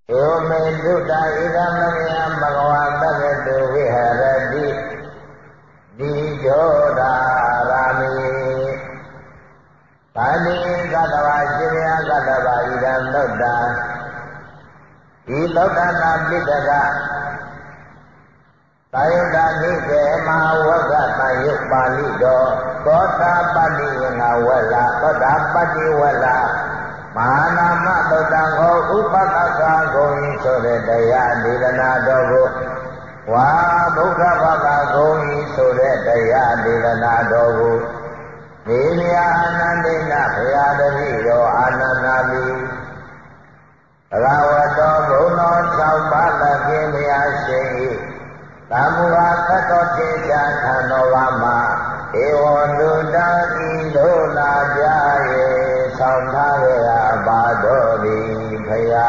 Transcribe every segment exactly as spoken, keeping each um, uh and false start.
Yo me duta idamaya bhagavata vedu viharati dijoda rami Pani gadava shirya gadava idam duta Iloka nabhidaka Tayuda nike mahawaka tayuk palido Kota padi ngawala Kota padi wala Mahanama Totangho Upakaka Goin Sore Daya Dirana Dogo Wa Buddha Baka Goin Sore Daya Dirana Dogo Nimiya Anandina Phayadaviro Ananabi Ravato Guno Saubala Kimya Shingi Tamuha Kato Teja Thanovama Evo Nuda Idola Jaye Saudhaya Badori Bhaya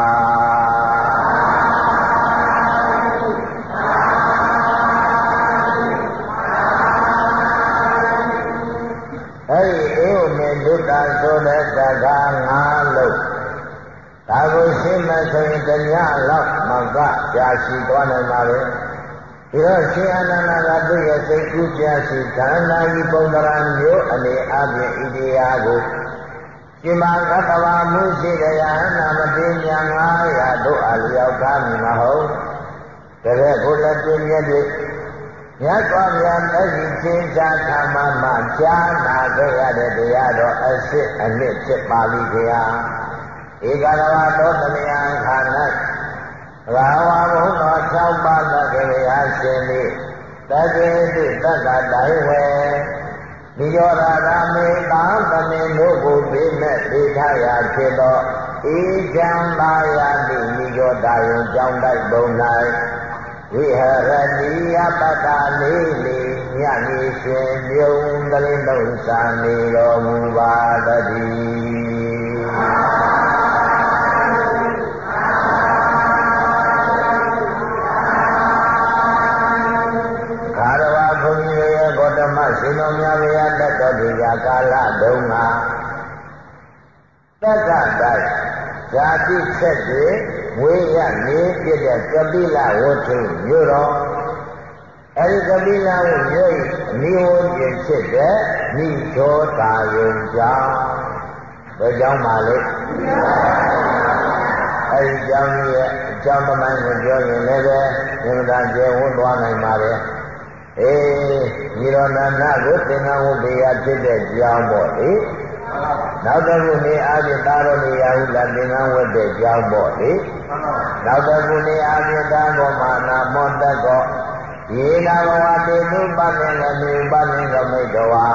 Hey, evo me duta sode daga ngalo Tago shima soyi tanya lak maka jasi tuana mare Iro shi anana gatu ya seku jasi Dhana yi pondaran yo ane abye ideyago Shima katava musikaya namati nyangaya do aliyakami maho Tere kula tunyadi Nyatwa myantaji chinsa kama majana kaya de deyado asit anit chipali kaya Ikarava dotamiya khanat Rāwa Bhūno Chāupāda Kevaya Shini Taketu Taka Daiwe Nijora Rame Tāmpane Nuku Bime Dithaya Chito Ijambaya Di Nijodayu Jaundai Bonai Viharati Apata Lili Nyani Shin Yung Dalindong Sani Romu Vadadi Sino Myavaya Tato Diya Kala Dunga Taka Dai Jati Chete Weya Ni Pita Kabila Wotu Yuro Eri Kabila Wotu Niwo Chete Ni Chota Yunja Bajau Malik Eri Jamye Jamamai Mujoyi Nebe Nimda Jewu Dwana Mare Eh, Nirana Gutina will be a ticket Jambodi. Now the Runi Aditaro Yahuladina with the Jambodi. Now the Runi Aditano Mana Montago. Yena Wati Nubanin and Nubanin of Medoa.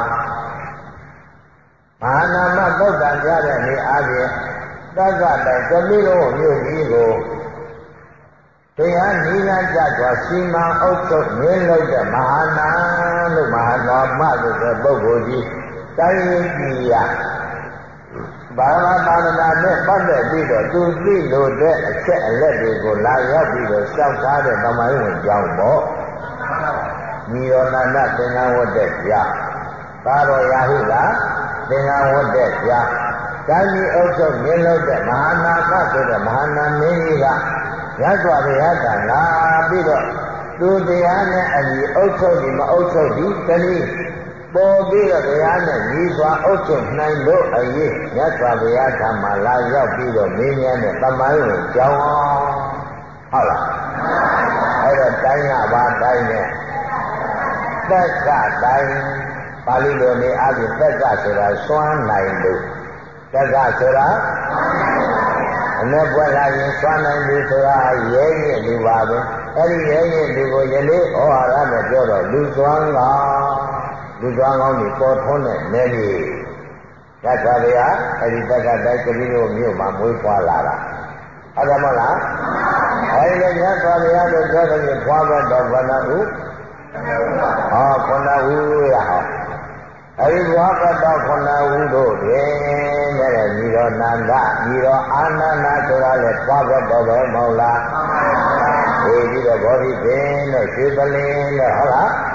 Mana Makoda Jarani Adi. Daga like the Miro Mugigo.တရားနိလကြစွာစီမံအုပ်ချုပ်မြင်လို့တဲ့မဟာနာလို့မဟာနာမလို့တဲ့ပုဂ္ဂိုလ်ကြီးတိုင်းရင်းကြီးရဘာဝသာသနာနဲ့ပတ်သက်ပြီးတော့သူသိလို့တဲ့အချက်အလက်တွေကိုလာရောက်ပြီးတော့စောင့်ထားတဲ့သမိုင်းဝင်ကြောင်းပေါ့ညီတော်နာနသင်္ကန်းဝတ်တဲ့ကြာသာတော်ရာဟုကသင်္ကန်းဝတ်တဲ့ကြာတိုင်းကြီးအုပ်ချုပ်မြင်လို့တဲ့မဟာနာကဆိုတဲ့မဟာနာမင်းကြီးကရသော်ရဟတလာပြီးတော့သူတရားနဲ့အညီအုပ်ချုပ်ပြီးမအုပ်ချုပ်ပြီးတနည်းပေါ်ပြီးတော့တရားနဲ့ညီစွာအုပ်ချုပ်နိုင်လို့အရေးရသော်ရဟတမှာလာရောက်ပြီးတော့မင်းများနဲ့တမိုင်းဝင်ကြောင်းဟုတ်လားအဲ့တော့တိုင်းကဘာတိုင်းနဲ့သက်ကတိုင်းပါဠိလိုနေအပြင်သက်ကဆိုတာစွမ်းနိုင်လို့သက်ကဆိုတာအနဲ့ပွက်လာရင်စွမ်းနိုင်ပြီဆိုတာရဲရဲလူပါပဲအဲ့ဒီရဲရဲလူကိုယနေ့ဩဝါဒနဲ့ပြောတော့လူစွမ်းကလူစွမ်းကောင်းကြီးပေါ်ထွန်းတဲ့နေကြီးရသော်ဗျာအဲ့ဒီတက္ကတိုက်ကလေးတို့မြို့မှာမွေးဖွားလာတာဟုတ်တယ်မဟုတ်လားအဲ့ဒီရသော်ဗျာလို့ပြောတယ်ဖွားတော့ဘဏ္ဍဟုဟောခဏဝူရဟောအဲဒီဘဝကတော့ခဏဝူတို့တွင်တဲ့ညီတော်နန္ဒညီတော်အာနန္ဒဆိုတာလေသွားတော့ပဲမဟုတ်လားဒီပြီးတော့ဘောဓိပင်နဲ့ရွှေပလင်းနဲ့ဟုတ်လား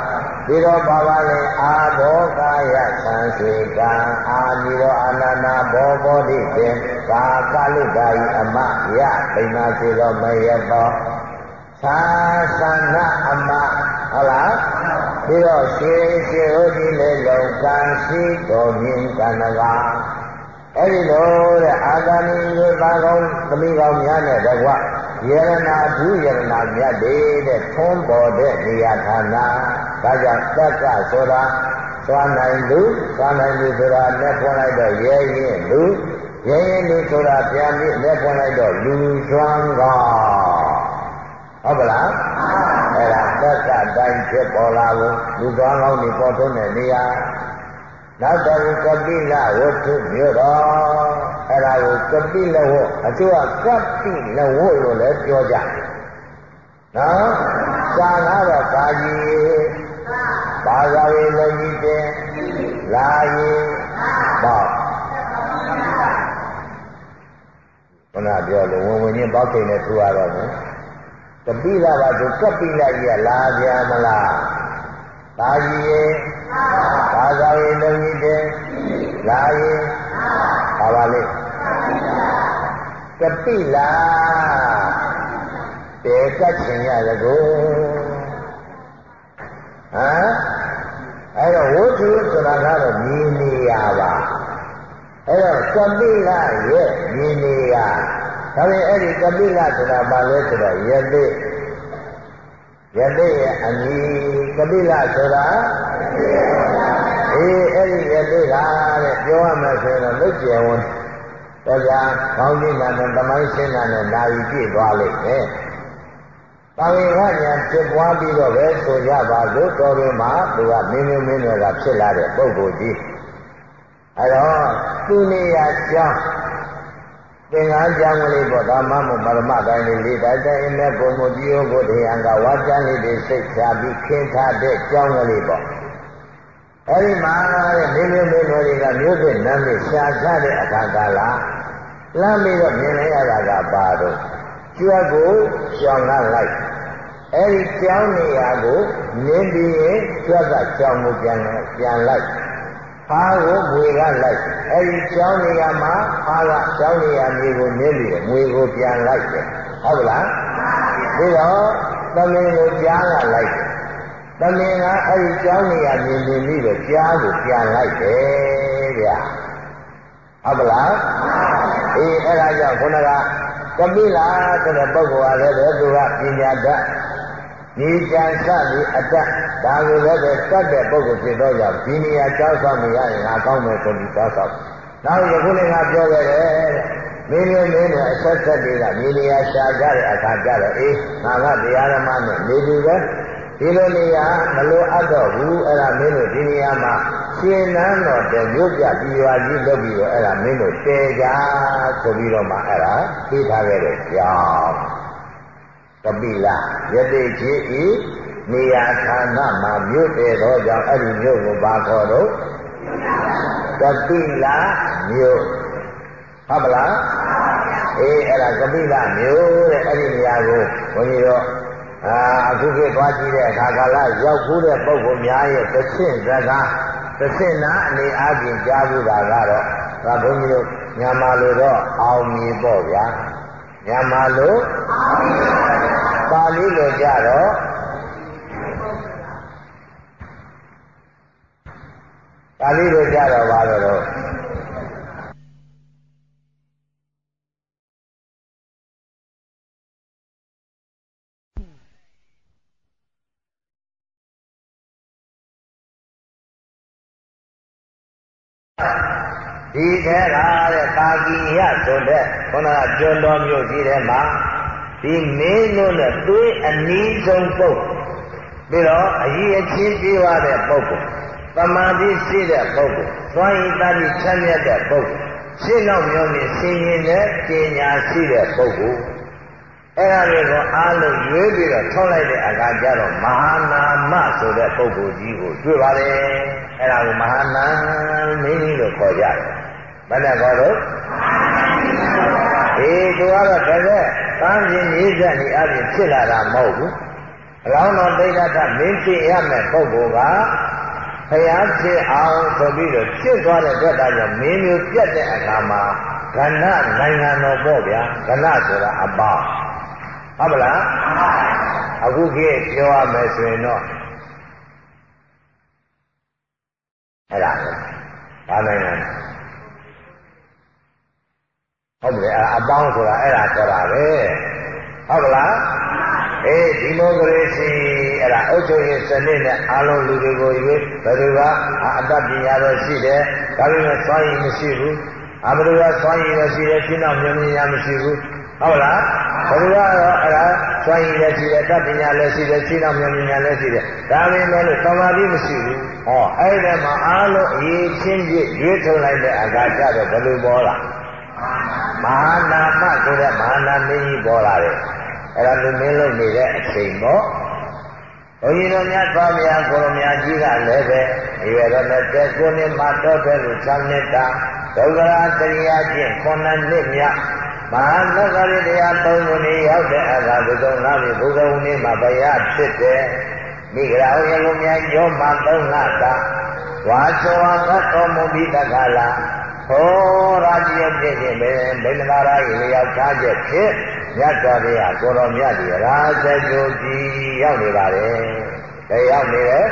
ပြီးတော့ပါပါလေအာဘောကာယသံဆွေကံအာနိရောအနန္နာဘောဘောတိတေကာကလုဒာယအမယပိဏစေသောမယတောသာသနာအမဟုတ်လားပြီးတော့ရွှေရွှေဟိုဒီလေလုံးကံရှိတော်မြင်ကံကအဲ့ဒီလိုတဲ့အာဂမိရေပါကောင်းသမီးကောင်းများနဲ့တကွယရနာဓုယရနာမြတ်တဲ့ထုံးပေါ်တဲ့နေရာဌာနဒါကြောင့်တက္ကဆိုတာသွားနိုင်လူသွားနိုင်လူဆိုတာလက်ဖွင့်လိုက်တော့ရဲရင်လူရဲရင်လူဆိုတာပြန်ပြီးလက်ဖွင့်လိုက်တော့လူကျွမ်းကောဟုတ်ပလားအဲ့ဒါတက္ကတိုင်းဖြစ်ပေါ်လာကိုလူကျွမ်းကောင်းနေပေါ်ထုံးတဲ့နေရာနောက်တော့ကပိလဝတ္ထုမြို့တော်အဲ့ဒါကိုကပိလဝတ်အကျိုးကကပိလဝတ်လို့လည်းပြောကြနော်စာနာတော့ကာကြီးဘာသာရေးလုံးကြီးတင်လာရင်ပေါ့ခဏပြောလို့ဝင်ဝင်ချင်းပေါက်ချိန်နဲ့ထူရတော့မယ်ကပိလပါဆိုကပိလကြီးကလာပြန်မလားကာကြီးဘာသာရေးလုံးကြီးတင်လာရင်ပါပါလေကပိလာတေကတ်ချင်ရတကူဟမ်အဲ့တော့ဝတ္ထုဆိုတာကတော့မြင်နေရပါအဲ့တော့ကပိလာရဲ့မြင်နေရဒါပေမဲ့အဲ့ဒီကပိလာဆိုတာဘာလဲဆိုတော့ယသိယသိရဲ့အမည်ကပိလာဆိုတာအေးအဲ့ဒီယသိကတဲ့ပြောရမယ်ဆိုတော့လုတ်ကျယ်ဝင်တော့ကြာခေါင်းကြီးနာနဲ့သမိုင်းရှင်းတာနဲ့နာယူပြည့်သွားလိမ့်မယ်။ပါဝင်ကညာဖြစ်ပွားပြီးတော့ပဲဆိုကြပါစို့တော်တွင်မှာသူကမင်းမျိုးမင်းတွေကဖြစ်လာတဲ့ပုဂ္ဂိုလ်ကြီး။အဲတော့သူနေရာကြောင်းသင်္ကန်းကြောင်းကလေးပေါ့ဓမ္မမို့ပရမတိုင်းလေးလေးတိုင်းတိုင်းအမဲ့ပုံမကြီးရောကိုတရားကဝါကျမ်းလေးတွေစိတ်ချပြီးခင်းထားတဲ့ကြောင်းကလေးပေါ့။အဲဒီမှာတဲ့မင်းမျိုးမင်းတွေကမျိုးစစ်နမ်းလေးရှာကြတဲ့အခါကလာလမ်းပြီးတော့မြင်လိုက်ရတာကပါတော့ကျွတ်ကိုကြောင်လာလိုက်အဲဒီကြောင်းနေရာကိုနင်းပြီးရင်ကျွတ်ကကြောင်ကိုပြန်ပြန်လိုက်ဖားကိုငွေကလိုက်အဲဒီကြောင်းနေရာမှာဖားကကြောင်းနေရာမြေကိုနင်းပြီးငွေကိုပြန်လိုက်တယ်ဟုတ်လားပြီးတော့သမင်ကိုကြားကလိုက်သမင်ကအဲဒီကြောင်းနေရာမြေမြင်ပြီးတော့ကြားကိုပြန်လိုက်တယ်ဗျာဟုတ်ပလားအေးအဲ့ဒါကြောင့်ခုနကကပိလာဆိုတဲ့ပုဂ္ဂိုလ်ကလည်းပဲသူကပညာတတ်ညီကြံစပြီးအတတ်ဒါကိုလည်းပဲတတ်တဲ့ပုဂ္ဂိုလ်ဖြစ်တော့ကြောင့်ဒီနေရာကြောက်ဆောင်နေရရင်ငါကောင်းမယ်ဆိုပြီးကြောက်ဆောင်နောက်ယခုလည်းငါပြောခဲ့တယ်မင်းမျိုးမင်းတွေအဆက်ဆက်တွေကမြေနေရာရှာကြတဲ့အခါကျတော့အေးငါကတရားဓမ္မနဲ့နေပြီပဲဒီလိုနေရာမလိုအပ်တော့ဘူးအဲ့ဒါမင်းတို့ဒီနေရာမှာရှင်နန်းတော်တဲ့မြို့ပြပြည်ရွာကြီးလုပ်ပြီးတော့အဲ့ဒါမင်းတို့တည်ကြဆိုပြီးတော့မှအဲ့ဒါသိထားခဲ့တဲ့ကြောင်းကပိလယတိကြီးဤနေရာဌာနမှာမြို့တည်သောကြောင့်အဲ့ဒီမြို့ကိုဘာခေါ်တော့ကပိလမြို့ဟုတ်ပါလားအေးအဲ့ဒါကပိလမြို့တဲ့အဲ့ဒီနေရာကိုဘုန်းကြီးတို့အာအခုခေတ်သွားကြည့်တဲ့အခါကာလရောက်ခုတဲ့ပုဂ္ဂိုလ်များရဲ့သဖြင့်စကားသဖြင့်နာအနေအချင်းကြားဘူးတာကတော့ဒါဘုန်းကြီးတို့မြန်မာလိုတော့အောင်မြင်ပေါ့ဗျာမြန်မာလိုအောင်မြင်ပါဠိလိုကြတော့ပါဠိလိုကြတော့ဘာလို့တော့ဒီထဲကတဲ့ပါဠိယဆိုတဲ့ခုနကကျွန်းတော်မြို့ကြီးထဲမှာဒီမင်းတို့နဲ့သွေးအနီးဆုံးပုဂ္ဂိုလ်ပြီးတော့အကြီးအချင်းပြေးသွားတဲ့ပုဂ္ဂိုလ်သမာဓိရှိတဲ့ပုဂ္ဂိုလ်သွားရင်တတိချမ်းမြတ်တဲ့ပုဂ္ဂိုလ်ရှင်းတော့မျိုးနဲ့ဆင်ရင်နဲ့ပညာရှိတဲ့ပုဂ္ဂိုလ်အဲ့ဒါတွေကိုအားလုံးရွေးပြီးတော့ထုတ်လိုက်တဲ့အခါကျတော့မဟာနာမဆိုတဲ့ပုဂ္ဂိုလ်ကြီးကိုတွေ့ပါတယ်အဲ့ဒါကိုမဟာနာမင်းကြီးလို့ခေါ်ကြတယ်ဘယ်နဲ့ခေါ်လို့အေးသူကတော့တကယ်တန်းပြင်းနေကြနေအပြင်ဖြစ်လာတာမဟုတ်ဘူးအလောင်းတော်ဒိဋ္ဌတမင်းဖြစ်ရမယ်ပုဂ္ဂိုလ်ကဖျားဖြစ်အောင်ဆိုပြီးတော့ဖြစ်သွားတဲ့အတွက်ဒါကြောင့်မင်းမျိုးပြတ်တဲ့အခါမှာကဏ္ဍနိုင်ငံတော်ပေါ့ဗျာကဏ္ဍဆိုတာအပေါင်းဟုတ်ပလားအခုခေတ်ပြောရမယ်ဆိုရင်တော့အဲ့ဒါဘာနိုင်ငံဟုတ်ပြီအပေါင်းဆိုတာအဲ့ဒါဆိုတာပဲဟုတ်ကလားအေးဒီမိုကရေစီအဲ့ဒါအုပ်ချုပ်ရေးစနစ်နဲ့အားလုံးလူတွေကိုရွေးဘယ်သူကအတ္တပညာတော့ရှိတယ်ဒါပေမဲ့စွမ်းရည်မရှိဘူးအဘယ်သူကစွမ်းရည်ရရှိတယ်ရှင်းတော့မြင်မြင်ရမရှိဘူးဟုတ်လားဘယ်သူကတော့အဲ့ဒါစွမ်းရည်လည်းရှိတယ်တတ်ပညာလည်းရှိတယ်ရှင်းတော့မြင်မြင်လည်းရှိတယ်ဒါပေမဲ့လို့သမာဓိမရှိဘူးဟောအဲ့ဒီမှာအားလုံးအရေးချင်းပြည့်ရွေးထုတ်လိုက်တဲ့အခါကျတော့ဘယ်လိုပေါ်လာမဟာနာမဆိုတဲ့မဟာနာမင်းကြီးပေါ်လာတယ်အဲ့ဒါလူမင်းလုံးနေတဲ့အချိန်ပေါ့ဘုန်းကြီးတို့များသွားမြတ်ကိုရမြတ်ကြီးကလည်းပဲဒီရတော့နဲ့ကိုနှစ်မှတော့တဲ့လူ၆နှစ်တာဒုက္ခရာတရားချင်းခုနှစ်နှစ်မြတ်မဟာသက္ကရိတရားသုံးခုနေရောက်တဲ့အခါဘုဇုံလာပြီဘုဇုံနေမှာဘယဖြစ်တယ်မိဂရာဝေလူမြတ်ကျော်မှသုံးငါတာဝါသောဝတ်တော်မူပြီးတက္ကလာဟောရာကြီးဖြစ်ခြင်းပဲဘိန္ဒနာရာကြီးလျောက်ထားချက်ဖြစ်မြတ်စွာဘုရားကိုတော်မြတ်ကြီးရာဇဂုကြီးရောက်နေပါတယ်။ဒါရောက်နေတယ်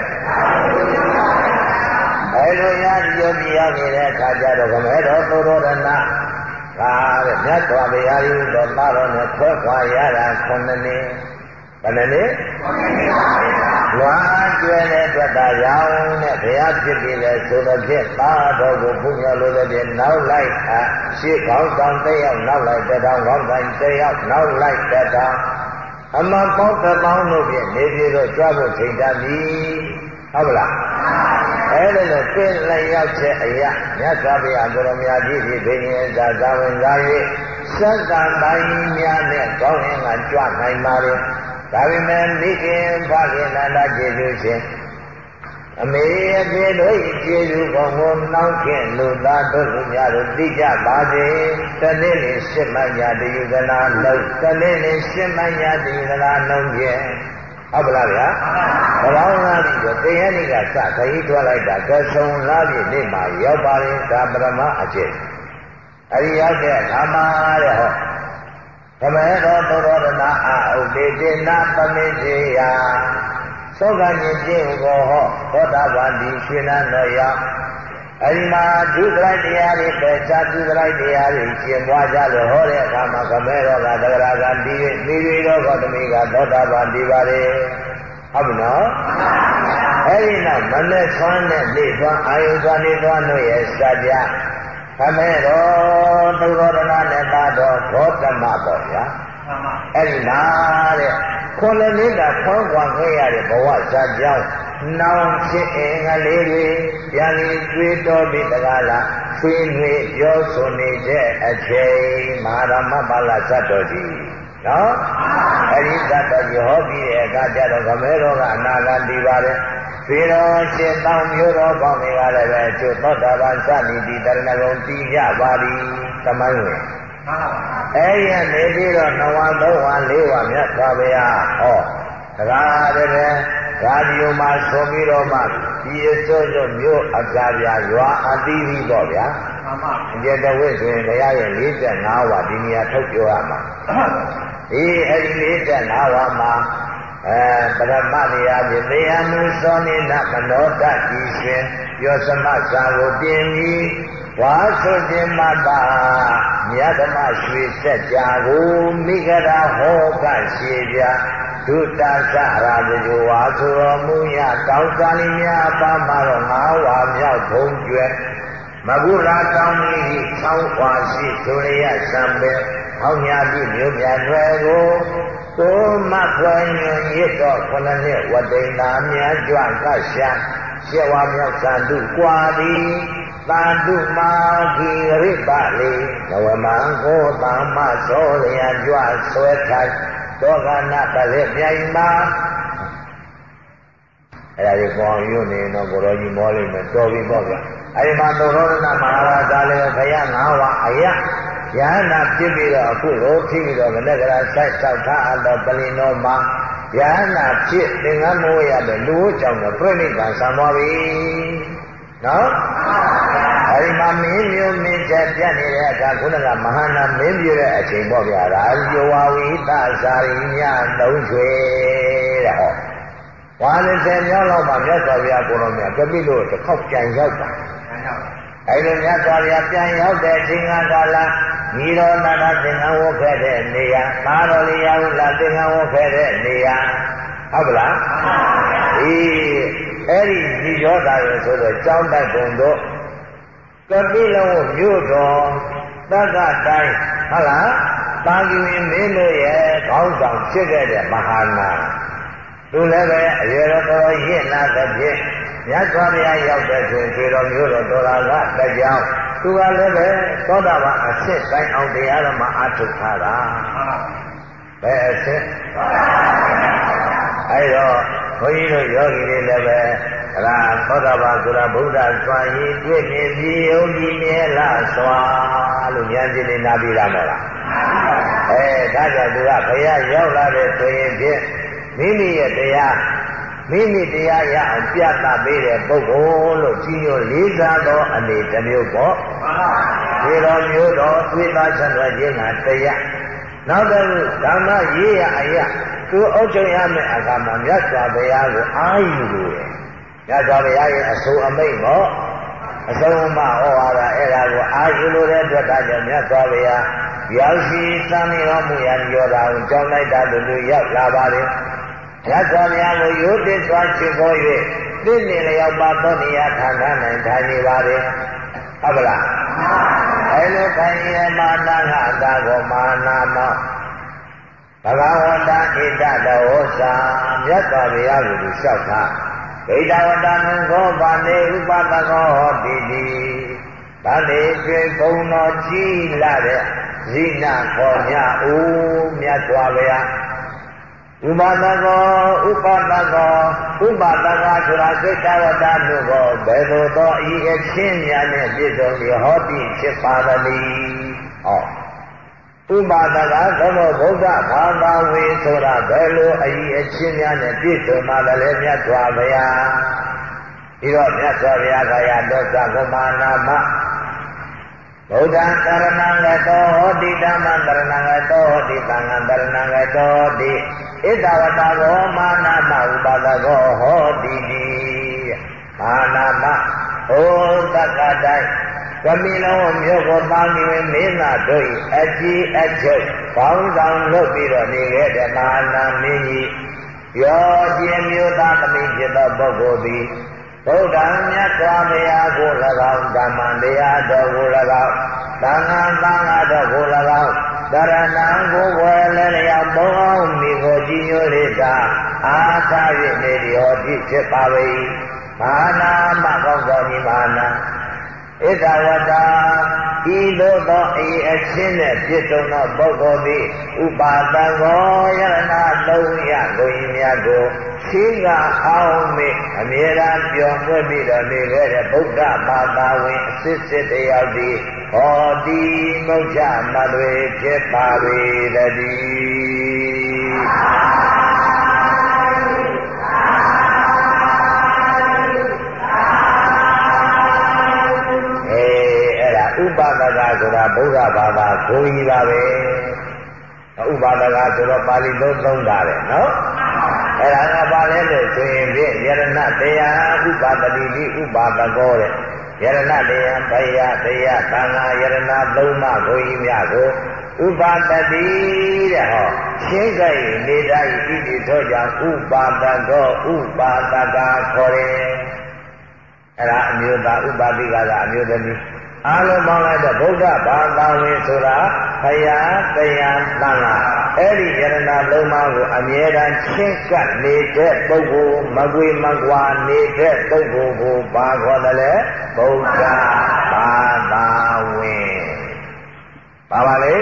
။အဲလိုရာဇဂုကြီးရောက်နေတဲ့အခါကျတော့ကမဲတော်သောတော်ရဏကာတဲ့မြတ်စွာဘုရားကြီးတော်သားတော်နဲ့ခွဲခွာရတာခုနှစ်နှစ်ဘယ်နှစ်နှစ်လွားကျွဲတဲ့အတွက်သာရောင်းတဲ့ဘုရားဖြစ်ပြီးလဲဆိုတဲ့ဖြင့်သားတော်ကိုဘုရားလိုတဲ့ဖြင့်နောက်လိုက်အရှေ့ကောင်းဆောင်တစ်ယောက်နောက်လိုက်တဲ့တောင်ကောင်းတိုင်းတစ်ယောက်နောက်လိုက်တဲ့တောင်အမှန်ပေါင်းတစ်ပေါင်းတို့ဖြင့်နေပြည်တော်ကြွဖို့ချိန်တတ်ပြီဟုတ်လားအဲ့ဒါလို့ပြည့်လျောက်ချက်အရာမြတ်စွာဘုရားကိုယ်တော်မြတ်ကြီးဒီဘိညာဉ်သာသာဝင်စား၍စက္ကန့်တိုင်းများနဲ့ကောင်းရင်ကကြွနိုင်ပါလေဒါပေမဲ့မိခင်ဖခင်နန္ဒကျေးဇူးရှင်အမေအဖေတို့၏ကျေးဇူးကောင်းကိုနှောင်းခင်လူသားတို့လူများတို့သိကြပါစေတနေ့နေ့ရှစ်မှတ်ညာတည်ယူကနာလုံးတနေ့နေ့ရှစ်မှတ်ညာတည်ယူကနာလုံးဖြင့်ဟုတ်ပါလားဗျာဘဘောင်းလာပြီးတော့တရားနည်းကစခရီးထွက်လိုက်တာကဆုံလာပြီနေ့မှာရောက်ပါရင်ဒါပရမအကျင့်အဲဒီရောက်တဲ့အခါမှာတဲ့ဟောဓမ္မတော်သောတော်ရဏအာဥဒေတေနာပမေစေယသောကညင်ကျင့်ကိုဟောသောတာပန်ဒီရှင်နန်းတော်ရောက်အဲဒီမှာဒုသရိုက်တရားတွေပဲသာဒုသရိုက်တရားတွေကျင့်ပွားကြလို့ဟောတဲ့အခါမှာကမဲတော်ကတဂရကတည်မိတွေတော်ဂေါတမီကသောတာပန်တည်ပါလေဟုတ်ပြီနော်အဲဒီနောက်မနဲ့ဆွမ်းနဲ့နေသွားအာယုသွားနေသွားတို့ရဲ့စာကြကမဲတော်သုရောဒနာနဲ့သာတော်ဂေါတမပေါ့ဗျာအဲ့ဒီလားတဲ့ခုနှစ်နှစ်ကဖွင့်ခွာခဲ့ရတဲ့ဘဝဇာကြောင်းနောင်ဖြစ်အင်္ဂလေးတွေပြန်ပြီးကျွေးတော်ပြီးတကားလားဆွေးနွေးပြောဆိုနေတဲ့အချိန်မဟာရမပါဠဇတ်တော်ကြီးနော်အဲ့ဒီဇတ်တော်ကြီးဟောပြီးတဲ့အခါကျတော့ကမဲတော်ကအနာဂတ်တည်ပါတယ်သေတော်ရှင်တောင်မျိုးတော်ပေါင်းတွေကလည်းပဲကျွတ်သောတာပန်စနိတိတရဏဂုံတည်ကြပါသည်သမိုင်းဝင်အဲ့ရနေပြီးတော့နဝသုံးဝလေးဝမြတ်စွာဘုရားဟောတကားတည်းပဲရာဒီယိုမှာဆိုပြီးတော့မှဒီအစိုးရမျိုးအကြပြရွာအသီးသီးပေါ့ဗျာမှန်ပါအကျတဝိဆိုရင်ဘုရားရဲ့၄၅ဝါဒီနေရာထုတ်ပြောရမှာဒီအဲ့ဒီ၄၅ဝါမှာအဲပရမတရားဖြင့်တရားမှုစောနိနမနောတတိရှင်ယောသမသာကိုပြင်ပြီးဝါဆိုခြင်းမတာမြတ်ဓမ္မရွှေဆက်ကြာကိုမိဂရာဟောကရှိပြဒုတသရာဇဂဝါဆိုတော်မူရတောင်းစာလိများအပါမှာတော့ငါးဝါမြောက်ဘုံကျွဲမဂုရာတောင်းကြီး၆ဝါရှိဆိုရရစံပဲဟောင်းညာတိမြို့မြတ်တွေကိုကိုမခွန်ညွန်ရစ်တော့ခဏနဲ့ဝတိန်သာမြတ်ကြွကရှာရှေဝါမြောက်သံတုကွာသည်သံတုမာဂီရိပလေနဝမံကိုသမ္မသောလျာကြွဆွဲထိုက်သောကနာတလည်းမြိုင်မှာအဲ့ဒါဒီကောင်းရုံနေတော့ကိုရောကြီးမောလိမ့်မယ်တော်ပြီပေါ့ဗျာအဲ့ဒီမှာသောရောဒနာမဟာရာဇာလည်းခရငါးဝါအယယဟန္တာဖြစ်ပြီးတော့အခုလိုထိပြီးတော့မနက်ကရာစိုက်ဆောက်ထားတော့ပလင်တော်မှာယယဟနာဖြစ်သင်္ကန်းမိုးရတဲ့လူ့ကြောင့်တော့ပြိဋိဘံဆံသွားပြီနော်အဲဒီမှာမင်းမျိုးမင်းချက်ပြတ်နေတဲ့အခါခုနကမဟာနာမင်းပြည့်တဲ့အချိန်ပေါ့ဗျာရာဇဝဝိသဇာရိညသုံးချွေတဲ့ဟောဝါလစေမြောက်လောက်မှမြတ်စွာဘုရားကိုတော်မြတ်ကပိလို့တစ်ခေါက်ပြန်ရောက်တာအဲလိုမြတ်စွာဘုရားပြန်ရောက်တဲ့အချိန်ကာလညီတော်နာတာသင်္ကန်းဝတ်ခဲ့တဲ့နေရာသာတော်လေးရဟုလာသင်္ကန်းဝတ်ခဲ့တဲ့နေရာဟုတ်ပလားအေးအဲ့ဒီညီရောသားရဆိုတော့ကျောင်းတိုက်ပုံတို့ကပိလုံးမြို့တော်သက္ကတိုင်းဟုတ်လားတာဂီဝင်မင်းတို့ရဲ့ခေါင်းဆောင်ဖြစ်ခဲ့တဲ့မဟာနာသူလည်းပဲအရေတော်တော်ရင့်လာတဲ့ဖြင့်မြတ်စွာဘုရားရောက်တဲ့ဆိုခြေတော်မျိုးတော်တော်လာကတကြောင်သူကလည်းပဲသောတာပန်အဖြစ်တိုင်းအောင်တရားတော်မှာအထုတ်ထားတာဘယ်အဖြစ်အဲ့တော့ဘုန်းကြီးတို့ယောဂီတွေလည်းပဲအလားသောတာပန်ဆိုတာဗုဒ္ဓစွာရည်တွေ့မြင်ပြီးယုံကြည်မြဲလားစွာလို့ဉာဏ်ကြည်နေနာပြီးတာမဟုတ်လားအဲဒါကြောင့်သူကဘုရားရောက်လာတဲ့ဆိုရင်ဖြင့်မိမိရဲ့တရားမိမိတရားရအောင်ပြသပေးတဲ့ပုဂ္ဂိုလ်လို့ကြီးညိုလေးစားသောအနေတစ်မျိုးပေါ့ဒီတော်မျိုးတော်သွေးသားဆက်သွယ်ခြင်းကတရားနောက်တစ်ခုဓမ္မရေးရအရာသူအုပ်ချုပ်ရမယ့်အခါမှာမြတ်စွာဘုရားကိုအာယူလို့ရမြတ်စွာဘုရားရဲ့အဆိုအမိန့်ပေါ့အဆုံးအမဩဝါဒအဲ့ဒါကိုအာယူလို့တဲ့အတွက်ဒါကြောင့်မြတ်စွာဘုရားရောက်ရှိသံဃာမှုရရောတာကိုကြောင်းလိုက်တာတို့လူရောက်လာပါတယ်မြတ်စွာဘုရားကိုရိုးတည်စွာချစ်ခေါ်၍သိနေလျောက်ပါသောနေရာဌာန၌ထိုင်နေပါတယ်ဟုတ်ပလားအဲလိုထိုင်ရမာနာကအတာကိုမာနာမောဘဂဝတ္တဣတတဝောစာမြတ်စွာဘုရားကိုလျှောက်တာဣတဝတ္တနံခောဗာနေဥပဒကောဟောတိတိဗာနေရွှေဘုံတော်ကြီးလာတဲ့ဇိနာခေါ်မြဦးမြတ်စွာဘုရားဥပဒကောဥပဒကောဥပဒကဆိုတာစိတ်ဝတ္တတို့ကိုဘယ်လိုသောဤအချင်းများနဲ့ပြည့်စုံပြီးဟောတိဖြစ်ပါသနည်းဟောဥပဒကသမုဗုဒ္ဓဘာသာဝေဆိုတာဘယ်လိုအဤအချင်းများနဲ့ပြည့်စုံပါသလဲမြတ်စွာဘုရားပြီးတော့မြတ်စွာဘုရားကရတောသကမနာမဗုဒ္ဓံကရဏံကတောဟောတိဓမ္မံကရဏံကတောဟောတိသံဃံကရဏံကတောဟောတိဣဒဝတ္တကောမာနမဥပါဒကောဟောတိတိမာနမဩတက္ကတိုင်းကမိလုံးမြို့ကိုပေါင်းပြီးမင်းသားတို့၏အကြီးအချုပ်ပေါင်းဆောင်လုပ်ပြီးတော့နေခဲ့တဲ့မာနမင်းကြီးရောခြင်းမျိုးသားသမီးဖြစ်သောပုဂ္ဂိုလ်သည်ဗုဒ္ဓမြတ်စွာဘုရားကို၎င်းဓမ္မတရားတော်ကို၎င်းသံဃာသံဃာတော်ကို၎င်းသရဏံကိုဝယ်လဲလျောက်ဘုံအောင်မိကိုကြည်ညိုရိတာအာသာ၍နေဒီဟောတိဖြစ်ပါ၏မာနာမကောင်းသောညီမာနာဣဒဝတ္တဤသို့သောအရေးအချင်းနဲ့ပြည့်စုံသောပုဂ္ဂိုလ်သည်ဥပါဒကောယရဏသုံးရကိုရင်များကိုရှိကအောင်မေအမြဲတမ်းပြောင်းလဲပြီးတော့နေခဲ့တဲ့ဗုဒ္ဓဘာသာဝင်အစစ်စစ်တယောက်သည်ဟောတိမုတ်ချမတွေဖြစ်ပါပေတည်းဥပါဒကဆိုတာဗုဒ္ဓဘာသာကိုကြီးပါပဲဥပါဒကဆိုတော့ပါဠိလိုသုံးတာလေနော်အဲ့ဒါကပါလဲလို့ဆိုရင်ဖြင့်ယရဏတရားဥပါဒတိတိဥပါဒကောတဲ့ယရဏတရားဘယတရားသံဃာယရဏသုံးပါးကိုကြီးများကိုဥပါဒတိတဲ့ဟောရှင်းကြိနေတိုင်းဤဒီသောကြောင့်ဥပါဒကောဥပါဒကခေါ်တယ်အဲ့ဒါအမျိုးသားဥပါတိကကအမျိုးသမီးအားလုံးပေါင်းလိုက်တော့ဗုဒ္ဓဘာသာဝင်ဆိုတာဘုရားတရားသံဃာအဲ့ဒီယရဏလုံးပါးကိုအမြဲတမ်းချင်းကပ်နေတဲ့ပုဂ္ဂိုလ်မကွေမကွာနေတဲ့ပုဂ္ဂိုလ်ကိုဘာခေါ်တယ်လဲဗုဒ္ဓဘာသာဝင်ပါပါလေ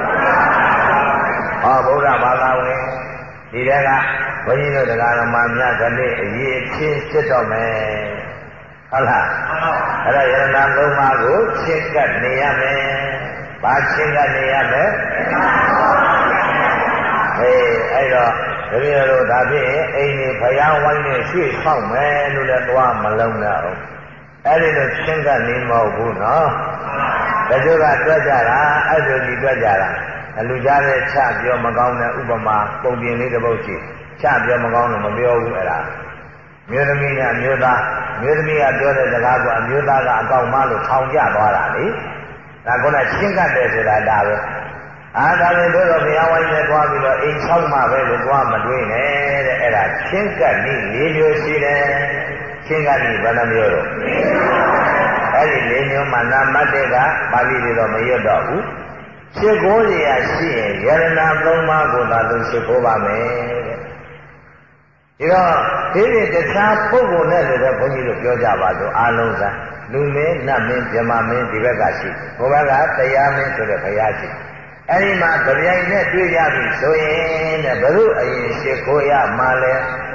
ဟောဗုဒ္ဓဘာသာဝင်ဒီတဲကဘုန်းကြီးတို့တရားတော်မှာမြတ်ကလေးအရေးချင်းဖြစ်တော့မယ်ဟုတ်လားအဲ့ဒါယရဏသုံးပါးကိုချစ်ကပ်နေရမယ်။ဘာချစ်ကပ်နေရမလဲ။အေးအဲ့အဲ့တော့တပည့်တော်ဒါဖြင့်အိမ်ကြီးဖျားဝိုင်းနဲ့ရွှေ့ဆောင်မယ်လို့လည်းသွားမလုံးတော့အဲ့ဒီလိုချင်းကနေမဟုတ်ဘူးနော်တချို့ကတွက်ကြတာအဲ့လိုကြီးတွက်ကြတာအလူကြားတဲ့ချပြောမကောင်းတဲ့ဥပမာပုံပြင်လေးတစ်ပုဒ်ရှိချပြောမကောင်းလို့မပြောဘူးအဲ့ဒါမျိုးသမီးနဲ့မျိုးသားမျိုးသမီးကပြောတဲ့စကားကအမျိုးသားကအကောင့်မလို့ထောင်ကျသွားတာလေဒါကလည်းချင်းကတ်တယ်ဆိုတာဒါပဲအားဒါလည်းတို့တော့ဘုရားဝိုင်းနဲ့သွားပြီးတော့အိမ်ဆောင်မှပဲလို့သွားမတွေးနဲ့တဲ့အဲ့ဒါချင်းကတ်နည်းလေးမျိုးရှိတယ်ချင်းကတ်နည်းဘယ်နှမျိုးတော့အဲ့ဒီလေးမျိုးမှနာမတ်တဲ့ကပါဠိတွေတော့မရွတ်တော့ဘူးရှစ်ခိုးရရှိရင်ယရဏသုံးပါးကိုသာသူရှစ်ခိုးပါမယ်တဲ့ဒီတော့ဒီနေ့တခြားပုဂ္ဂိုလ်နဲ့လည်းဘုန်းကြီးတို့ပြောကြပါတော့အားလုံးကလူမင်းနတ်မင်းမြမမင်းဒီဘက်ကရှိဘုရားကတရားမင်းဆိုတဲ့ဘုရားရှိအဲ့ဒီမှာကြိုင်နဲ့တွေ့ရပြီဆိုရင်တဲ့ဘုရုအရင်ရှ िख ိုးရမှာလဲ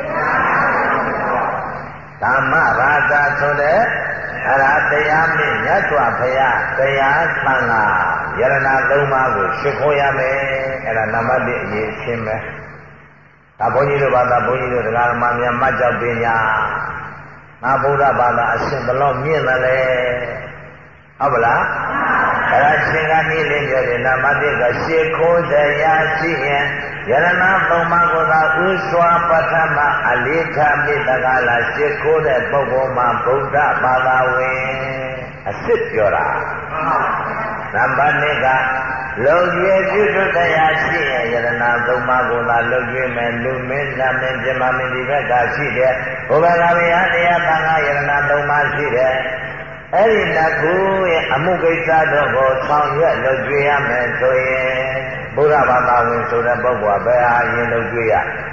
ဓမ္မရာဇာဆိုတဲ့အဲ့ဒါတရားမင်းမြတ်စွာဘုရားတရားသံဃာယရဏသုံးပါးကိုရှ िख ိုးရမယ်အဲ့ဒါနံပါတ်တစ်အရေးချင်းပဲဒါဘုန်းကြီးတို့ဘာသာဘုန်းကြီးတို့တရားဓမ္မများမှတ်ကြောက်ပညာငါဗုဒ္ဓဘာသာအရှင်ဘလို့မြင့်တယ်လေဟုတ်ပါလားအဲ့ဒါရှင်ကနေလေးပြောတယ်နံပါတ်တစ်ကရှ िख ိုးတရားရှိရင်ယရဏသုံးပါးကိုသာဥစွာပထမအလေးထားပြီးတကားလားရှ िख ိုးတဲ့ပုဂ္ဂိုလ်မှာဗုဒ္ဓဘာသာဝင်အစ်စ်ပြောတာနံပါတ်နှစ်ကလုံရွယ်ပြုစုတရားရှိရင်ယရဏသုံးပါးကိုသာလုံရွယ်မယ်လူမင်းနတ်မင်းပြမမင်းဒီဘက်ကရှိတယ်ဘုရားကဗျာတရားသံဃာယရဏသုံးပါးရှိတယ်အဲ့ဒီနှစ်ခုရဲ့အမှုကိစ္စတို့ကိုဆောင်ရွက်လုပ်ကြရမယ်ဆိုရင်ဘုရားဘာသာဝင်ဆိုတဲ့ပုဂ္ဂိုလ်ကဘယ်ဟာရင်လုပ်ကြရ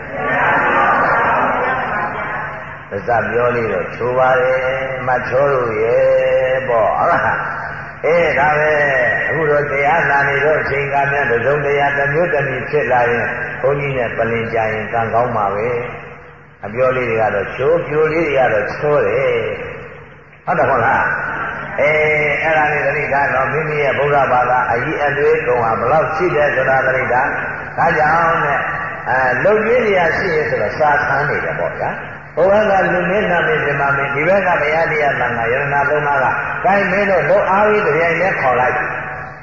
ပါဇတ်ပြောလေးတော့ချိုးပါရဲ့မချိုးလို့ရဲ့ပေါ့ဟုတ်လားအေးဒါပဲအခုတော့တရားနာနေတော့အချိန်ကများတစ်စုံတရားတစ်မျိုးတစ်မျိုးဖြစ်လာရင်ဘုန်းကြီးနဲ့ပလင်ကြရင်ကံကောင်းပါပဲအပြောလေးတွေကတော့ချိုးပြိုလေးတွေကတော့ချိုးတယ်ဟုတ်တယ်ဟုတ်လားအေးအဲ့ဒါလေးသတိထားတော့မိမိရဲ့ဗုဒ္ဓဘာသာအကြီးအသေးကုန်ဟာဘယ်လောက်ရှိတယ်ဆိုတာသတိထားဒါကြောင့်နဲ့အဲလုံကြီးတွေရှိရဆိုတော့စာခန်းနေတယ်ပေါ့ဗျာဘုရားကလူမင်းနာမည်ပြမမင်းဒီဘက်ကဘုရားတရားသံဃာယရဏသုံးပါးကကိုင်းမင်းတို့လုံအားကြီးတရားနဲ့ခေါ်လိုက်ဒီ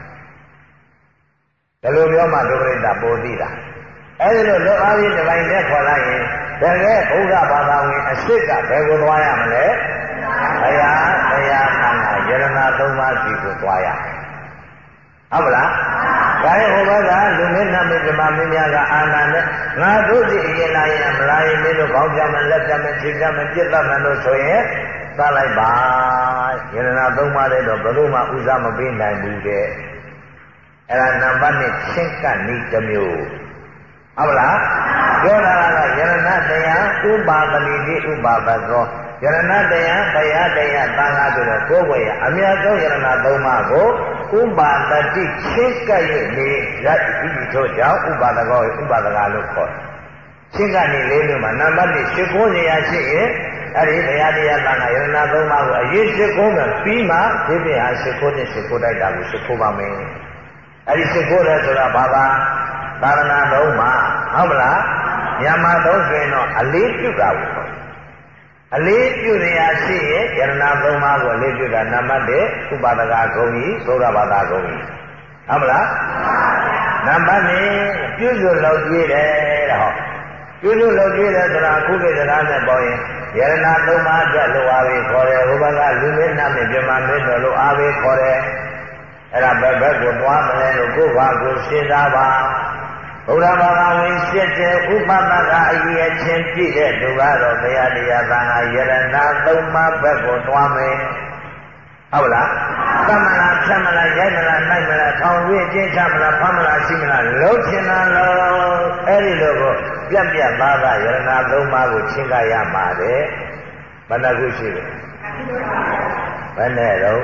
လိုပြောမှဒုပရိသပိုသိတာအဲဒီလိုလုံအားကြီးတရားနဲ့ခေါ်လိုက်ရင်တကယ်ဘုရားဘာသာဝင်အစ်စ်ကဘယ်ကိုသွားရမလဲဘုရားတရားသံဃာယရဏသုံးပါးစီကိုသွားရဟုတ်ပါလားဒါရင်ဟိုဘက်ကလူမင်းနာမည်ပြမမင်းများကအာနာနဲ့ငါတို့စီအရင်လာရင်မလာရင်မင်းတို့ခေါင်းကြမယ်လက်ကြမယ်ခြေကြမယ်ပြစ်တတ်မယ်လို့ဆိုရင်သတ်လိုက်ပါယရဏသုံးပါးတဲ့တော့ဘယ်လို့မှဥစားမပေးနိုင်ဘူးတဲ့အဲ့ဒါနံပါတ်နှစ်ချင်းကပ်နည်းတစ်မျိုးဟုတ်ပါလားပြောတာကယရဏတရားဥပါဒတိတိဥပါဒသောယရဏတရားဘုရားတရားသံဃာဆိုတဲ့ကိုယ်ွယ်ရအမြတ်ဆုံးယရဏသုံးပါးကိုဥပါဒတိချင်းကပ်၍နေရဤဒီတို့ကြောင့်ဥပါဒကောဥပါဒကလို့ခေါ်ချင်းကနေလေးလို့မှာနံပါတ်တစ်ရှ िख ိုးနေရရှိရင်အဲ့ဒီဘုရားတရားသံဃာယရဏသုံးပါးကိုအရေးရှ िख ိုးမယ်ပြီးမှဒီပြဟာရှ िख ိုးတဲ့ရှ िख ိုးတိုက်တာကိုရှ िख ိုးပါမယ်အဲ့ဒီရှ िख ိုးတယ်ဆိုတာဘာသာသာရဏသုံးပါးဟုတ်မလားမြန်မာသုံးဆိုရင်တော့အလေးပြုတာကိုအလေးပြုနေရရှိရင်ယရဏသုံးပါးကိုအလေးပြုတာနံပါတ်တစ်ဥပါဒကဂုဏ်ကြီးသုဒ္ဓဘာသာဂုဏ်ကြီးဟုတ်မလားနံပါတ်နှစ်ပြုစုလုပ်ကြည့်တယ်တဲ့ဟောပြုစုလုပ်ကြည့်တယ်ဆိုတာအခုကိစ္စသားနဲ့ပေါ်ရင်ယရဏသုံးပါးအတွက်လိုအားပေးခေါ်တယ်ဥပကလူမင်းနာမည်ပြမမင်းတို့လိုအားပေးခေါ်တယ်အဲ့ဒါဘယ်ဘက်ကိုသွားမလဲလို့ကိုယ့်ဘာကိုရှင်းသားပါဘုရားဘာသာဝင်ဖြစ်တဲ့ဥပပကအရေးအချင်းပြည့်တဲ့သူကတော့ဘုရားတရားသံဃာယရဏသုံးပါးဘက်ကိုတွားမယ်ဟုတ်လားသမလားဖြတ်မလားရိုက်မလားနိုင်မလားထောင်ရွေးကျင်းချမလားဖမ်းမလားရှိမလားလုံးချင်တာလုံးအဲ့ဒီလိုကိုပြတ်ပြတ်သားသားယရဏသုံးပါးကိုချင်းကရမှာတဲ့ဘယ်နှခုရှိလဲဘယ်နဲ့တော့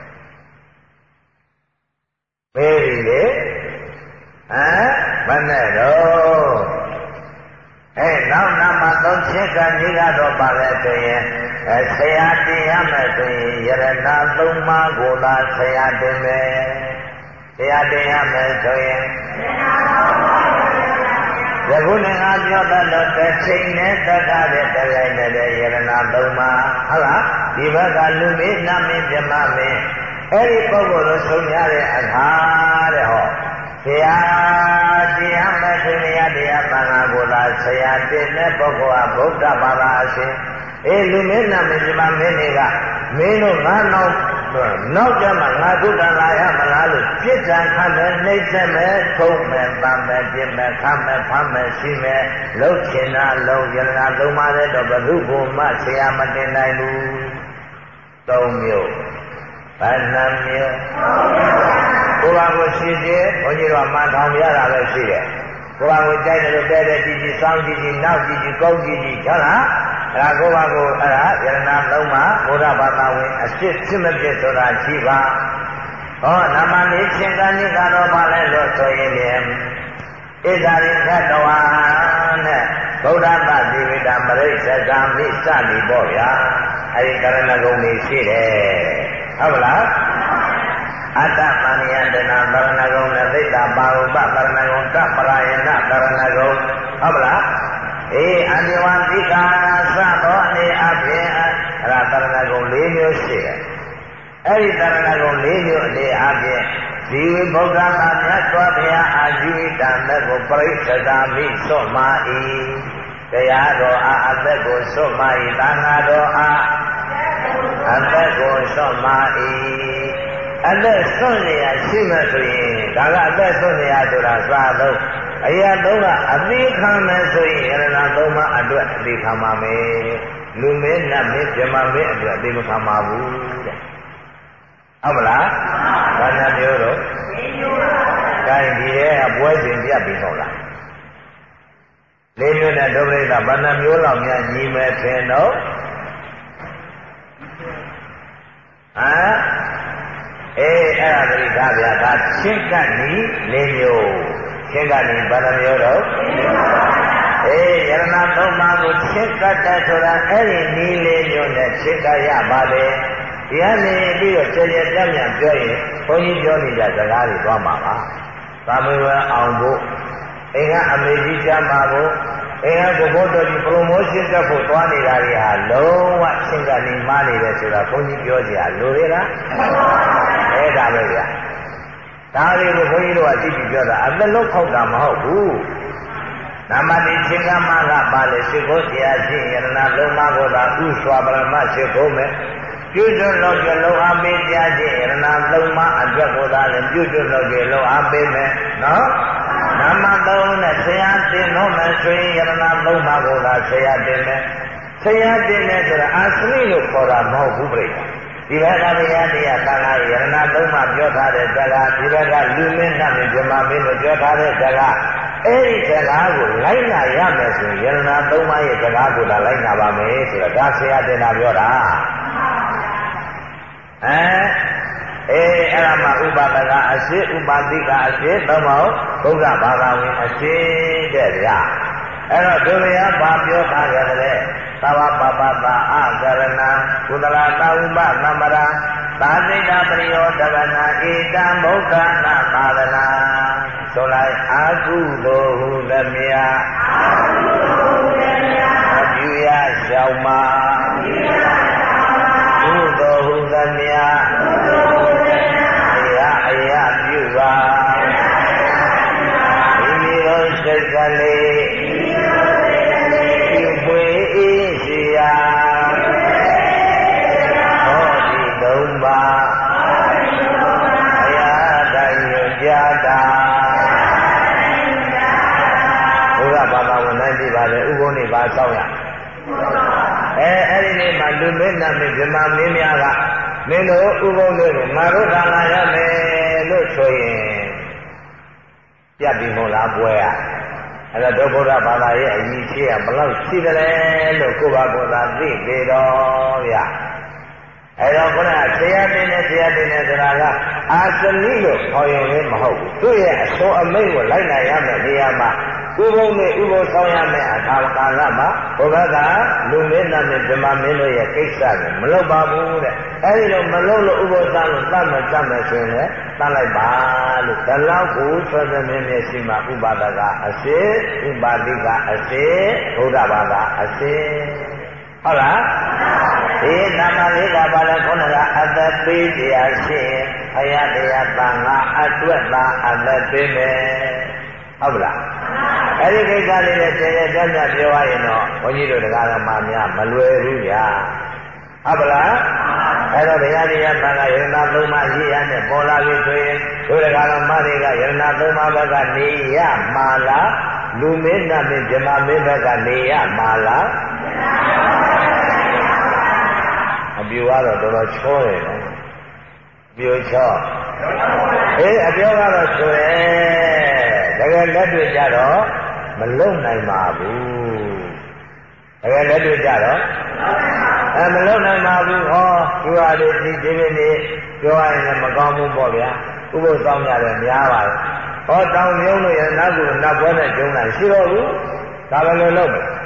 မေးပြီလေဟမ်ဘယ်နဲ့တော့အဲနောက်နာမသုံးချက်ကနေကတော့ပါလဲဆိုရင်အဲဆရာတင်ရမယ်ဆိုရင်ယရဏသုံးပါးကိုသာဆရာတင်မယ်ဆရာတင်ရမယ်ဆိုရင်ယခုနဲ့ငါပြောတတ်လို့တစ်ချိန်နဲ့တတ်တဲ့တလိုက်တဲ့ယရဏသုံးပါးဟုတ်လားဒီဘက်ကလူမေးနမင်းပြမမင်းအဲ့ဒီပုဂ္ဂိုလ်တို့ဆုံးရတဲ့အခါတဲ့ဟောတရားတရားမဲ့ခင်ရတရားသံဃာကိုသာဆရာတင်တဲ့ပုဂ္ဂိုလ်ဟာဗုဒ္ဓဘာသာအရှင်အေးလူမင်းနမင်းပြမမင်းတွေကမင်းတို့ငါနောက်နောက်ကြမှာငါဒုက္ခလာရမလားလို့ပြစ်ဒဏ်ခံမယ်နှိမ့်ဆက်မယ်ထုံးမယ်ပန်းမယ်ပြစ်မယ်ခမ်းမယ်ဖမ်းမယ်ရှိမယ်လှုပ်ချင်တာလှုပ်ယရနာသုံးပါးတဲ့တော့ဘုသူ့ဘုံမှဆရာမတင်နိုင်ဘူးသုံးမျိုးဘယ်နှမျိုးကိုယ်ပါကိုရှိသေးဘုန်းကြီးတို့မှထောင်ရတာပဲရှိတယ်ကိုယ်ပါကိုကြိုက်တယ်လို့တဲတဲ့ကြည့်ကြည့်စောင်းကြည့်ကြည့်နောက်ကြည့်ကြည့်ကောင်းကြည့်ကြည့်ဟုတ်လားအဲ့ဒါကိုယ်ပါကိုအဲ့ဒါယရနာသုံးပါးဘုရားဘာသာဝင်အစ်စ်ဖြစ်မဖြစ်ဆိုတာရှိပါဟောနာမလေးချင်းကနိကတော့ပါလဲလို့ဆိုရင်လေဣဒာရိသတ္တဝါနဲ့ဗုဒ္ဓသတိဝိတမရိစ္ဆကမိစသည်ပေါ့ဗျာအဲ့ဒီကရဏဂုံကြီးရှိတယ်ဟုတ်ပါလားအတ္တမနိယတနာကရဏဂုံနဲ့သိတ္တပါဥပကရဏဂုံတပရယနာကရဏဂုံဟုတ်ပါလားအေးအနိဝတိကာသသောအနေအဖြင့်အရတရဏဂုံ၄မျိုးရှိတယ်အဲ့ဒီတရဏဂုံ၄မျိုးအနေအဖြင့်ဒီဝိဗုဒ္ဓသာမြတ်စွာဘုရားအာဇီဝိတမေကိုပရိစ္ဆဂာမိသော့မာဤတရားတော်အားအသက်ကိုသော့မာဤသံဃာတော်အားအသက်ကိုသော့မာဤအသက်စွန့်နေရရှိမှဆိုရင်ဒါကအသက်စွန့်နေရဆိုတာသာလို့အရာသုံးကအသေးခံမယ်ဆိုရင်ယရဏသုံးပါးအတွက်အသေးခံပါမယ်လူမင်းနတ်မင်းဇမမင်းအတွက်အသေးမခံပါဘူးတဲ့ဟုတ်မလားဘာသာမျိုးတော့ကိုင်းဒီရဲ့အပွဲစဉ်ပြပြီဟုတ်လားလေးမျိုးနဲ့ဒုပရိသဘာသာမျိုးလောက်များညီမယ်ထင်တော့ဟမ်အေးအဲ့ဒါတိသာဗျာဒါချင်းကပ်နီလေးမျိုးချင်းကပ်နီဘာသာမျိုးတော့အေးယရဏသုံးပါးကိုချင်းကပ်တဲ့ဆိုတာအဲ့ဒီနီးလေးမျိုးနဲ့ချင်းကပ်ရပါတယ်ဒီကနေပြီးတော့ကျေကျေပြန့်ပြန့်ပြောရင်ဘုန်းကြီးပြောနေကြစကားတွေသွားမှာပါသာမေဝအောင်ဖို့အိမ်ကအမေကြီးချမ်းပါဖို့အိမ်ကဘုဘတော်ကြီးပရိုမိုးရှင်းတက်ဖို့သွားနေတာတွေဟာလုံးဝချင်းကနေမှားနေတယ်ဆိုတာဘုန်းကြီးပြောကြရလိုရလားအဲ့ဒါပဲဗျာဒါတွေကိုဘုန်းကြီးတို့ကသိပြီးပြောတာအသက်လုံးခောက်တာမဟုတ်ဘူးနာမတိချင်းကမှကပါလေရှိခိုးတရားရှိယရဏလုံးမကိုသာဥစွာပရမရှိခိုးမယ်ပြုကျွတ်လို့ကြလုံးအားပေးကြခြင်းယရဏသုံးပါးအတွက်ကိုသာလည်းပြုကျွတ်လို့ကြလုံးအားပေးမယ်နော်နာမသုံးနဲ့ဆရာတင်လို့မယ်ဆိုရင်ယရဏသုံးပါးကိုသာဆရာတင်မယ်ဆရာတင်တယ်ဆိုတာအာသရိလို့ခေါ်တာမဟုတ်ဘူးပြိတ္တာဒီဘက်ကတရားတရားသံဃာယရဏသုံးပါးပြောထားတဲ့စကားဒီဘက်ကလူမင်းနတ်မင်းဗြဟ္မာမင်းတို့ပြောထားတဲ့စကားအဲ့ဒီစကားကိုလိုက်နာရမယ်ဆိုရင်ယရဏသုံးပါးရဲ့စကားကိုသာလိုက်နာပါမယ်ဆိုတာဒါဆရာတင်တာပြောတာအဲအေးအဲ့ဒါမှဥပဒကအရှိဥပါတိကအရှိသုံးပါးဘုရားဘာသာဝင်အရှိတဲ့ဗျာအဲ့တော့ဒုရယဘာပြောထားကြတယ်သဝပပတာအကရဏကုသလတာဥပသမ္မရာသာသိတာပရိယောတဗနာဧတံမုက္ခနာသာသနာဆိုလိုက်အာကုသိုလ်ဟုသမြာအာကုသိုလ်ဟုသမြာအပြုရရှောင်းမှာကုသိုလ်ဟုသမြာကုသိုလ်ဟုသမြာအရာအရာပြုပါမိမိတို့စိတ်ကလေးပြုပွေအေးစီရာဟောဒီသုံးပါအရာတိုင်းညွှန်ကြားတာဘုရားဘာသာဝင်နိုင်ပြီပါလေဥပုံနေပါဆောက်ရအဲအဲ့ဒီနေ့မှာလူမင်းနာမည်ဗြဟ္မာမင်းများကမင်းတို့ဥပုံတွေကိုငါတို့ကလာရမယ်လို့ဆိုရင်ပြတ်ပြီမို့လားပွဲရအဲ့တော့ဒုဗုဒ္ဓဘာသာရဲ့အကြီးကြီးကဘလောက်ရှိတယ်လဲလို့ကိုယ်ပါကိုယ်သာသိပေတော့ဗျာအဲ့တော့ခုနကဆရာတင်နဲ့ဆရာတင်နဲ့ဆိုတာကအာသလိလို့ခေါ်ရုံလေးမဟုတ်ဘူးသူ့ရဲ့အစောအမိန့်ကိုလိုက်နိုင်ရမယ်နေရာမှာဥပုံနဲ့ဥပုံဆောင်ရမယ်အခါကာလမှာဘုရားကလူမင်းသားနဲ့ဓမ္မမင်းတို့ရဲ့ကိစ္စကိုမလုပ်ပါဘူးတဲ့အဲဒီလိုမလုပ်လို့ဥပုံဆောင်လို့သတ်မယ်သတ်မယ်ဆိုရင်လည်းတတ်လိုက်ပါလို့ဒါလောက်ကိုဆွမ်းသမင်းမျက်ရှိမှဥပါဒကအစစ်ဥပါတိကအစစ်ဘုရားဘာသာအစစ်ဟုတ်လားဒီနာမလေးကဘာလဲခေါင်းကအသက်ပေးတရားရှင်ဘုရားတရားတန်ခါအတွက်သာအသက်ပေးမယ်ဟုတ်လားအဲ့ဒီကိစ္စလေးနဲ့ကျေကျေပြတ်ပြတ်ပြောရရင်တော့ဘုန်းကြီးတို့တရားတော်မှာများမလွယ်ဘူးဗျာဟုတ်ပါလားအဲ့တော့တရားတရားတန်ခါယရဏသုံးပါးရည်ရနဲ့ပေါ်လာပြီဆိုရင်တို့တရားတော်မှာတွေကယရဏသုံးပါးဘက်ကနေရမှာလားလူမင်းနာမင်းဇမမင်းဘက်ကနေရမှာလားအပြူကတော့တော်တော်ချောတယ်နော်ပြူချောအေးအပြောကတော့ဆိုရဲတကယ်လက်တွေ့ကြတော့မလုံနိုင်ပါဘူးတကယ်လက်တွေ့ကြတော့အဲမလုံနိုင်ပါဘူးဟောဒီဟာလေးဒီဒီနေ့နေ့ပြောရရင်လည်းမကောင်းဘူးပေါ့ဗျာဥပုသ်တောင်းရတယ်များပါဘူးဟောတောင်းမြုံလို့ရနောက်ကူနောက်ပွဲနဲ့ကျုံလာရှိတော့ဘူးဒါပဲလို့လုပ်မယ်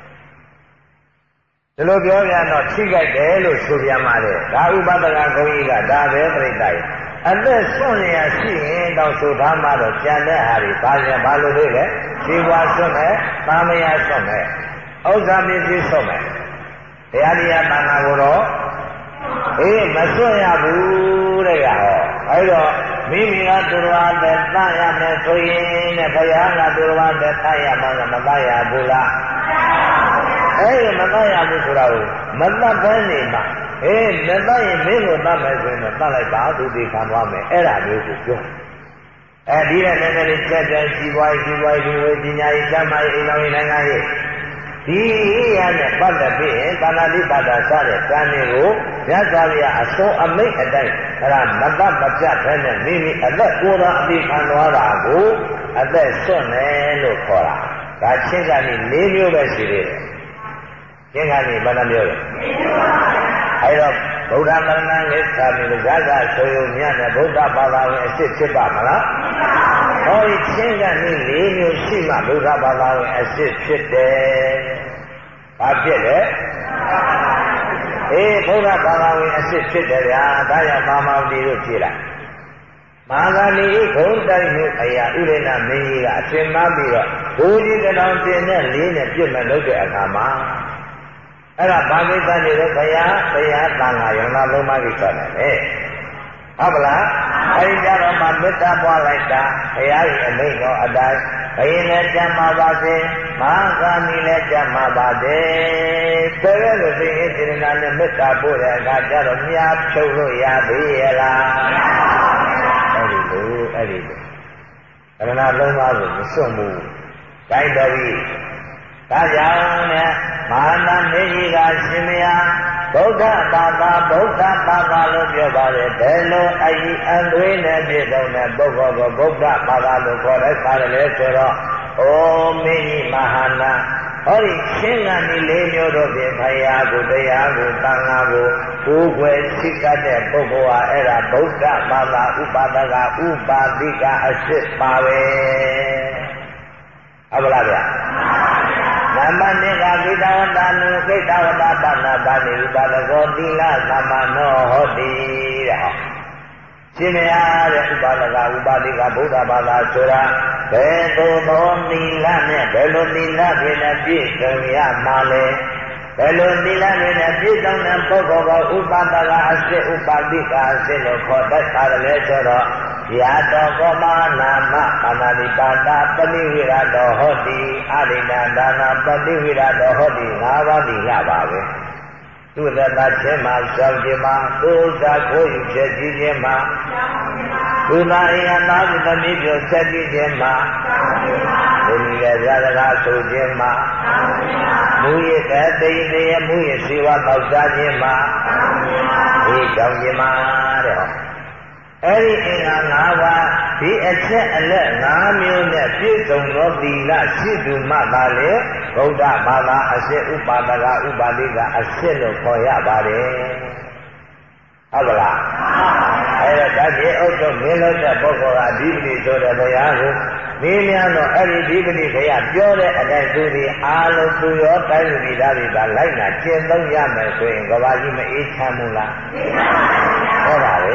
ဒီလိုပြောပြန်တော့ထိခိုက်တယ်လို့ဆိုပြန်ပါတယ်ဒါဥပဒကဂုံကြီးကဒါပဲပြိတ္တိုင်အသက်ဆွန့်ရရှိရင်တော့ဆိုထားမှတော့ကြံတဲ့ဟာတွေဘာလဲဘာလို့လဲဒီဘွားဆွန့်မယ်သာမယဆွန့်မယ်ဥစ္စာပစ္စည်းဆွန့်မယ်တရားတရားတန်ခါကိုတော့အေးမဆွန့်ရဘူးတဲ့ကဟောအဲ့တော့မိမိကသူတော်အားတဲ့တတ်ရမယ်ဆိုရင်တဲ့ဘုရားကသူတော်အားတဲ့တတ်ရမှာမတတ်ရဘူးလားအဲ့ဒီမတတ်ရဘူးဆိုတာကိုမတတ်ဘဲနေမှာအေးမတတ်ရင်မင်းကိုတတ်မယ်ဆိုရင်တော့တတ်လိုက်ပါသူဒီခံသွားမယ်အဲ့ဒါမျိုးကိုပြောအဲဒီနဲ့လည်းလည်းကြက်ကြက်ရှိပွားရှိပွားရှိဝေပညာရေးဓမ္မရေးအိမ်တော်ရေးနိုင်ငံရေးဒီရတဲ့ပတ်သက်ပြီးသာနာတိပါဒစတဲ့ကံတွေကိုမြတ်စွာဘုရားအဆုံးအမိတ်အတိုင်းအဲ့ဒါမတတ်မပြတ်တဲ့နဲ့မိမိအသက်ကိုယ်တော်အပြီးခံသွားတာကိုအသက်ဆွတ်တယ်လို့ခေါ်တာဒါချင်းကနေ၄မျိုးပဲရှိသေးတယ်ချင်းကနေဘယ်နှမျိုးလဲအဲ့တော့ဗုဒ္ဓမရဏလိသာမိဇာကဆိုယုံမြတ်နဲ့ဗုဒ္ဓဘာသာဝင်အစ်စ်ဖြစ်ပါမလားဟောဒီချင်းကနေ၄မျိုးရှိမှဗုဒ္ဓဘာသာဝင်အစ်စ်ဖြစ်တယ်ဘာဖြစ်လဲအေးဗုဒ္ဓဘာသာဝင်အစ်စ်ဖြစ်တယ်ဗျာဒါကြောင့်မာမောင်ဒီတို့ဖြေလိုက်မဟာဂဏီဂုံတိုက်မှုအရာဥရဏမင်းကြီးကအရှင်မပြီးတော့ဘိုးကြီးတောင်တင်တဲ့လေးနဲ့ပြည့်မဲ့လုပ်တဲ့အခါမှာအဲ့ဒါဘာကိစ္စနေတော့ဘုရားတရားတန်ခါယရဏသုံးပါးကိစ္စနဲ့လေဟုတ်ပလားအဲဒီကြတော့မှမေတ္တာပွားလိုက်တာဘုရားရဲ့အမိန့်တော်အတိုင်းဘယင်းလည်းကြမ်းပါပါစေမဟာကာမီလည်းကြမ်းပါပါစေတကယ်လို့သိရင်စေတနာနဲ့မေတ္တာပို့တဲ့အခါကျတော့မြားဖြုတ်လို့ရသေးရဲ့လားအဲ့ဒီလိုအဲ့ဒီလိုယရဏသုံးပါးကိုမစွန့်ဘူးတိုင်းတော်ပြီဒါကြောင့်နဲ့မဟာနာမေကြီးကရှင်မယားဗုဒ္ဓဘာသာဗုဒ္ဓဘာသာလို့ပြောပါတယ်ဘယ်လိုအယိအံသွေးနဲ့ပြည့်စုံတဲ့ပုဂ္ဂိုလ်ကိုဗုဒ္ဓဘာသာလို့ခေါ်လိုက်ပါတယ်လေဆိုတော့အိုမင်းကြီးမဟာနာဟောဒီချင်းကနေလေးမျိုးတို့ဖြင့်ဘုရားကိုတရားကိုသံဃာကိုကိုယ်ွယ်ရှိတတ်တဲ့ပုဂ္ဂိုလ်ဟာအဲ့ဒါဗုဒ္ဓဘာသာဥပါဒကဥပါတိကအစစ်ပါပဲဟုတ်ပါလားဗျာသမ္မာနေကကိတဝတ္တနုကိတဝတ္တပဏပါဏိဥပါဒကောသီလသမ္မာနောဟောတိတဲ့ဟောရှင်မရတဲ့ဥပါဒကဥပါတိကဗုဒ္ဓဘာသာဆိုတာဘယ်သို့သောသီလနဲ့ဘယ်လိုသီလဖြင့်ပြည့်စုံရမှာလဲဘယ်လိုသီလဖြင့်ပြည့်စုံတဲ့ပုဂ္ဂိုလ်ကိုဥပါဒကအစစ်ဥပါတိကအစစ်လို့ခေါ်တတ်တယ်လေဆိုတော့ယာတောကောမနာမအနာတိပါဒပဏိဝိရတောဟောတိအရိဏဒါနာပဏိဝိရတောဟောတိငါးပါးသီလပါပဲသူသတ္တခြင်းမှာရှောင်ခြင်းမှာသို့သာခိုးယူချက်ကြီးခြင်းမှာသူသာအင်္ဂနာသတိပြုဆက်ကြည့်ခြင်းမှာဘုရားရဲ့ဇာတကားဆိုခြင်းမှာမူရတဲ့တိတ်နေမူရစေဝတောက်စားခြင်းမှာဒီကြောင့်ခြင်းမှာတဲ့အဲ့ဒီအင်္ဂါ၅ပါးဒီအချက်အလက်၅မျိုးနဲ့ပြည့်စုံသောသီလရှိသူမှသာလေဗုဒ္ဓဘာသာအစစ်ဥပါဒကဥပါတိကအစစ်လို့ခေါ်ရပါတယ်ဟုတ်ပါလားအဲ့တော့ဓာတ်ကြီးအုပ်ချုပ်မင်းလို့တဲ့ပုဂ္ဂိုလ်ကအဓိပတိဆိုတဲ့ဘုရားကိုမင်းများတော့အဲ့ဒီအဓိပတိဘုရားပြောတဲ့အတိုင်းသူဒီအားလုံးသူရောတိုင်းလူပြည်သားတွေကလိုက်နာကျင့်သုံးရမယ်ဆိုရင်ကဘာကြီးမအေးချမ်းဘူးလားအေးပါဘူးဟောပါလေ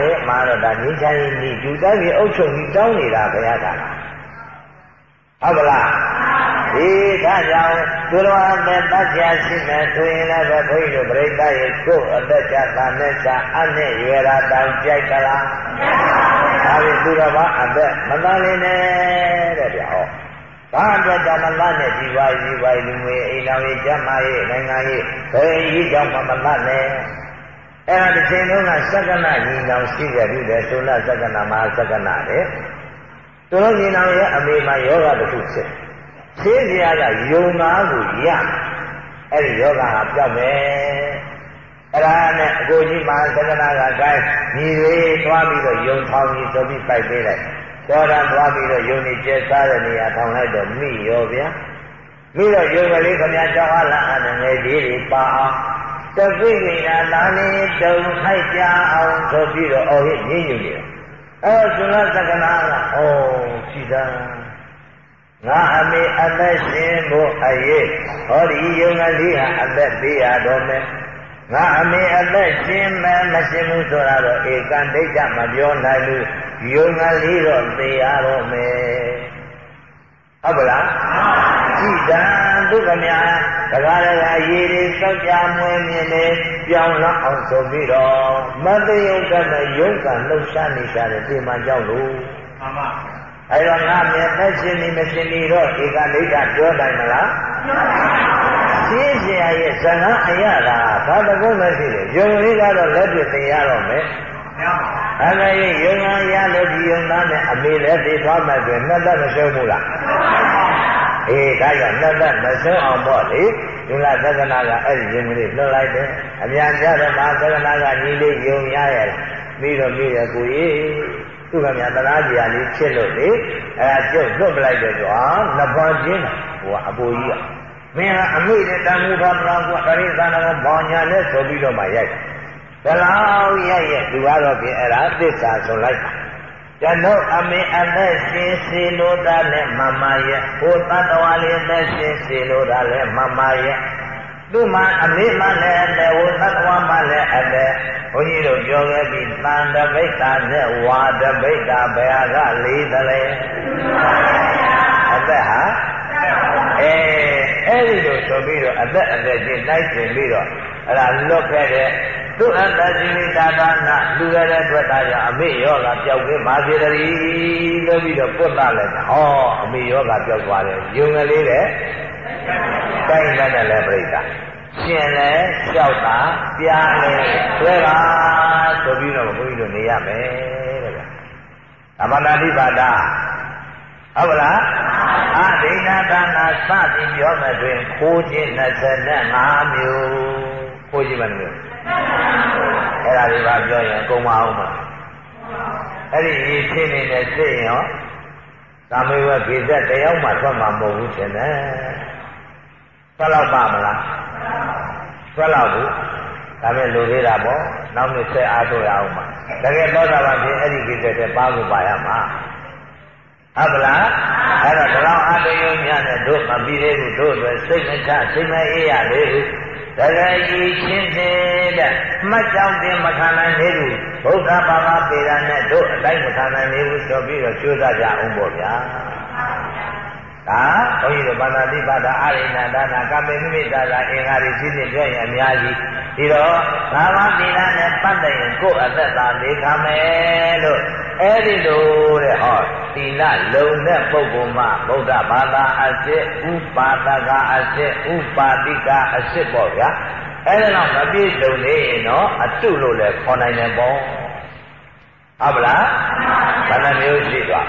လေမှာတော့ဒါငင်းချင်ကြီးဒီတိုင်းပြီးအုပ်ချုပ်ပြီးတောင်းနေတာဘုရားကဟုတ်ကလားဒီဒါကြောင့်သူတော်အသက်တတ်ကြရှိမယ်ဆိုရင်လည်းဘုန်းကြီးတို့ပြိဿရဲ့ကိုယ်အသက်ကြတာနဲ့စာအနဲ့ရွယ်တာတောင်ကြိုက်ကြလားဒါပြီးသူတော်ဘာအသက်မသားလေးနဲ့တဲ့ဗျာဟောဘာအတွက်ကြမလားနဲ့ဒီပါဒီပါလူငွေအိမ်တော်ကြီးကျမရဲ့နိုင်ငံကြီးဘယ်ကြီးကြောင့်မမလားနဲ့အဲ့ဒါတစ်ချိန်လုံးကသက္ကနာညီနောင်ရှိခဲ့ပြီလေသုလသက္ကနာမဟာသက္ကနာလေသူတို့ညီနောင်ရဲ့အမေမှာယောဂတစ်ခုဖြစ်ရှင်းစရာကယုံနာကိုရအဲ့ဒီယောဂဟာပြောက်မယ်အဲ့ဒါနဲ့အကိုကြီးမှာသက္ကနာကကိုင်းညီလေးသွားပြီးတော့ယုံထောင်ကြီးဆိုပြီးပိုက်ပေးလိုက်တော်တာသွားပြီးတော့ယုံနေကျဲစားတဲ့နေရာထောင်လိုက်တော့မိရောဗျာမိတော့ယုံကလေးခင်ဗျာကြောက်အားလားအဲ့ငယ်ကြီးတွေပါအောင်တပိကိနာလာလေးတုံထိုက်ကြအောင်ဆိုပြီးတော့အော်ဟစ်ညင်ညူနေတယ်အဲ့သုလသက္ကနာကဩရှိတာငါအမေအသက်ရှင်ဖို့အရေးဟောဒီယုံကလေးဟာအသက်ပေးရတော့မယ်ငါအမေအသက်ရှင်မယ်မရှင်ဘူးဆိုတာတော့ဧကံဒိဋ္ဌမပြောနိုင်ဘူးယုံကလေးတော့သိရတော့မယ်ဟုတ်ပါလားကြည်တံဒုက္ခများတကားလည်းအရေးတွေစောက်ကြမွေးမြင်နေပြောင်းလောက်အောင်ဆိုပြီးတော့မတယုတ်ကမဲ့ယုံကလှုပ်ရှားနေကြတဲ့ဒီမှကြောက်လို့မှန်ပါအဲ့တော့ငါမြတ်သက်ရှင်နေမရှင်နေတော့ဧကဒိဋ္ဌပြောနိုင်မလားရှင်းစရာရဲ့ဇဏအရတာဘာတကုန်းမရှိလေယုံလေးကတော့လက်တွေ့သိရတော့မယ်အဲ့ဒါရဲ့ယုံငါရလို့ဒီယုံသားနဲ့အမေလည်းသိသွားမှဆိုရင်နှစ်သက်မရှုံးဘူးလားအေးဒါကြောင့်နှစ်သက်မရှုံးအောင်ပေါ့လေဒီလားသက္ကနာကအဲ့ဒီယုံကလေးလွှတ်လိုက်တယ်အမြန်ကြတော့မှသက္ကနာကညီလေးယုံရရဲ့ပြီးတော့ပြီးရကိုကြီးသူကများတရားကြီးအလေးဖြစ်လို့လေအဲ့ဒါကျုပ်လွတ်ပလိုက်တယ်ဆိုဟာနှစ်ပေါင်းချင်းဟိုအပူကြီးကမင်းကအမိနဲ့တန်မှုထားတော့ကတရိသနာကဘောင်ညာနဲ့ဆိုပြီးတော့မှရိုက်ဘယ်လောက်ရိုက်ရဲ့သူကတော့ပြင်အဲ့ဒါသစ္စာဆိုလိုက်တာကျွန်တော်အမေအသက်ရှင်စီလို့တာနဲ့မမရဲ့ဟိုတတ္တဝါလေးအသက်ရှင်စီလို့တာလည်းမမရဲ့သူ့မှာအမေမှလည်းအသက်ဟိုတတ္တဝါမှလည်းအသက်ဘုန်းကြီးတို့ပြောခဲ့ပြီးတန်တပိဋ္ဌာနဲ့ဝါတပိဋ္ဌာဘယ်ဟာကလေးတလဲအသက်ဟာအဲအဲ့ဒီလိုဆိုပြီးတော့အသက်အသက်ချင်းနိုင်ပြင်ပြီးတော့အဲ့ဒါလွတ်ခဲ့တဲ့သူအတ္တဇိမိတာဒါနလူရတဲ့အတွက်ဒါကြောင့်အမေယောဂပျောက်ကင်းပါစေတည်းလို့ပြီးတော့ပုတ်တာလိုက်တာဟောအမေယောဂပျောက်သွားတယ်ယုံကလေးတဲ့တိုင်းနဲ့လည်းပြိတ္တာရှင်လဲလျှောက်တာပြားလဲဆွဲတာဆိုပြီးတော့ဘုန်းကြီးတို့နေရမယ်တဲ့ဗျ။သမဏတိပါဒဟုတ်ပါလား။အဒိဋ္ဌဒါနစသည်ပြောမယ်တွင်ခိုးခြင်းနှစ်ဆယ်နဲ့ငါးမျိုးခိုးခြင်းမမျိုးအဲ့ဒါတွေပါပြောရင်အကုန်မအောင်မှာအဲ့ဒီရည်ဖြစ်နေတဲ့စိတ်ရောသာမေဝကိစ္စတယောက်မှထွက်မှာမဟုတ်ဘူးရှင်နဲ့ထွက်တော့ပါမလားထွက်တော့ဘူးဒါပေမဲ့လိုသေးတာပေါ့နောက်နေ့ဆက်အားထုတ်ရအောင်မှာတကယ်တော့တာပါဖြင့်အဲ့ဒီကိစ္စတွေပါဖို့ပါရမှာဟုတ်ပလားအဲ့တော့ဒီလောက်အတယုံညနဲ့တို့မပြီးသေးဘူးတို့အတွက်စိတ်မချစိတ်မအေးရလေတကယ်ကြီးချင်းတဲ့မှတ်ကြောင့်တင်မခံနိုင်သေးဘူးဘုရားဘာသာပေတာနဲ့တို့အတိုင်းမခံနိုင်သေးဘူးဆိုပြီးတော့ကြိုးစားကြအောင်ပေါ့ဗျာဒါဘုန်းကြီးတို့ဘာသာတိပါဒအာရိဏဒါနာကမေမိမိတာသာအင်္ဂါတွေရှိနေပြောရင်အများကြီးဒီတော့ဘာဝတိလနဲ့ပတ်သက်ရင်ကိုယ်အသက်သာနေခံမယ်လို့အဲ့ဒီလိုတဲ့ဟောသီလလုံတဲ့ပုဂ္ဂိုလ်မှာဗုဒ္ဓဘာသာအစစ်ဥပါဒကအစစ်ဥပါတိကအစစ်ပေါ့ဗျာအဲ့ဒါတော့မပြည့်စုံနေရင်တော့အတုလို့လည်းခေါ်နိုင်တယ်ပေါ့ဟုတ်ပလားဘယ်နှမျိုးရှိသွား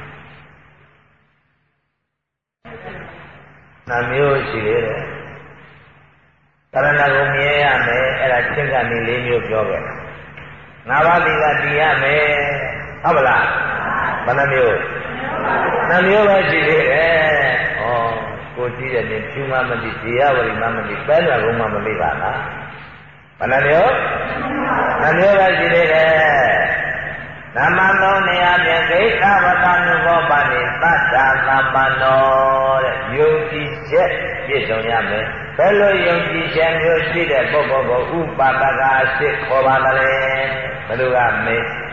နှမျိုးရှိသေးတယ်တရဏဂုံမြဲရမယ်အဲ့ဒါချင်းကနေ၄မျိုးပြောခဲ့ငါးပါးသီလတည်ရမယ်ဟုတ်ပလားဘယ်နှမျိုးနှမျိုးပဲရှိသေးတယ်ဩကိုကြည့်တဲ့နေဖြူမမတိဇေယဝရိမမတိပဲလာကုန်းမမလေးပါလားဘယ်နှမျိုးနှမျိုးပဲရှိသေးတယ်နမသောနေရာဖြင့်ဒိဋ္ဌဝတ္တနုဘောပါဏိသတ္တသမ္ပန္နောတဲ့ယုံကြည်ချက်ပြည့်စုံရမယ်ဘယ်လိုယုံကြည်ချက်မျိုးရှိတဲ့ပုဂ္ဂိုလ်ကိုဥပါဒကအစစ်ခေါ်ပါသလဲဘယ်လိုကမေး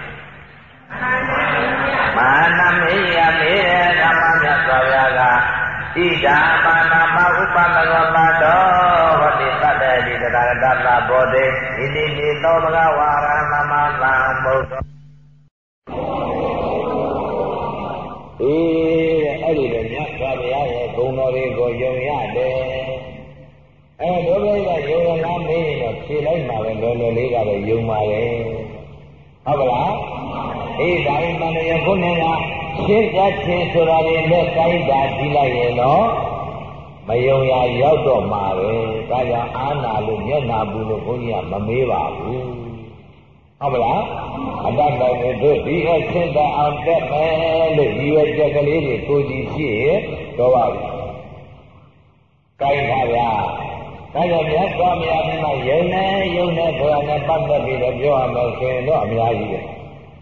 နာမေယမေရဓမ္မမြတ်စွာဘုရားကဣဒာပါဏမဥပမဂောတတောဟောတိတတ္တေတိတရတတဘောတေဣတိတိသောဘဂဝါရမမသံဘုဒ္ဓအေးအဲ့ဒီတော့မြတ်စွာဘုရားရဲ့ဂုဏ်တော်တွေကိုယုံရတယ်အဲဒုက္ခကယုံရလားမင်းတော့ဖြေလိုက်မှာပဲလောလောလေးကတော့ယုံပါရဲ့ဟုတ်ပါလားအေးဒါရင်တန်ရခုနေကရှင်းကြချင်းဆိုတာတွေနဲ့တိုင်းတာကြည့်လိုက်ရင်တော့မယုံရရောက်တော့မှာပဲဒါကြောင့်အာနာလို့မျက်နာဘူးလို့ဘုန်းကြီးကမမေးပါဘူးဟုတ်ပါလားအတ္တတော်တို့ဒီအရှင်းတအောင်တက်မယ်လို့ဒီရဲ့ကြက်ကလေးတွေကိုကြည့်ဖြစ်တော့ပါဘူးကိုင်းပါဗျာဒါကြောင့်မြတ်စွာဘုရားကယုံနေယုံနေဆိုတာနဲ့ပတ်သက်ပြီးတော့ပြောရမယ်ဆိုရင်တော့အများကြီးပဲ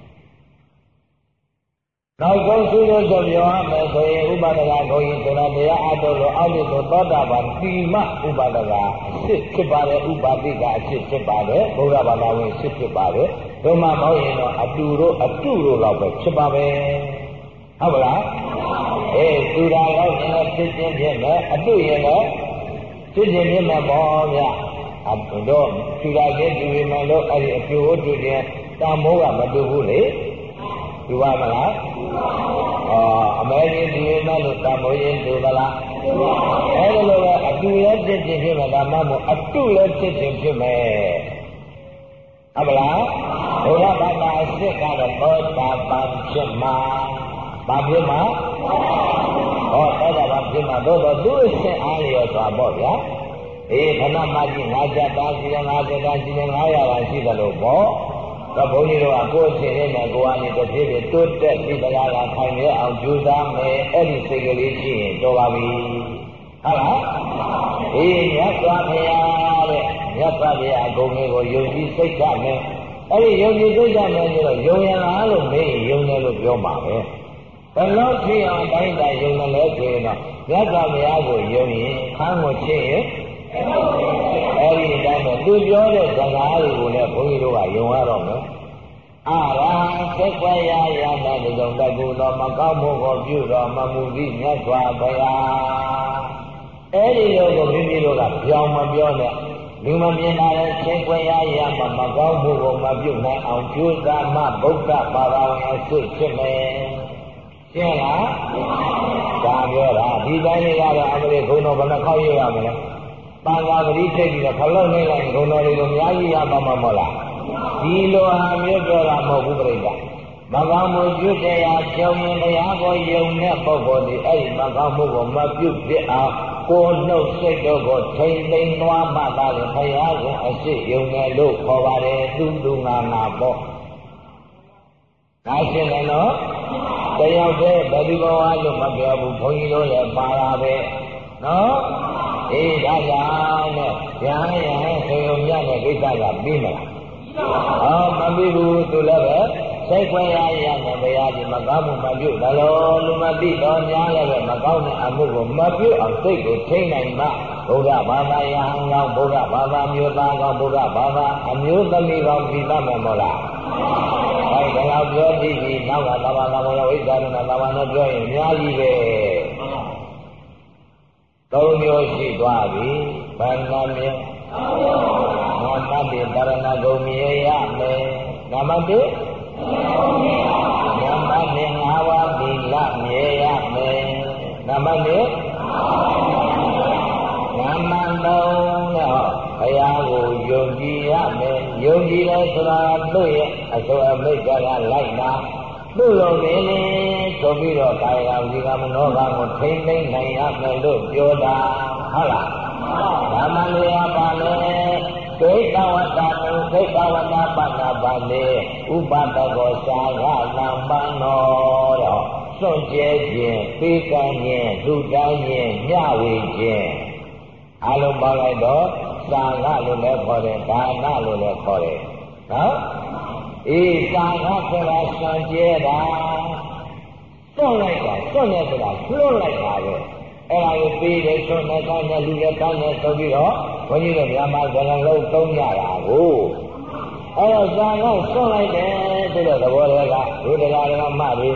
နောက်ဆုံးသူတို့ဆိုပြောရမယ်ဆိုရင်ဥပါဒကဂုံရင်ဆိုတာတရားအထုတ်လို့အောက်လို့သောတာပန်တိမဥပါဒကအဖြစ်ဖြစ်ပါတယ်ဥပါတိကအဖြစ်ဖြစ်ပါတယ်ဘုရားဘာသာဝင်ဖြစ်ဖြစ်ပါတယ်ဒုမမဟုတ်ရင်တော့အတူတို့အတုတို့လောက်ပဲဖြစ်ပါပဲဟုတ်ပါလားအေးသူတော်လောက်ရင်လည်းဖြစ်ခြင်းဖြစ်မယ်အတုရင်လည်းဖြစ်ခြင်းဖြစ်မယ်ပေါ့ဗျာအတူတော့သူတော်ချင်းသူရင်လည်းအဲ့ဒီအတူအတူချင်းတာမိုးကမတူဘူးလေတူပါမလားအော်အမေကြီးဒီမဲ့လို့တမိုးရင်တူပါလားအဲဒီလိုပဲအတူလည်းဖြစ်ဖြစ်ဖြစ်မယ်ဒါမှမဟုတ်အတုလည်းဖြစ်ဖြစ်ဖြစ်မယ်ဟုတ်ပါလားဘုရားဘာသာအစ်စ်ကတော့သောတာပန်ဖြစ်မှာဘာဖြစ်မှာဟောသောတာပန်ဖြစ်မှာတော့သူ့အစ်အားလျော်စွာပေါ့ဗျာအေးခဏမှကြည့်ငါးချက်တာရှိတယ်ငါးချက်တာရှိတယ်ငါးရာပါရှိတယ်လို့ပေါ့တော့ဘုန်းကြီးတို့ကကိုယ်အချင်းနဲ့ကိုယ်အနေနဲ့တစ်ပြေးတိုးတက်ပြီးတရားလာခိုင်ရအောင်ကြိုးစားမယ်အဲ့ဒီစိတ်ကလေးရှိရင်တော်ပါပြီဟုတ်လားအေးမြတ်စွာဘုရားတဲ့မြတ်စွာဘုရားအကုန်လေးကိုယုံကြည်စိတ်ချမယ်အဲ့ဒီယုံကြည်စိတ်ချမယ်ဆိုတော့ယုံရလားလို့မေးယုံတယ်လို့ပြောမှာပဲဘယ်လောက်ဖြစ်အောင်တိုင်းတာယုံတယ်လဲဆိုရင်တော့မြတ်စွာဘုရားကိုယုံရင်ခန်းကိုချင်းရင်အဲ့ဒီအတိုင်းပဲသူပြောတဲ့စကားတွေကိုလည်းဘုန်းကြီးတို့ကယုံရတော့မယ်အာရဟံသက်ွယ်ရရတဲ့ဒီကြောင့်တကူတော်မကောက်မှုကိုပြုတော်မမူသည့်မြတ်စွာဘုရားအဲ့ဒီလိုကိုမိမိတို့ကပြောင်းမပြောနဲ့လူမမြင်တာလည်းသက်ွယ်ရရမှမကောက်မှုကိုမပြုနိုင်အောင်ကြိုးစားမှဗုဒ္ဓဘာသာဝင်အစစ်ဖြစ်မယ်ရှင်းလားဒါပြောတာဒီတိုင်းလေးကတော့အမလေးဘုံတော်ဘယ်နှခေါက်ရရမလဲပါဠိပရိသေတိကခလုံးနေလိုက်ဂုဏ်တော်တွေကိုအများကြီးရပါမှာမဟုတ်လားဒီလိုဟာမျိုးပြောတာမဟုတ်ဘူးပြိတ္တာမကောင်းမှုပြုတရားကြောင့်ရင်တရားကိုယုံတဲ့ပုဂ္ဂိုလ်ဒီအဲ့ဒီမကောင်းမှုကိုမပြုဖြစ်အောင်ကိုယ်နှုတ်စိတ်တို့ကိုထိမ့်သိမ်းသွားမှသာလေဘုရားရှင်အရှိယုံတယ်လို့ခေါ်ပါတယ်သူသူငါငါပေါ့ဒါရှင်းတယ်နော်တယောက်တည်းဘယ်ဒီဘဝလို့မပြောဘူးဘုန်းကြီးတို့လည်းပါတာပဲနော်အေးဒါကြောင့်နဲ့ရဟန်းရဟန်းဆေယုံမြတ်တဲ့ကိစ္စကပြီးမလားဟောမပြီးဘူးသူလည်းပဲစိတ်ခွင့်ရရမယ်တရားဒီမကောင်းမှုမပြုတ်ဒါလို့လူမသိတော်များလည်းပဲမကောင်းတဲ့အမှုကိုမပြုတ်အောင်စိတ်ကိုထိနိုင်မှဘုရားဘာသာယဟန်ကောင်းဘုရားဘာသာမျိုးသားကောင်းဘုရားဘာသာအမျိုးသမီးကောင်းပြီးသားမယ်မဟုတ်လားအဲဒါတော့ပြောပြီးပြီနောက်ကသဘာဝကဝိဇ္ဇာနဲ့သဘာဝနဲ့ပြောရင်အများကြီးပဲသုံးမျိုးရှိသွားပြီဗန္နာမြေနမတိတရဏဂုံမြေရမယ်နမတိနမတိငါးပါးသီလမြေရမယ်နမတိနမသုံးနဲ့ဘုရားကိုယုံကြည်ရမယ်ယုံကြည်တယ်ဆိုတာသူ့ရဲ့အစိုးအမိတ်ကလိုက်နာသူ့လိုနေလေဆိုပြီးတော့ကာယဝိကမနောကကိုထိမ့်သိမ့်နိုင်ရမယ်လို့ပြောတာဟုတ်လားဓမ္မလေးရပါလေဒိဋ္ဌဝတ္တနုဒိဋ္ဌဝတ္တပဏ္ဏပါလေဥပတကောသာဂလံပန်းတော်တော့စွန့်ကြဲခြင်းပေးကမ်းခြင်းလူတိုင်းခြင်းမျှဝေခြင်းအလုံးပေါင်းလိုက်တော့သာဂလို့လည်းခေါ်တယ်ဒါနလို့လည်းခေါ်တယ်နော်အေးသာဂဆိုတာစွန့်ကြဲတာစွန့်လိုက်တာစွန့်နေဆိုတာလွတ်လိုက်တာပဲအဲ့ဒါကိုပေးတယ်စွန့်နေကောင်းတဲ့လူတွေကောင်းတယ်ဆိုပြီးတော့ဘုန်းကြီးတို့မြန်မာစကားလုံးသုံးကြတာကိုအဲ့တော့သာဂစွန့်လိုက်တယ်ဆိုတဲ့သဘောတွေကဒုဒကာဓမ္မတွေ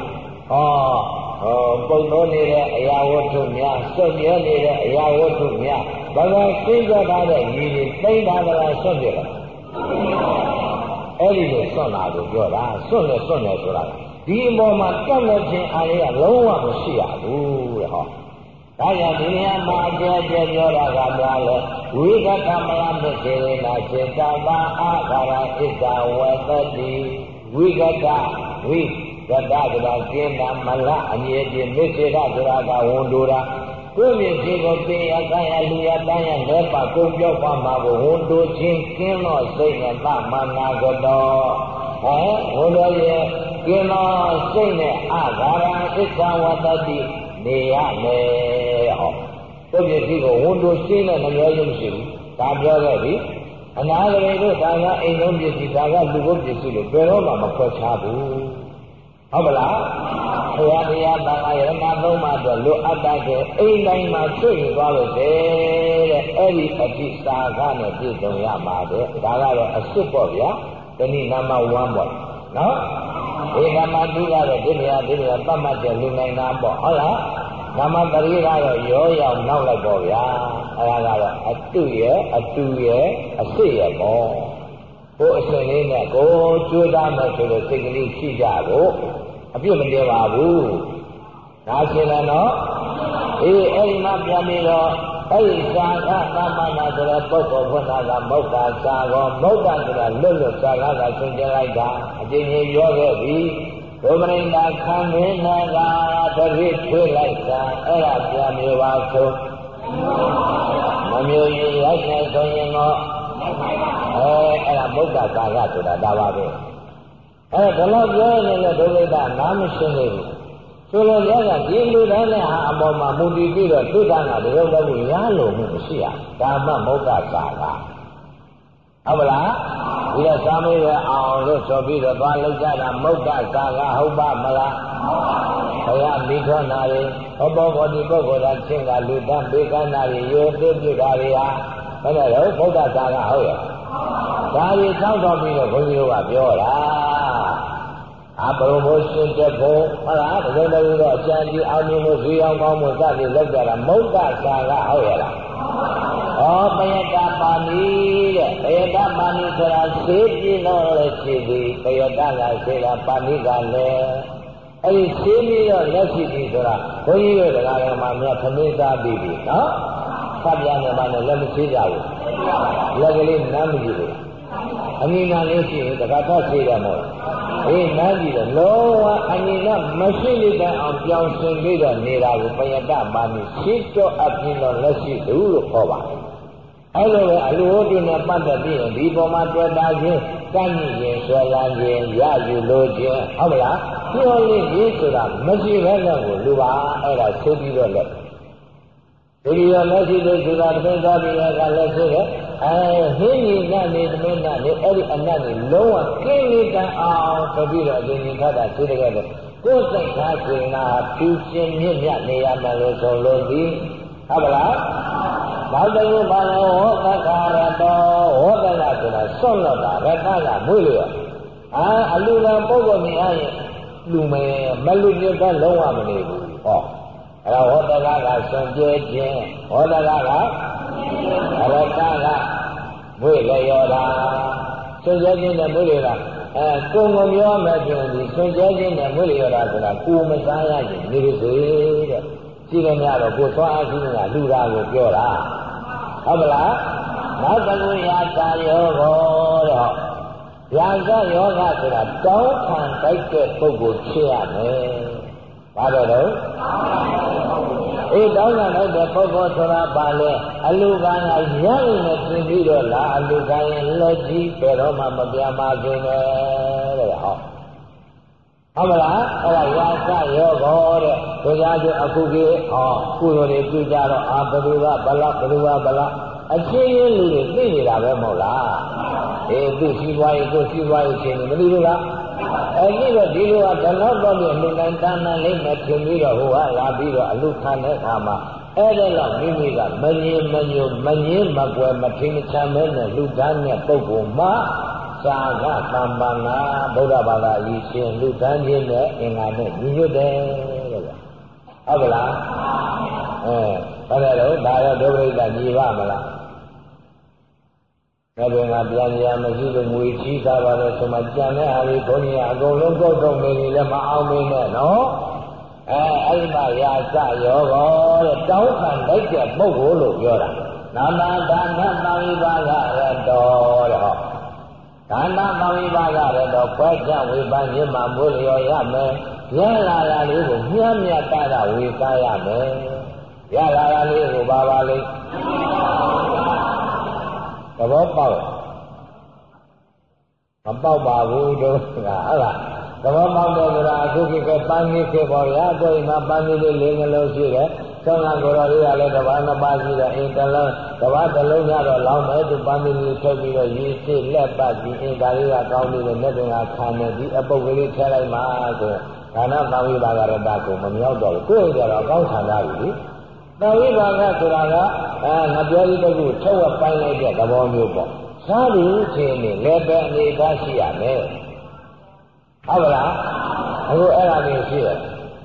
ဟောပုံတော်နေတဲ့အရာဝတ္ထုများစွန့်မြဲနေတဲ့အရာဝတ္ထုများဘာသာသိကြထားတဲ့ညီတွေသိတာကလားစွန့်ပြလားအဲ့ဒီလိုစွန့်လာလို့ပြောတာစွန့်တယ်စွန့်တယ်ဆိုတာဒီအပေါ်မှာတတ်လို့ခြင်းအားရလုံးဝမရှိရဘူးတဲ့ဟောဒါကြောင့်ဒီနေရာမှာအကျယ်ကျယ်ပြောတာကများလဲဝိကတမယမစ္စေနာစေတပါအာခာရဣဒ္ဓဝတတိဝိကတဝိကတကတာကျင်းတာမလအမြဲတည်းမစ္စေရဆိုတာကဝန်တိုတာကိုယ်မြင့်စီကိုသိရကံရလူရတန်းရလဲပါကိုပြောပါမှာကိုဝန်တိုခြင်းကျင်းတော့စိတ်နဲ့သမနာကတော်ဟဲ့ဝန်တော်ရဲ့ကျင်းတော့စိတ်နဲ့အာခာရဣဒ္ဓဝတတိနေရမယ်ဟောကိုယ့်ပစ္စည်းကိုဝန်တိုရှင်းတဲ့နှမျိုးချင်းမရှိဘူးဒါပြောခဲ့ပြီအနာဂရေတို့ဒါကအိမ်လုံးပစ္စည်းဒါကလူကုန်ပစ္စည်းလို့ဘယ်တော့မှမခွဲခြားဘူးဟုတ်ပါလားဘုရားတရားဘာသာယရဏသုံးပါးအတွက်လိုအပ်တဲ့အိမ်တိုင်းမှာဆွေ့သွားလို့တဲ့အဲ့ဒီအတိစာကနဲ့ပြည့်စုံရမှာတဲ့ဒါကတော့အစ်စ်ပေါ့ဗျာတဏိနာမဝမ်းပေါ့နော်ဒီကမတုကတော့ဒီနေရာဒီနေရာသတ်မှတ်တဲ့လူနိုင်တာပေါ့ဟုတ်လားဓမ္မတရိကတော့ရောရောက်နောက်လိုက်ပေါ့ဗျာအဲဒါကတော့အတုရဲ့အတူရဲ့အစစ်ရဲ့ပေါ့ကိုယ်အစဉ်လေးနဲ့ကိုယ်ကြိုးစားမယ်ဆိုလို့စိတ်ကလေးရှိကြဖို့အပြစ်မတည်ပါဘူးဒါဆိုရင်တော့အေးအဲ့ဒီမှာပြန်ပြီးတော့အဲ့ဒီသာကသမ္မာနာဆိုတဲ့ပုဂ္ဂိုလ်ဖွင့်တာကမௌဒ္ဒသာကောမௌဒ္ဒဆိုတာလွတ်လွတ်သာကကဆွင့်ကြလိုက်တာအကျဉ်းချင်းပြောခဲ့ပြီဒုမရိန္ဒခံမင်းနာကတပိထွေးလိုက်တာအဲ့ဒါပြန်မျိုးပါဆုံးမမျိုးရင်ရိုက်နေဆိုရင်တော့အဲအဲ့ဒါမௌဒ္ဒသာကဆိုတာဒါပါပဲအဲဒါတော့ပြောနေတဲ့ဒုလိတနားမရှင်းလို့ဆိုလိုရကဒီလူတိုင်းနဲ့ဟာအပေါ်မှာမူတည်ပြီးတော့သုဒ္ဓနာတရုပ်တော့ကိုရားလို့မှုမရှိရဒါမှမௌဒ္ဒသာကဟုတ်ပါလားဒီတော့သာမေးရအောင်လို့ဆိုပြီးတော့သွားလိုက်ကြတာမௌဒ္ဒသာကဟုတ်ပါမလားဘုရားမိထွန်းနာတွေဟောဘောဘောဒီပုဂ္ဂိုလ်သားချင်းကလူတန်းဘေကနာတွေရိုသိပြတာတွေဟာဘယ်နဲ့တော့မௌဒ္ဒသာကဟုတ်ရဲ့ဒါတွေထောက်တော့ပြီးတော့ဘုန်းကြီးတို့ကပြောတာအပရမိုးရှင်တဲ့ဘုံဟုတ်လားတကယ်လို့တော့အကျဉ်းကြီးအောင်လို့ဇီအောင်ကောင်းမှုစသည်လောက်ကြတာမௌဒ္ဒသာကဟုတ်ရဲ့လားဩပယတပါဏိတဲ့ပယတပါဏိဆိုတာသေပြည်လို့လည်းရှိသည်ပယတကဆိုတာပါဏိကလည်းအဲ့ဒီသေပြီးတော့လက်ရှိပြီဆိုတာဘုန်းကြီးတို့တရားတော်မှာမြတ်ခမင်းသားပြီးပြီနော်ဖတ်ပြနေမှလည်းလက်မသေးကြဘူးလက်ကလေးနားမကြည့်ဘူးအမိနာလေးရှိရင်တခါတော့သေးတယ်မို့အေးနားကြည့်တော့လုံးဝအမိနာမရှိတဲ့အောင်ပြောင်းရှင်ပြီးတော့နေတာကိုပယတပါဏိရှိတော့အပြင်တော့လက်ရှိသူလို့ခေါ်ပါတယ်အဲ့လိုပဲအလိုဟုတ်တွေနဲ့ပတ်သက်ပြီးရင်ဒီပုံမှာတွေ့တာချင်းကန့်ညင်ခြင်းဆွဲလန်းခြင်းရယူလို့ခြင်းဟုတ်မလားပြောလို့ရေးဆိုတာမရှိဘဲနဲ့ကိုလူပါအဲ့ဒါသိပြီးတော့လက်ဒီလိုမရှိလို့ဆိုတာတပည့်သားတွေကလည်းဆိုတယ်အဲဟင်းကြီးကနေသမင်းနဲ့အဲ့ဒီအနတ်ကြီးလုံးဝကင်းနေတဲ့အောင်ဆိုပြီးတော့အရင်ကြီးခတ်တာသိတဲ့ကဲကိုယ်စိတ်ထားခြင်းကဖြူခြင်းမြင့်မြတ်နေရမယ်လို့ဆိုလို့ဒီဟုတ်ပါလားနောက်တစ်ခုပါလို့ဟောသက္ကာရတောဟောတကဆိုတာဆွတ်လို့တာရတကမွေးလို့အာအလူလံပုဂ္ဂိုလ်မြင်ရရင်လူမယ်မလူပြတ်တော့လုံးဝမနေဘူးဟောအဲ့တော့ဟောတကကဆွံကျဲခြင်းဟောတကကရတကမွေးလျော်တာဆွံကျဲခြင်းနဲ့မွေးလျော်တာအဲကိုယ်မပြောမဲ့ပြင်ဒီဆွံကျဲခြင်းနဲ့မွေးလျော်တာဆိုတာကိုယ်မစားရရင်နေစေတဲ့ရှိကြများတော့ကိုယ်သွားအားကြီးနေတာလူသားကိုပြောတာဟုတ်မလားနောက်တစ်ခုရာဇာယောဂောတော့ရာဇာယောဂဆိုတာတောင်းခံတိုက်တဲ့ပုဂ္ဂိုလ်ဖြစ်ရမယ်ဘာလို့လဲအေးတောင်းခံတိုက်တဲ့ပုဂ္ဂိုလ်ဆိုတာဘာလဲအလူကံကရရင်နဲ့ပြင်ပြီးတော့လားအလူကံရင်လက်ကြီးဘယ်တော့မှမပြတ်ပါခြင်းနဲ့တဲ့ဟောဟုတ်မလားအဲ့ဒါရာဇယောဂောတဲ့ဘုရားကျအခုကြီးဟောကုသိုလ်တွေပြုကြတော့အာဘယ်သူကဘလားဘယ်သူကဘလားအချင်းချင်းလူတွေသိနေတာပဲမဟုတ်လားအေးသူရှိသွားရင်ကိုရှိသွားရင်ချင်းမသိဘူးလားအဲ့ဒီတော့ဒီလိုကဓမ္မတော်ကြီးအလူတိုင်းတန်းတန်းလေးနဲ့ထင်ပြီးတော့ဟိုကလာပြီးတော့အလူခံတဲ့အခါမှာအဲ့ဒါတော့မိမိကမငြင်းမညွတ်မငြင်းမကွယ်မထင်မချမ်းမဲနဲ့လူသားနဲ့ပုဂ္ဂိုလ်မှာစာကသမ္ပန္နာဗုဒ္ဓဘာသာဤရှင်လူတန်းခြင်းနဲ့အင်္ဂါနဲ့ညီညွတ်တယ်တဲ့ဗျာဟုတ်ကလားအဲဘာလဲတော့ဒါရောဒုပရိသညီပါမလားဒါပေမဲ့ပြန်ရမရှိလို့ငွေချီးတာပါလို့ဆိုမှကြံတဲ့အားလေးဘုန်းကြီးအကုန်လုံးကောက်တော့နေလည်းမအောင်မင်းနဲ့နော်အဲအဲ့ဒီမှာရာစရောကောတဲ့တောင်းခံလိုက်တဲ့ပုဂ္ဂိုလ်လို့ပြောတာနာမဒါနသံဝိပါကရတော်တဲ့ဟောဒါနသံဝိပါကရတော်ခွဲကြဝေပန်းခြင်းမှာမွေးလျော်ရမယ်ရလာတာလေးကိုမြတ်မြတ်တတာဝေစားရမယ်ရလာတာလေးကိုပါပါလိမ့်သဘောပေါက်မပေါက်ပါဘူးတို့ကဟုတ်လားသဘောပေါက်တယ်ဆိုတာအခုခေတ်ကပန်းကြီးခေတ်ပေါ်ရကိုယ်မှာပန်းကြီးလေးလေးငလုံးရှိတယ်ဆောင်းလာကိုယ်တော်လေးကလည်းတစ်ပါးနှစ်ပါးရှိတယ်အိမ်တစ်လုံးတစ်ပါးတစ်လုံးရတော့လောင်းမယ်သူပန်းကြီးလေးထုတ်ပြီးတော့ရေစစ်လက်ပတ်ပြီးအိမ်ဒါလေးကကောင်းပြီးတော့လက်တင်ကခံနေပြီးအပုပ်ကလေးထည့်လိုက်မှဆိုဒါနသံဝိပါကရတကိုမမြောက်တော့ဘူးကိုယ်ကြတော့ကောင်းဆန္ဒပြီသံဝိပါကဆိုတာကအဲငါပြောပြီးတခုထုတ်ဝက်ပိုင်းလိုက်တဲ့သဘောမျိုးပေါ့စားပြီးခြင်းနဲ့လည်းပဲအနေသားရှိရမယ်ဟုတ်လားအခုအဲ့ဒါမျိုးရှိတယ်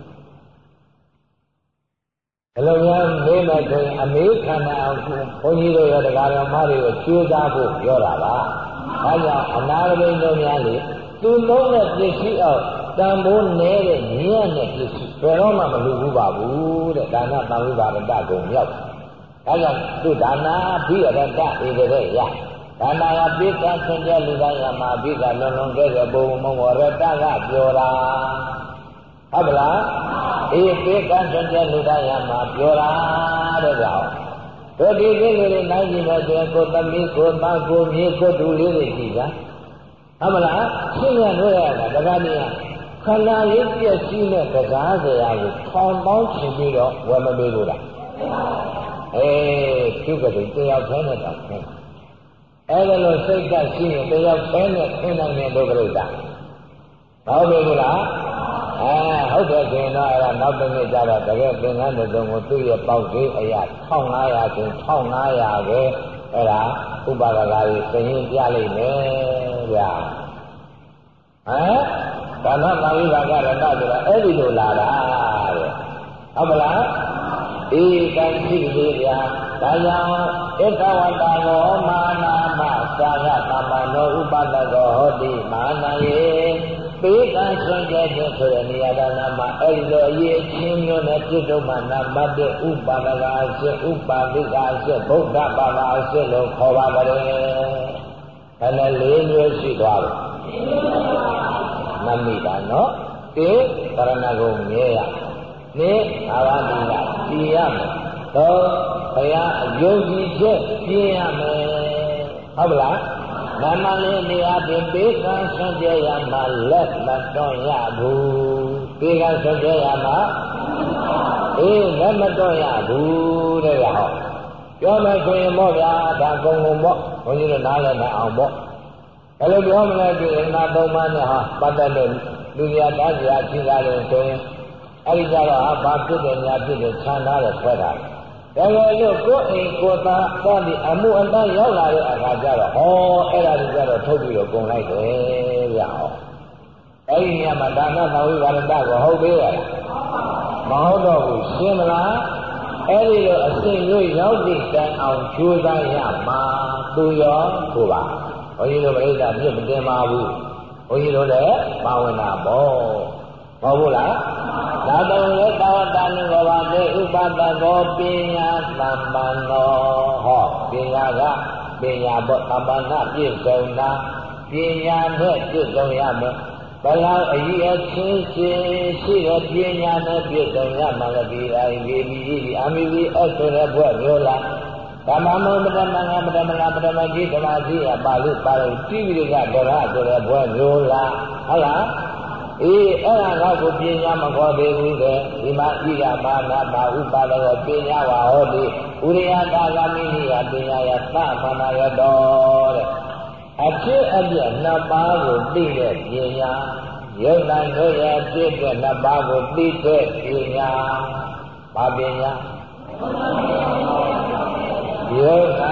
ဘယ်လိုများမေးမယ်ဆိုရင်အမေခန္ဓာအောင်ဘုန်းကြီးတို့ရောတရားတော်မတွေကိုကျိုးစားဖို့ပြောတာပါဒါကြောင့်အနာဂတ်တို့များလေသူလုံးတဲ့ပစ္စည်းအောင်တန်ဖိုးနဲတဲ့ညံ့တဲ့ပစ္စည်းဘယ်တော့မှမလူဘူးပါဘူးတဲ့ဒါနသံဝိပါဒတကိုမြောက်ဒါကြောင့်သူဒါနာဘိရတဧကတဲ့ရဒါနာကပိကဆင်ကြလူတိုင်းရမှာဘိကလွန်လွန်ခဲ့တဲ့ဘုံမုံဝရတကပြောတာဟုတ်ပလားအေးပိကဆင်ကြလူတိုင်းရမှာပြောတာတဲ့ကြောင့်တို့ဒီကိလေသာနိုင်ကြည့်လို့ဆိုရင်ကိုသမီးကိုသားကိုမြေကိုတူလေးတွေကြည့်ကြဟုတ်မလားရှင်းရလို့ရတာဒါကနည်းခန္ဓာလေးပြည့်စည်တဲ့တရားစရာကိုထောင်ပေါင်းချင်ပြီးတော့ဝယ်မပေးလို့လားအေးပြုကတိတယောက်ထဲနဲ့တောင်ခင်းအဲ့ဒါလို့စိတ်ကရှိရင်တယောက်ထဲနဲ့ခင်းနိုင်တဲ့ဒုက္ခရိတဟုတ်ပြီလားအဲဟုတ်တယ်ဆိုရင်တော့အဲ့ဒါနောက်တစ်နေ့ကျတော့တကယ်သင်္ကန်းတစ်စုံကိုသူ့ရဲ့ပေါက်သေးအရာ၁၅၀၀ဆို၁၅၀၀ပဲအဲ့ဒါဥပါဒကာကြီးသိရင်ပြလိုက်မယ်ဗျာဟမ်ဒါနသံဝိပါကရတဆိုတာအဲ့ဒီလိုလာတာတဲ့ဟုတ်မလားအေးကံရှိပြီဗျာဒါကြောင့်ဧကဝတ္တကောမာနာမသာဂသမ္ပန္နောဥပဒကောဟောတိမာနာယေပေကံဆွံ့ကြတဲ့ဆိုတဲ့နေရာကနာမှာအဲ့ဒီလိုအရေးချင်းမျိုးနဲ့ပြည့်စုံမှနာမတ်တဲ့ဥပါဒကာအဖြစ်ဥပါဒိကအဖြစ်ဗုဒ္ဓဘာသာအဖြစ်လို့ခေါ်ပါကြတယ်။ဒါနဲ့လေးမျိုးရှိသွားတယ်။မမိတာနော်။ဒီပရဏဂုံမြဲရ။နေအာဝတိကပြရမယ်။တော့ဘုရားအယုံကြည်ချက်ပြရမယ်။ဟုတ်လား။နာမလေးနေရာပြင်ပေကံဆွံ့ကြရမှာလက်မတွန့်ရဘူးပေကံဆွံ့ကြရမှာအေးလက်မတွန့်ရဘူးတဲ့ဟောပြောမယ်ဆိုရင်ပေါ့ဗျာဒါကုံကုံပေါ့ဘုန်းကြီးတို့နားလည်နိုင်အောင်ပေါ့ဘယ်လိုပြောမလဲဒီနာသုံးပါးနဲ့ဟာပတ်သက်လို့လူရတားကြာရှိကြတယ်ဆိုရင်အဲ့ဒီကြတော့ဟာဘာဖြစ်တယ်ညာဖြစ်တယ်ခြံထားတယ်ဆွဲတာဒါလည်းလို့ကိုယ်အိမ်ကိုယ်သားတော့ဒီအမှုအတန်းရောက်လာတဲ့အခါကျတော့ဟောအဲ့ဒါကြီးကျတော့ထုတ်ပြီးတော့ကုန်လိုက်တယ်ဗျာဟောအဲ့ဒီညမှာဒါနသံဝိပါဒတကိုဟုတ်သေးရဲ့မဟုတ်တော့ဘူးရှင်းမလားအဲ့ဒီလိုအစဉ်မျိုးရောက်သည့်တန်အောင်ကြိုးစားရမှာသူရောကိုပါဘုန်းကြီးတို့ပြိဿမြစ်မတင်ပါဘူးဘုန်းကြီးတို့လည်းပါဝင်တာပေါ့မဟုတ်ဘူးလားသာတုံရဲ့သာဝတ္တနုဘောဘာတေဥပဒကောပညာသမ္ပန္နောဟောပညာကပညာဘောသမ္ပန္နပြည့်စုံတာပညာနဲ့ပြည့်စုံရမယ်ဘလောက်အကြီးအချင်းချင်းရှိတဲ့ပညာနဲ့ပြည့်စုံရမှာလည်းဒီအိုင်ဒီဒီအမိဒီအဆိုတဲ့ဘွဲ့မျိုးလားဓမ္မမောပဒမငါပဒမလားပဒမကြီးဓမ္မကြီးအပါဠိပါဠိတိဝိရကဒရဆိုတဲ့ဘွဲ့မျိုးလားဟုတ်လားအေးအဲ့ဒါကကိုပညာမခေါ်သေးဘူးလေဒီမှာဣရမာနာပါဥပါဒရောပညာဝါဟောတိဥရိယတာဂမိနိယပညာယသမန္နာရတောတဲ့အဖြစ်အပျက်နှစ်ပါးကိုသိတဲ့ပညာယုတ်တန်တို့ရဲ့အဖြစ်တဲ့နှစ်ပါးကိုသိတဲ့ပညာဘာပညာယုတ်တန်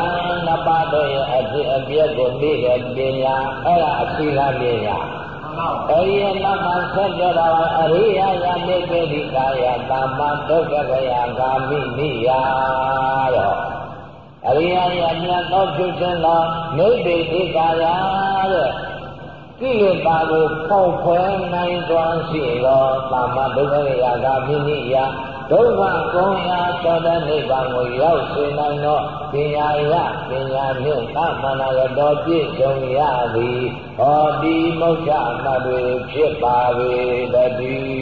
နှစ်ပါးတို့ရဲ့အဖြစ်အပျက်ကိုသိတဲ့ပညာအဲ့ဒါအစီလာပညာအဲ့ဒီနောက်မှာဆက်ပြောတာအရိယယနိဗ္ဗေဒိကာယသမ္မာဒုက္ခကယဂာမိနိယတော့အရိယယမြတ်သောဖြစ်ခြင်းသောနိဗ္ဗေဒိကာယတဲ့ကိလေသာကိုပေါက်ဖွယ်နိုင်စွာရှိသောသမ္မာဒုက္ခကယဂာမိနိယဒုက္ခကုံရာသောတနိဗ္ဗာန်ကိုရောက်စေနိုင်သောပညာရပညာဖြင့်သမဏရတော်ပြည့်စုံရသည်ဟောဒီမုဒ္ဒမတွေဖြစ်ပါပေတည်း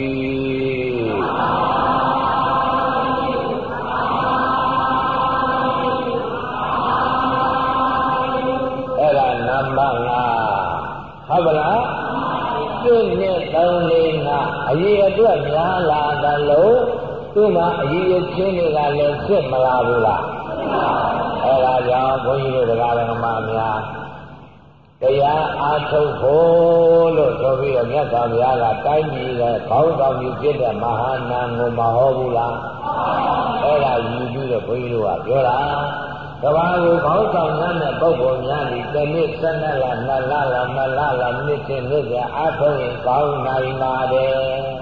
အဲ့ဒါနံပါတ်၅ဟုတ်ပါလားသူ့နဲ့သုံးလေးကအရေးအတွက်များလာတယ်လို့သူ့မှာအရေးအချင်းတွေကလည်းဖြစ်မလာဘူးလားအဲ့ဒါကြောင့်ဘုန်းကြီးတို့တရားဓမ္မများတရားအားထုတ်ဖို့လို့ဆိုပြီးတော့မြတ်စွာဘုရားကတိုင်းပြည်ရဲ့ခေါင်းဆောင်ကြီးဖြစ်တဲ့မဟာနာကိုမဟောဘူးလားအဲ့ဒါယူပြီးတော့ဘုန်းကြီးတို့ကပြောတာကဘာကိုခေါင်းဆောင်တဲ့ပုဂ္ဂိုလ်များဒီတစ်နှစ်ဆက်နှစ်လနှစ်လလမလလနှစ်ချင်းနှစ်ကျအားထုတ်ရင်ကောင်းနိုင်ပါတယ်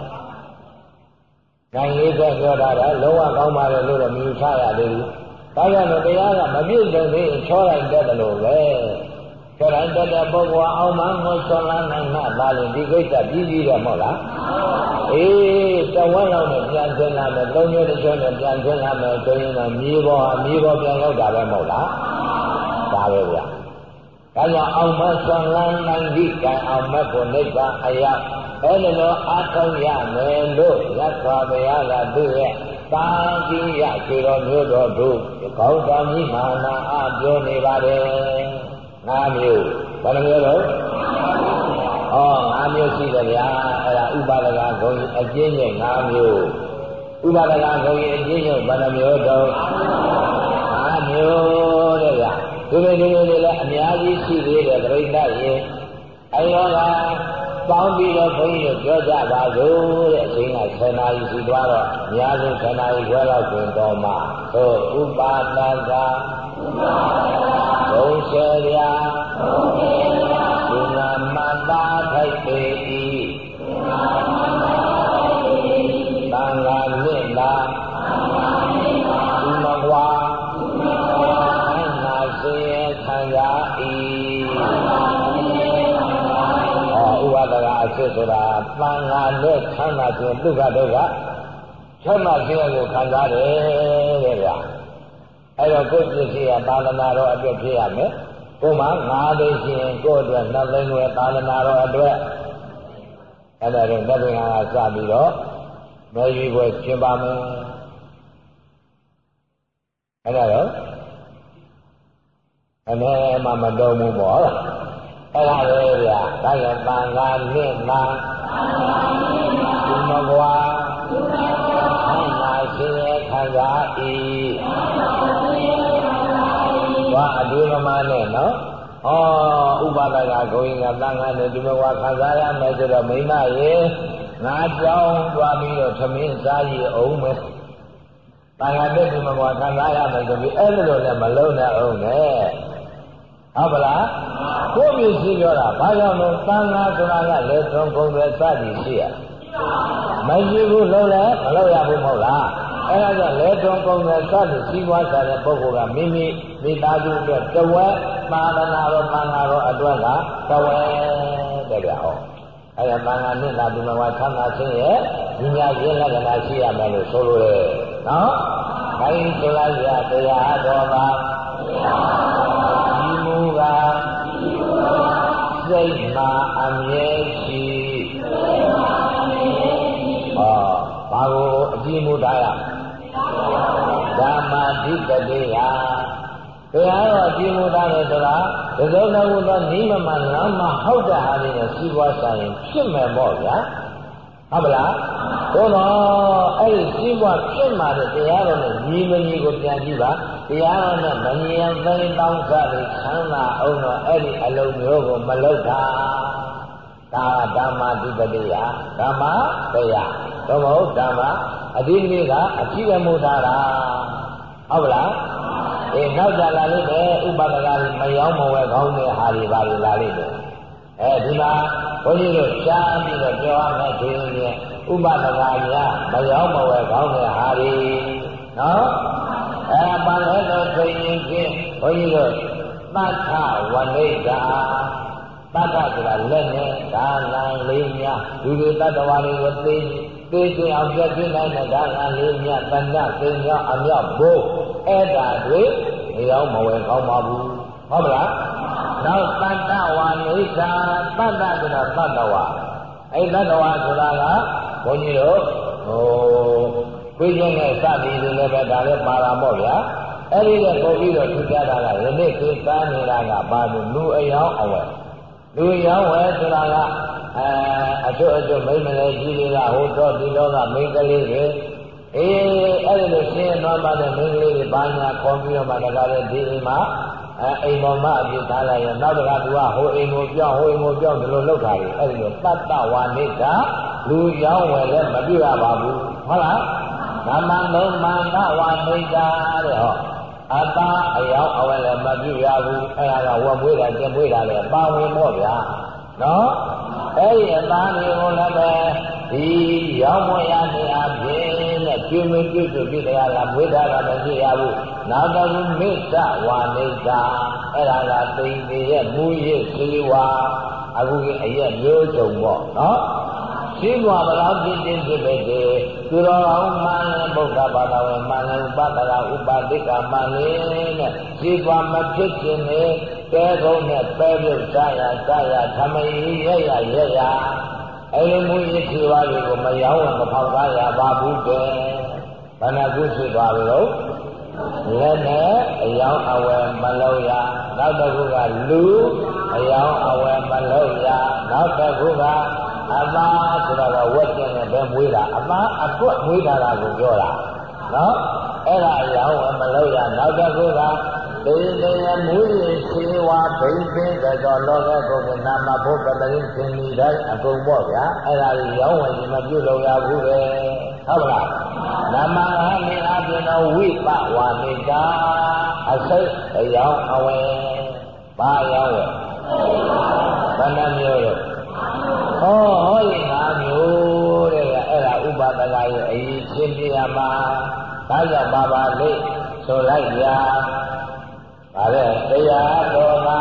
။နိုင်ရေးသက်ပြောတာတော့လုံးဝကောင်းပါတယ်လို့တော့မယူဆရသေးဘူး။ဒါကြောင့်လို့တရားကမပြည့်စုံသေးရင်ချောလိုက်တတ်တယ်လို့ပဲ။ချောလိုက်တတ်တဲ့ပုဂ္ဂိုလ်အောင်မှငိုချောလာနိုင်မှသာရင်ဒီကိစ္စပြီးပြီးတော့မဟုတ်လား။အေးတဝက်လောက်နဲ့ပြန်ဆင်းလာမယ်သုံးမျိုးတစ်ချို့နဲ့ပြန်ဆင်းလာမယ်ဆိုရင်တော့မြေပေါ်ဟာမြေပေါ်ပြန်ရောက်တာပဲမဟုတ်လား။ဒါပဲဗျာ။ဒါကြောင့်အောင်မှဆွမ်းလန်းနိုင်သည့်ကံအောင်မှကိုနိဗ္ဗာန်အရာအဲ့ဒီလိုအားထုတ်ရမယ်လို့ရသော်ဘုရားကသူ့ရဲ့တာတိယခြေတော်မျိုးတော်တို့ကောင်းတော်ကြီးမာနာအပြောနေပါတယ်။ငါမျိုးဘယ်နှမျိုးတော့ဟောငါမျိုးရှိတယ်ဗျာအဲ့ဒါဥပါဒကဂုံအကျဉ်းရဲ့ငါမျိုးဥပါဒကဂုံရဲ့အကျဉ်းရဲ့ဘယ်နှမျိုးတော့ငါမျိုးတဲ့ဗျာဒီလိုဒီလိုလည်းအများကြီးရှိသေးတယ်ပြိဋ္ဌာရေအဲ့တော့ကပေါင်းပြီးတော့ဘုန်းကြီးတို့ပြောကြပါစို့တဲ့အချိန်ကဆယ်နာရီရှိသွားတော့အများဆုံးဆယ်နာရီခွဲလောက်တွင်တော်မှာသို့ဥပါဒကဘုံဆရာဘုနာမတာထိုက်ပေ၏သံဃာနှင့်သာဥမကွာအနာစေခံရ၏ဥပါဒကအစစ်ဆိုတာသံဃာနဲ့ခန္ဓာဆိုဒုက္ခဒုက္ခချက်မှခြင်းကိုခံစားတယ်တဲ့ဗျာအဲ့တော့ကိုယ်ပစ္စည်းကသာသနာတော်အတွက်ဖြစ်ရမယ်ကိုယ်မှာငါးသိရှိရင်ကိုယ်အတွက်နှစ်သိန်းဝယ်သာသနာတော်အတွက်အဲ့ဒါတော့တပင်ကစပြီးတော့မေယူပွဲကျင်းပါမယ်အဲ့ဒါတော့အနေမှမတော်ဘူးပေါ့အဲ့ဒါပဲဗျာဒါရတန်ဃာနဲ့နာဒီမကွာဆန္ဒရှင်ရဲ့ခံစား၏ဘာအဒုမမနဲ့နော်ဩဥပါဒကဂုံကတန်ဃာနဲ့ဒီမကွာခံစားရမယ်ဆိုတော့မိမရေငါကြောင်းသွားပြီးတော့သမင်းစားရအောင်မယ်တန်ဃာနဲ့ဒီမကွာခံစားရမယ်ဆိုပြီးအဲ့လိုလည်းမလုံးနဲ့အောင်နဲ့ဟုတ်ပါလားကိုယ်မျိုးရှိပြောတာဘာကြောင့်လဲသံဃာဆိုတာကလည်းသုံးကုန်ပဲစသည်ရှိရမရှိဘူးလုံးလည်းမလုပ်ရဘူးမဟုတ်လားအဲဒါကြောင့်လည်းသုံးကုန်ပဲစသည်ရှိပွားစားတဲ့ပုဂ္ဂိုလ်ကမိမိမိသားစုအတွက်တဝက်သာသနာတော်သံဃာတော်အတွက်ကတဝက်တဲ့ဗျာဟောအဲဒါသံဃာနဲ့သာဒီမှာချမ်းသာခြင်းရဲ့ဉာဏ်ရင်းလက္ခဏာရှိရမယ်လို့ဆိုလိုတယ်နော်ခိုင်းဆိုလိုက်ရတရားတော်ပါဒီမူကစိတ်မှာအမြဲရှိဟောဘာကိုအကြည့်မူထားရဓမ္မဓိပတိယတရားတော်အကြည့်မူထားတယ်ဆိုတာဒီလိုလည်းတော့နိမမလမ်းမှာဟုတ်တဲ့ဟာတွေနဲ့စီးပွားဆိုင်ရင်ဖြစ်မယ်ပေါ့ဗျာဟုတ်ပလားဘုရားအဲ့ဒီစီးပွားဖြစ်မှာတဲ့တရားတော်နဲ့ညီမညီကိုပြန်ကြည့်ပါတရားတော်နဲ့မမြင်သိတောင်းစားပြီးဆန်းလာအောင်တော့အဲ့ဒီအလုံးမျိုးကိုမလုပ်တာဒါဓမ္မဓိပတိယဓမ္မတရားသို့မဟုတ်ဓမ္မအဓိပတိကအကြည့်ရမှုထားတာဟုတ်ပလားအေးနောက်ကြလာလိမ့်မယ်ဥပဒကမယောင်းမဝဲကောင်းတဲ့ဟာတွေပါလာလိမ့်မယ်အဲဒီမှာဘုန်းကြီးတို့ရှားပြီးတော့ပြောရမယ်ဆိုရင်ဥပဒကများမယောင်းမဝဲကောင်းတဲ့ဟာတွေနော်အဲပါလဲလို့ဆိုရင်ဖြင့်ဘုန်းကြီးတို့သတ္ထဝနိဒာသတ္တဆိုတာလက်နဲ့ဒါလံလေးများလူတွေတတ္တဝါတွေကိုသိသိသိအောင်ပြည့်စုံနိုင်တဲ့ဒါလံလေးများတဏ္ဍသိဉာဏ်အမြောက်ဘိုးအဲ့ဒါတွေမယောင်းမဝဲကောင်းပါဘူးဟုတ်ပါလားနောက်သတ္တဝါနိဒာသတ္တဆိုတာသတ္တဝါအဲ့သတ္တဝါဆိုတာကဘုန်းကြီးတို့ဟိုခွေးချင်းနဲ့စသည်တွေလည်းပဲဒါလည်းပါတာပေါ့ဗျာအဲ့ဒီကပုံပြီးတော့ထူကြတာကယနေ့သိသားနေတာကပါလို့လူအယောင်းအဝဲလူအယောင်းဝဲဆိုတာကအဲအကျွတ်အကျွတ်မိမလေးကြီးတွေကဟိုတော့ဒီတော့ကမိန်းကလေးတွေအေးအဲ့ဒီလိုရှင်းသွားပါတဲ့မိန်းကလေးတွေဘာညာခေါ်ပြီးတော့မှတကားလည်းဒီအိမ်မှာအဲအိမ်ပေါ်မှာအပြစ်ထားလိုက်ရင်နောက်တကားသူကဟိုအိမ်ကိုပြောင်းဟိုအိမ်ကိုပြောင်းဒီလိုလုပ်တာလေအဲ့ဒီလိုတတ္တဝါနိဒာလူယောင်းဝဲလည်းမပြရပါဘူးဟုတ်လားဓမ္မလုံးမာနဝါနိဒာတဲ့ဟောအတာအယောင်အဝဲလည်းမပြရဘူးအဲ့ဒါကဝတ်မွေးတာကျင်မွေးတာလည်းပါဝင်တော့ဗျာနော်အဲ့ဒီအသားတွေကိုလည်းပဲဒီရောင်းမရနေအပြင်နဲ့ကျွေးမွေးပြုစုပြီးတရားကမွေးတာကမရှိရဘူးနောက်တော့မိစ္ဆဝါနိဒာအဲ့ဒါကသိနေရဲ့မူရစ်စီဝါအခုကအရက်မျိုးစုံပေါ့နော်ရှိဘွားဘလောက်ပြင်းပြင်းဖြစ်ဖြစ်တယ်သူတော်ကောင်းမှန်ရင်ဗုဒ္ဓဘာသာဝင်မှန်ရင်ဥပဒရာဥပဒိကမှန်ရင်နဲ့ရှိဘွားမဖြစ်ခြင်းနဲ့တဲကုန်းနဲ့ပဲပြုတ်စားရစားရသမယီရရရရအဲ့ဒီမူရစ်စီဝါတွေကိုမယောင်းမဖောက်ကားရပါဘူးတဲ့ဘာနာကုရှိသွားပြီလို့လက်နဲ့အယောင်အဝယ်မလုပ်ရနောက်တစ်ခုကလူအယောင်အဝယ်မလုပ်ရနောက်တစ်ခုကအသာဆိုတာကဝက်ကျင်နဲ့ပဲမွေးတာအသာအတွတ်မွေးတာကိုပြောတာနော်အဲ့ဒါအယောင်ဝယ်မလုပ်ရနောက်တစ်ခုကဒေဒေယမူရရှိဝါဘိသိတော်လောကကုက္ကနာမဘုပ္ပတရင်သင်္နီတိုင်းအကုန်ပေါ့ဗျာအဲ့ဒါကြီးရောင်းဝယ်ရင်မပြုလုပ်ရဘူးလေဟုတ်လားနမဟာမိအပြင်တော်ဝိပဝါမိတာအစိတ်အယောင်အဝယ်ဘာရောင်းဝယ်ဘယ်နှမျိုးလဲဟောဟောဒီငါမျိုးတဲ့အဲ့ဒါဥပဒကရဲ့အရေးချင်းပြရမှာဒါကြောင့်ပါပါလေဆိုလိုက်ရပါလေတရားတော်က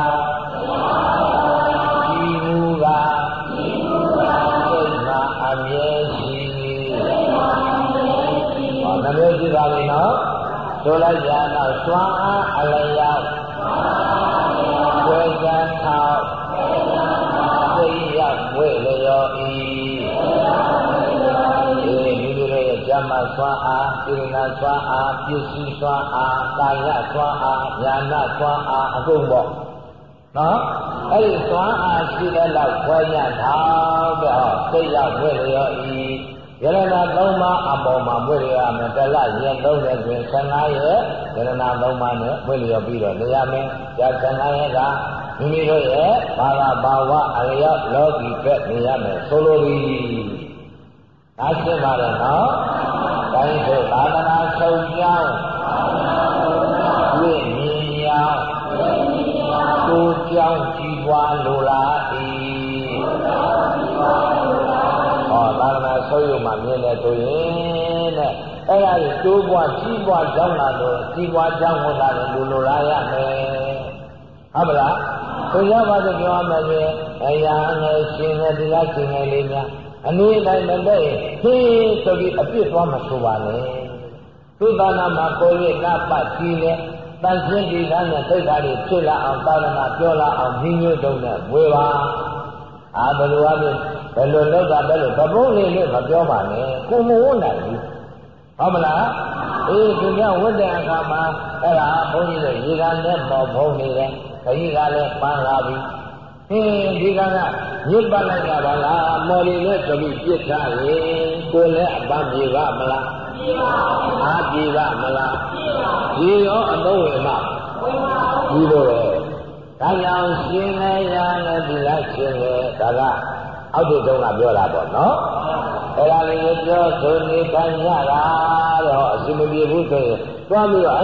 ဒီမူကဒီမူကစိတ်မှာအမြဲရှိဟောနှမျိုးရှိပါပြီနော်ဆိုလိုက်ရတော့စွမ်းအားအလျောက်ဝေကံထောက်သိရဝေလျောဤဓမ္မစွမ်းအားဣရဏစွမ်းအားပစ္စည်းစွမ်းအားကာယစွမ်းအားဉာဏစွမ်းအားအကုန်ပေါ့နော်အဲ့ဒီစွမ်းအားရှိတဲ့လောက်ခွဲရထားတဲ့ဟောသိရဝေလျောဤယရဏသုံးပါးအပေါ်မှာမွေးရမယ်တလရက်သုံးတဲ့တွင်ဆယ်ငါးရက်ယရဏသုံးပါးနဲ့မွေးလျောပြီးတော့နေရမယ်ကြာဆယ်ငါးရက်ကမိမိတို့ရဲ့ဘာသာဘာဝအလျောက်လောကီဘက်နေရမယ်ဆိုလိုသည်ဒါရှင်းပါတယ်နော်တိုင်းဆိုသာသနာဆုံးကြောင်းဝိမြင်ရောက်ကိုကြောင်းကြည်ပွားလိုလား၏ဟောသာသနာဆုံးရုံမှာမြင်တယ်ဆိုရင်တဲ့အဲ့ဒါကြီးတိုးပွားကြီးပွားကြောင်းလာလို့ကြီးပွားကြောင်းဟောတာလည်းလိုလိုလားရမယ်ဟုတ်ပါလားဆိုရပါစို့ပြောရမယ်ဆိုရင်အရာငယ်ရှင်တဲ့တရားရှင်ငယ်လေးများအနည်းတိုင်းမတဲ့ဟင်းဆိုပြီးအပြစ်သွားမဆိုပါနဲ့သုသနာမှာကိုယ်ရဲ့နပတ်ကြီးနဲ့တန်ရှင်းဒီကနဲ့သိက္ခာတွေဖြစ်လာအောင်သာသနာပြောလာအောင်ညီညွတ်တုံးနဲ့ဝေပါအာဘယ်လိုအဖြစ်ဘယ်လိုလုပ်တာဘယ်လိုသဘုံလေးလေးမပြောပါနဲ့ကိုမဝတ်နိုင်ဘူးဟုတ်မလားအေးသူကဝတ်တဲ့အခါမှာအဲ့ဒါဘုန်းကြီးတို့ရေကန်နဲ့ပေါ်ဖုံးနေတယ်ခကြီးကလည်းပန်းလာပြီဟင်းဒီကကညစ်ပတ်လိုက်တာပါလားမော်လီနဲ့တပိပြစ်ထားရင်ကိုယ်လည်းအပန်းပြေပါမလားပြေပါဘူးအားပြေပါမလားပြေပါဘူးဒီရောအသုံးဝင်မှာဒီလိုပဲဒါကြောင့်ရှင်လည်းရလည်းဒီလားရှင်လည်းဒါကအောက်တုံးကပြောတာပေါ့နော်အဲ့ဒါလေးကိုပြောဆိုနေခိုင်းရတာတော့အစီမပြေဘူးဆိုရင်သွားပြီးတော့အေး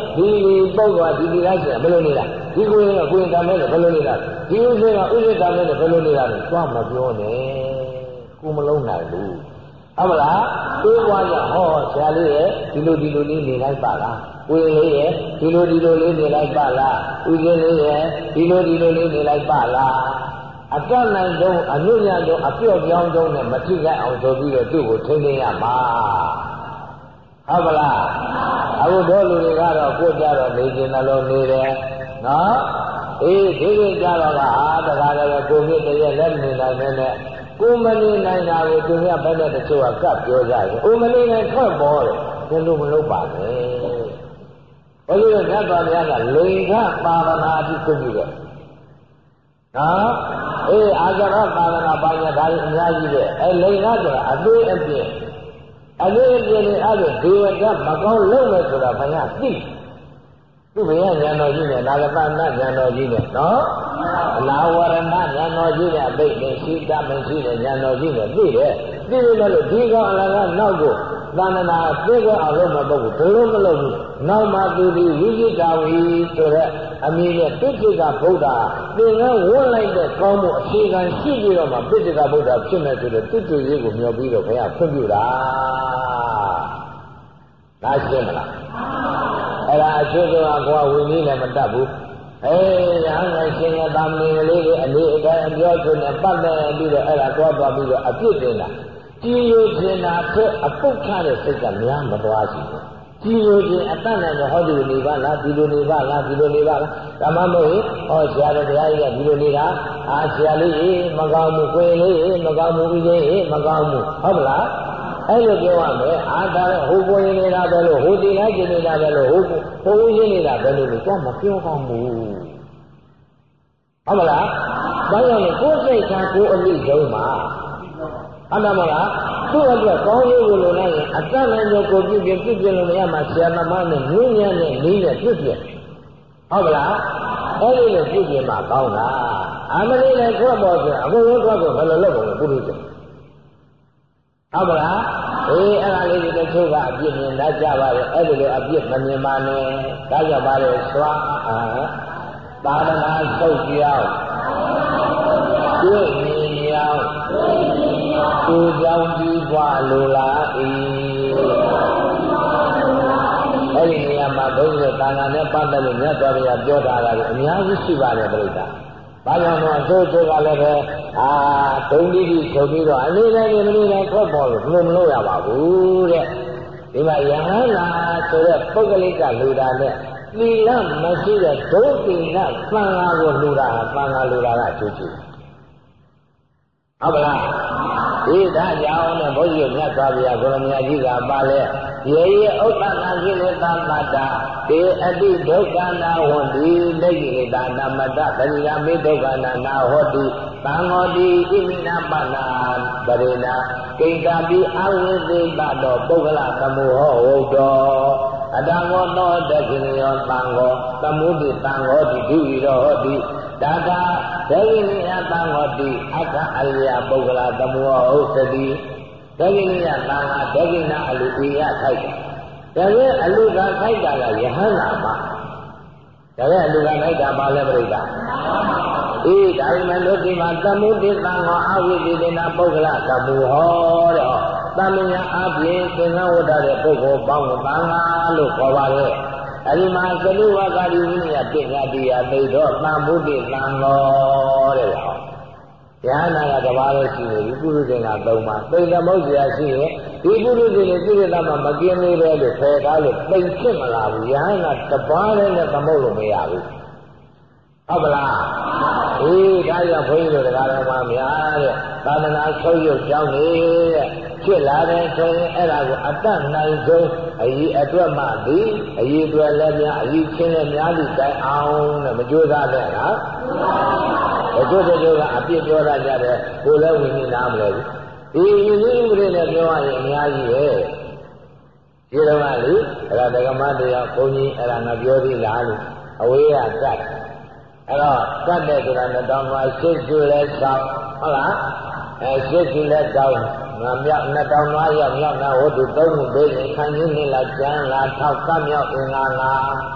ဒီပုဂ္ဂိုလ်ကဒီဒီလိုက်ကျဘယ်လိုနေတာဒီကိုရင်ကကိုရင်တမဲလို့ဘယ်လိုနေတာဒီဥစ္စာကဥစ္စာတမဲလို့ဘယ်လိုနေတာလဲသွားမပြောနဲ့ကိုမလုံးနိုင်ဘူးဟုတ်မလားတွေးပွားကြဟောဆရာလေးရဲ့ဒီလိုဒီလိုလေးနေလိုက်ပါလားကိုရင်လေးရဲ့ဒီလိုဒီလိုလေးနေလိုက်ပါလားဥစဉ်လေးရဲ့ဒီလိုဒီလိုလေးနေလိုက်ပါလားအတတ်နိုင်ဆုံးအညွန့်ညဆုံးအပြော့ပြောင်းဆုံးနဲ့မထိခိုက်အောင်ဆိုပြီးတော့သူ့ကိုထိန်းသိမ်းရမှာဟုတ်ပါလားအခုတို့လူတွေကတော့ကိုယ်ကြတော့နေကျင်တယ်လို့နေတယ်နော်အေးဒီလိုကြတော့ကအာတခါတည်းကိုမြစ်တည်းလက်နေနိုင်တဲ့ကိုမနေနိုင်တာကိုသူကဘယ်နဲ့တချို့ကကပ်ပြောကြတယ်ကိုမနေနိုင်ထွက်ပေါ်တယ်ဘယ်လိုမလုပ်ပါနဲ့ဘယ်လိုလဲမြတ်စွာဘုရားကလိင်္ဂပါဒနာအဖြစ်ပြုတယ်နော်အေးအာဇရပါဒနာပါညာဒါကြီးအများကြီးပဲအဲလိင်္ဂဆိုတာအသေးအပြည့်အသေးအပြည့်နဲ့အဲ့ဒါဒေဝတာမကောင်းလုပ်မယ်ဆိုတာဘုရားသိသူဘုရားဉာဏ်တော်ကြီးနဲ့နာဂတနာဉာဏ်တော်ကြီးနဲ့နော်အနာဝရဏဉာဏ်တော်ကြီးနဲ့အဘိဓိရှိတမရှိတဲ့ဉာဏ်တော်ကြီးနဲ့သိတယ်သိလို့လည်းဒီကောင်အလကနောက်ကိုသန္တနာသိကြအောင်လုပ်မှာပေါ့ဘယ်လိုမလုပ်ဘူးနောက်မှသူဒီဝိဇိတာဝီဆိုတဲ့အမည်နဲ့ပိဋကဗုဒ္ဓသင်္ကန်းဝတ်လိုက်တဲ့ကောင်းမှုအခြေခံရှိပြီးတော့မှပိဋကဗုဒ္ဓဖြစ်မယ်ဆိုတဲ့တိတူရေးကိုမျှော်ပြီးတော့ဘုရားဖွင့်ပြတာဒါရှင်းမလားအဲ့ဒါအချို့ကကိုယ်ဝိနည်းလည်းမတတ်ဘူးအေးရဟန်းငယ်ရှင်ရတာမင်းကလေးတွေအနေအတိုင်းအပြောဆိုနေပတ်တယ်ပြီးတော့အဲ့ဒါသွားသွားပြီးတော့အပြစ်တင်တာကြည်ရခြင်းနာအတွက်အပုတ်ခတဲ့စိတ်ကများမသွားရှိဘူးကြည်ရခြင်းအတတ်နဲ့ဟောဒီလိုနေပါလားဒီလိုနေပါလားဒီလိုနေပါလားဒါမှမဟုတ်ဟောဆရာတော်တရားကြီးကဒီလိုနေတာအာဆရာလေးမကောင်းဘူးကိုယ်လေးမကောင်းဘူးဦးကြီးမကောင်းဘူးဟုတ်မလားအဲ့လိုပြောရမယ်အာဒါလည်းဟိုကိုရင်နေတာပဲလို့ဟိုတင်လိုက်နေတာပဲလို့ဟိုဟိုဦးရင်းနေတာပဲလို့လည်းကြမပြောကောင်းဘူးဟုတ်မလားဘာကြောင့်လဲကိုယ်စိတ်ကကိုယ်အမိဆုံးမှာအမှန်မလားသူ့အတွက်ကောင်းရေးကိုလိုလိုက်ရင်အတတ်နဲ့ကိုပြုပြပြုပြလို့မရမှာဆရာသမားနဲ့ငင်းညံ့နဲ့နေနဲ့ပြုပြဟုတ်မလားအဲ့ဒီလိုပြုပြမှာကောင်းတာအမလေးနဲ့ခွတ်ပေါ်ဆိုအကုန်လုံးခွတ်ကိုဘယ်လိုလုပ်ဖို့ပုရိသေဟုတ်ပါလားအေးအဲ့ဒါလေးတွေတချို့ကအပြစ်မြင်တတ်ကြပါရဲ့အဲ့ဒီလိုအပြစ်မမြင်ပါနဲ့ဒါကြောင့်ပါလေစွာအာသာသနာဆုတ်ပြောင်းတွေ့မြင်ရောင်းသူကြောင့်ပြီးပွားလိုလား၏အဲ့ဒီနေရာမှာဘုန်းကြီးသံဃာနဲ့ပတ်သက်လို့မြတ်စွာဘုရားပြောထားတာကအများကြီးရှိပါတယ်ပြိတ္တာဘာကြောင့်လဲအစိုးရကလည်းပဲအာဒုံတိတိဆိုပြီးတော့အနေနဲ့မနေနဲ့ထွက်ပေါ်လို့ဘယ်လိုမလုပ်ရပါဘူးတဲ့ဒီမှာယဟန်လာဆိုတဲ့ပုဂ္ဂလိကလူတာနဲ့သီလမရှိတဲ့ဒုသီလသံဃာကိုလူတာသံဃာလူတာကအကျိုးရှိဟုတ်ပါလားဒီဒါကြောင့်နဲ့ဘုန်းကြီးမြတ်စွာဘုရားကိုရမကြီးကပါလဲယေယဥဒ္ဒနာကိလေသာမတ္တတေအတိဒုက္ခနာဝန္တိလက်ကိလေသာနာမတ္တသရိယာမိဒုက္ခနာနာဟောတိသံဃောတိဣမိနာပနာပရိနာကိဉ္စာပိအဝိသေတတောပုဂ္ဂလသမုဟောဝုတ္တောအတံဃောသောတက္ခိနယောသံဃောသမုဒိသံဃောတိဒုဝိရောဟောတိဒါကဒေဝိနိယသံဃောတိအခအရိယပုဂ္ဂလသမုဟောဥစ္စတိဒေဝိနိယသံဃာဒေဝိနာအလူပိယထိုက်တယ်ဒါရဲ့အလူကထိုက်တာကယဟန္တာမှာဒါရဲ့အလူကထိုက်တာပါလဲပြိတ္တာအေးဒါမှမဟုတ်ဒီမှာသမုဒိသံဃောအဝိသေနာပုဂ္ဂလသမုဟောတဲ့သမဉ္ဇအပြင်သင်္ကဝတ္တတဲ့ပုဂ္ဂိုလ်ပေါင်းသံဃာလို့ခေါ်ပါရဲ့အဲဒီမှာသလူဝကာရီဝိနည်းပညာတရားသိတော့သံဗုဒ္ဓသံဃောတဲ့ဟောဉာဏ်နာကတပါးလို့ရှိရင်ဒီပုရုသေကသုံးပါသိသမုတ်စရာရှိရင်ဒီပုရုသေနဲ့ပြည့်တဲ့မှာမกินသေးပဲလို့ဖယ်ကားလို့သိဖြစ်မလာဘူးဉာဏ်နာတပါးနဲ့သမုတ်လို့မရဘူးဟုတ်ပလားအေးဒါကြောင့်ဘုန်းကြီးတို့တရားတော်မှာများတဲ့သာသနာဆုပ်ယုပ်ကြောင်းနေတဲ့ဖြစ်လာတဲ့ဆိုရင်အဲ့ဒါကိုအတတ်နိုင်ဆုံးအရေးအတွက်မှသည်အရေးအတွက်လည်းများအရေးချင်းလည်းများသည့်တိုင်အောင်တဲ့မကြိုးစားနဲ့ဟာအကျိုးတချို့ကအပြစ်ပြောရကြတယ်ကိုယ်လည်းဝင်နေနားမလဲဘူးဒီယူရင်းဥပဒေနဲ့ပြောရရင်အများကြီးပဲဒီတော့ကလေအဲ့ဒါဒကမတရားဘုန်းကြီးအဲ့ဒါငါပြောသေးလားလို့အဝေးကတတ်အဲ့တော့တတ်တဲ့ဆိုတာနဲ့တောင်းမှစိတ်ကျူလဲဆောက်ဟုတ်လားအဲစိတ်ကျူလဲတောင်းငါမြောက်နှစ်တောင်း၅ရောက်မြောက်နာဝတ္ထုသုံးခုပေးရင်ခံရင်းနဲ့လာကျမ်းလာထောက်ကမြောက်အင်္ဂါငါ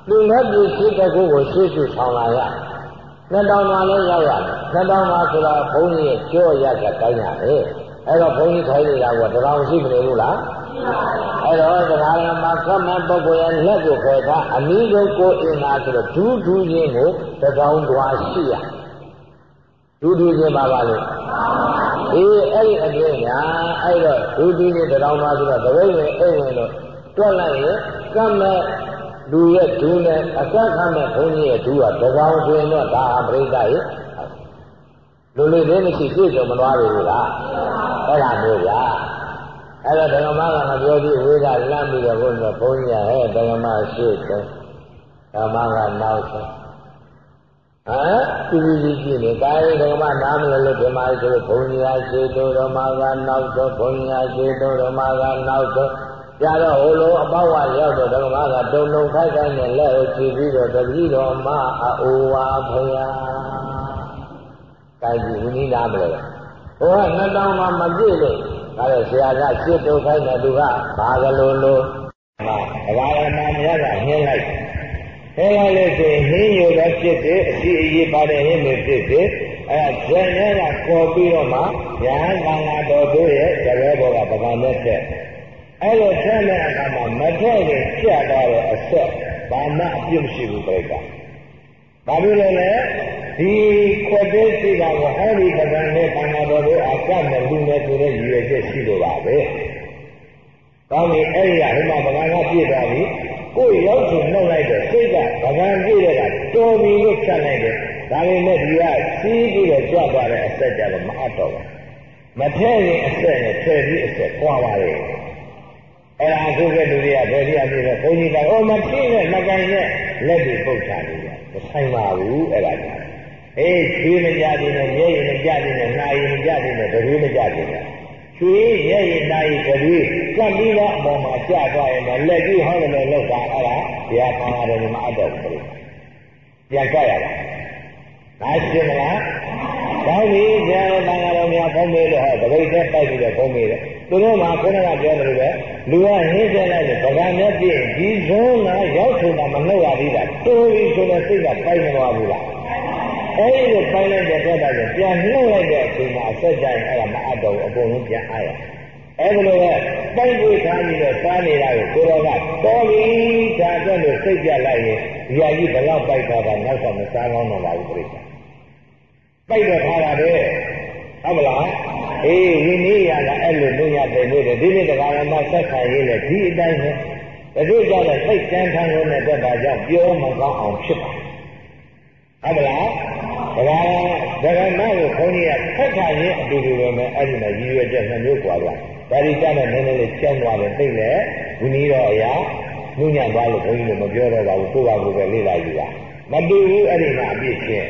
လူလက်ပြည့်ရှိတဲ့ကိုကိုရှေ့ရှုဆောင်လာရနှစ်တောင်မှလည်းရောက်ရတယ်နှစ်တောင်မှဆိုတာဘုန်းကြီးရဲ့ကြောရကတိုင်းရတယ်အဲ့တော့ဘုန်းကြီးခိုင်းနေတာကတရောင်ရှိမနေဘူးလားအဲ့တော့တရားဓမ္မကမ္မပုဂ္ဂိုလ်ရဲ့လက်ကိုခေတာအနည်းဆုံးကိုအင်္ဂါဆိုတော့ဒူးဒူးချင်းကိုတရောင်တွားရှိရဒူးဒူးချင်းပါပါလို့အေးအဲ့ဒီအတွင်းညာအဲ့တော့ဒူးဒူးချင်းတရောင်တွားဆိုတော့သဘိတ်နဲ့အိမ်ဝင်လို့တွက်လိုက်ရင်ကမ္မလူရဲ့ဒူးနဲ့အစခမဲ့ဘုန်းကြီးရဲ့ဒူးကတရောင်ဆိုရင်တော့ဒါအပရိသတ်ရဲ့လူလေးလေးမရှိပြည့်စုံမသွားဘူးလားအဲ့ဒါမျိုးပါအဲ့တော့ဓမ္မကမပြောပြီးဝေကလမ်းပြီးတော့ဘုန်းကြီးဘုန်းကြီးဟဲ့ဓမ္မရှိတယ်ဓမ္မကနောက်ဆုံးဟမ်သူကြီးကြီးနေကာယဓမ္မနာမလို့ဓမ္မဆိုဘုန်းကြီးရှိတော်ဓမ္မကနောက်ဆုံးဘုန်းကြီးရှိတော်ဓမ္မကနောက်ဆုံးကြတော့ဟိုလိုအပေါဝရောက်တော့ဓမ္မကတုံတုံခိုက်ခိုက်နဲ့လက်ကိုကြည့်ပြီးတော့တတိတော်မအိုဝါဖယားကိုကြည့်ဝိနိနာမလို့ဟိုကနှစ်တောင်မှမပြည့်လို့ဒါလည်းဆရာကစစ်တုံခိုက်တဲ့သူကဘာကလို့လို့ဘာဘာရမမြတ်ကညှင်းလိုက်အဲလိုက်လို့ဆိုရင်ဟင်းရိုတဲ့ဖြစ်တယ်အစီအရေးပါတဲ့ဟင်းတွေဖြစ်တယ်အဲဇန်နဲ့ကပေါ်ပြီးတော့မှယဟန်သံဃာတော်တို့ရဲ့တပည့်ဘောကပကံနဲ့တက်အဲ့လိုဆက်တဲ့အခါမှာမထည့်ရင်ကျက်သွားတဲ့အဆက်ဘာမှအပြစ်မရှိဘူးပြိတ္တာဘာလို့လဲလဲဒီခွက်သေးစီတာကိုဟောဒီပကံနဲ့သံဃာတော်တို့အကနဲ့လူနဲ့ဆိုတဲ့ရည်ရွယ်ချက်ရှိလို့ပါပဲကောင်းပြီအဲ့ဒီကဟိုမှာပကံကပြည့်သွားပြီကိုယ်ရောက်ချင်နှုတ်လိုက်တဲ့စိတ်ကပကံပြည့်တဲ့ကတော်ပြီလို့ဆက်လိုက်တယ်ဒါပေမဲ့ဒီကစီးပြီးတော့ကြွသွားတဲ့အဆက်ကြတော့မအပ်တော့ဘူးမထည့်ရင်အဆက်နဲ့ထည့်ပြီးအဆက်ကွာပါလေအဲ့ဒါအခုကလူတွေကဘယ်ပြည့်ပြည့်လဲဘုန်းကြီးကအော်မထည့်နဲ့မကန်နဲ့လက်တွေပုတ်ချနေတယ်မဆိုင်ပါဘူးအဲ့ဒါကြောင့်အေးချွေးမကြသေးနဲ့ရဲရင်မကြသေးနဲ့နှာရင်မကြသေးနဲ့တရွေးမကြသေးနဲ့ချွေးရဲရင်နှာရင်တရွေးကပ်ပြီးတော့အပေါ်မှာကြသွားရင်လည်းလက်ကြီးဟောတယ်လို့လောက်တာအဲ့ဒါတရားခံရတယ်မအပ်တော့ဘူးပြန်ကြရတာဒါရှင်းမလားကောင်းပြီဆရာတော်တန်ဃာတော်များဘုံမေးလို့ဟောတပိတ်သက်တိုက်ပြီးတော့ဘုံမေးတယ်သူတို့မှာခုနကပြောတယ်လို့ပဲလူကဟင်းစက်လိုက်လို့ဗကာမျက်ပြည့်ဒီဇုံးကရောက်ဆိုတာမနှုတ်ရသေးတာတိုးပြီးဆိုတော့စိတ်ကပိုက်မသွားဘူးလားအဲ့ဒီလိုပိုက်လိုက်တဲ့တော့တော့ပြန်နှုတ်လိုက်တဲ့အချိန်မှာအဆက်ကြရင်အဲ့ဒါမအပ်တော့ဘူးအကုန်လုံးပြန်အားရအဲ့ဒီလိုပဲပိုက်ကိုထားပြီးတော့စားနေတာကိုကိုတော်ကတော်ပြီဒါအတွက်လို့စိတ်ပြလိုက်ရင်ဒီဟာကြီးဘယ်တော့ပိုက်သွားတာနောက်တော့မစားကောင်းတော့ပါဘူးပြိတ္တာပိုက်တော့ထားတာပဲဟုတ်မလားအေးဝိနည်းရကအဲ့လိုလုပ်ရတယ်လို့ဒီနေ့တရားဓမ္မဆက်ဆံရေးနဲ့ဒီအတိုင်းပဲဒါတို့ကြောင့်စိတ်ကန်းထမ်းလို့နဲ့တက်တာကြောင့်ပြောမကောင်းအောင်ဖြစ်ပါဟုတ်မလားတရားဓမ္မကိုခေါင်းကြီးကဖက်ခါရင်အတူတူပဲမယ်အဲ့ဒီမှာရည်ရွယ်ချက်နှမျိုးกว่าပါဒါဒီကြတဲ့နည်းနည်းလေးကျန်းသွားတယ်သိလေဝိနည်းတော်အရာနှုညံ့သွားလို့ဘုန်းကြီးလည်းမပြောတော့ပါဘူးကိုယ့်ဘာကိုယ်ပဲလေ့လာယူတာမတူဘူးအဲ့ဒီမှာအပြည့်ရှင်း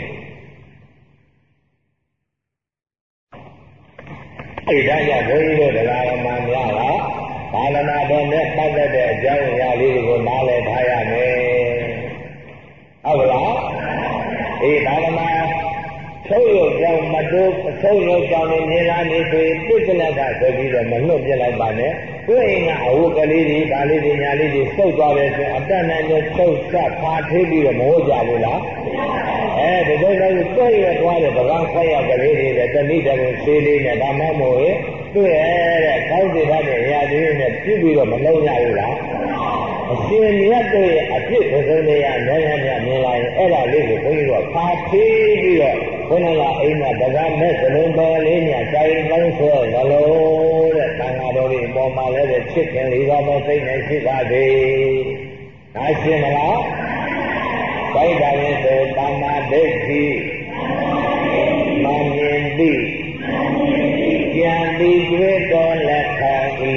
ဒီတိုင်းကဘုန်းကြီးတို့တရားဓမ္မများကဘာဝနာတော်နဲ့ပတ်သက်တဲ့အကြောင်းအရာလေးတွေကိုနားလည်ထားရမယ်ဟုတ်လားအေးဘာဝနာထုတ်ရုပ်ကြောင့်မတိုးထုတ်ရုပ်ကြောင့်နေနေလာနေဆိုရင်ပြစ္ဆလကဆိုပြီးတော့မလွတ်ပြလိုက်ပါနဲ့ကိုယ်အိမ်ကအဝတ်ကလေးတွေဒါလေးတွေညာလေးတွေစုပ်သွားတယ်ဆိုအတက်နဲ့ချုပ်ဆက်ဖားသေးပြီးတော့မဟုတ်ကြဘူးလားအဲဒီလိုလည်းကိုယ်ရသွားတဲ့ဗကန်းခိုက်ရကလေးတွေတဏိတရင်ဆေးလေးနဲ့ဒါမှမဟုတ်ရင်တွေ့ရတဲ့ကောင်းစီထားတဲ့အရာတွေနဲ့ပြစ်ပြီးတော့မလုံးရဘူးလားအရှင်မြတ်တို့ရဲ့အဖြစ်ပစုံတွေရနောရမြမြင်လာရင်အဲ့ဒါလေးကိုဘုန်းကြီးတို့ဖာသေးပြီးတော့ဘုန်းတော်ကအိမ်မှာဗကန်းမဲ့စလုံးတော်လေးညာစာရင်ကောင်းဆိုရလို့တဲ့သံဃာတော်တွေအပေါ်မှာလည်းတဲ့ချစ်ခင်လေးပါးသောစိတ်နဲ့ရှိပါသေးဒါရှင်းမလားဘိုက်တာရင်ဆိုတမ္မာဒိဋ္ဌိမမြင်သိကြံပြီးတွေ့တော်လက်ခံ၏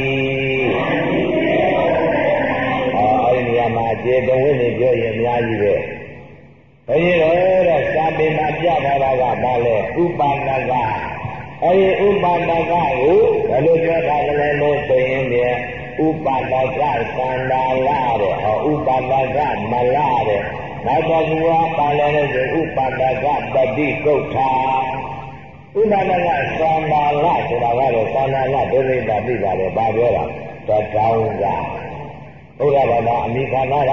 အဲဒီနေရာမှာကျေတော်ဝိနည်းပြောရင်အများကြီးပဲဘုန်းကြီးတို့တဲ့စာပေမှာပြထားတာကဘာလဲဥပါဒကအဲဒီဥပါဒကကိုဘယ်လိုပြောထားလဲလို့ဆိုရင်လေဥပါဒကသန္တာလတဲ့ဟောဥပါဒကမလတဲ့နောက်တော့ဘုရားပါဠိနဲ့ဆိုဥပါဒကပฏิကုဋ္ဌာဥပါဒကသန္တာလဆိုတာကတော့သန္တာလဒုရိတာပြပါတယ်ဘာပြောတာတထောင်ကဘုရားဘာသာအမိခန္ဓာက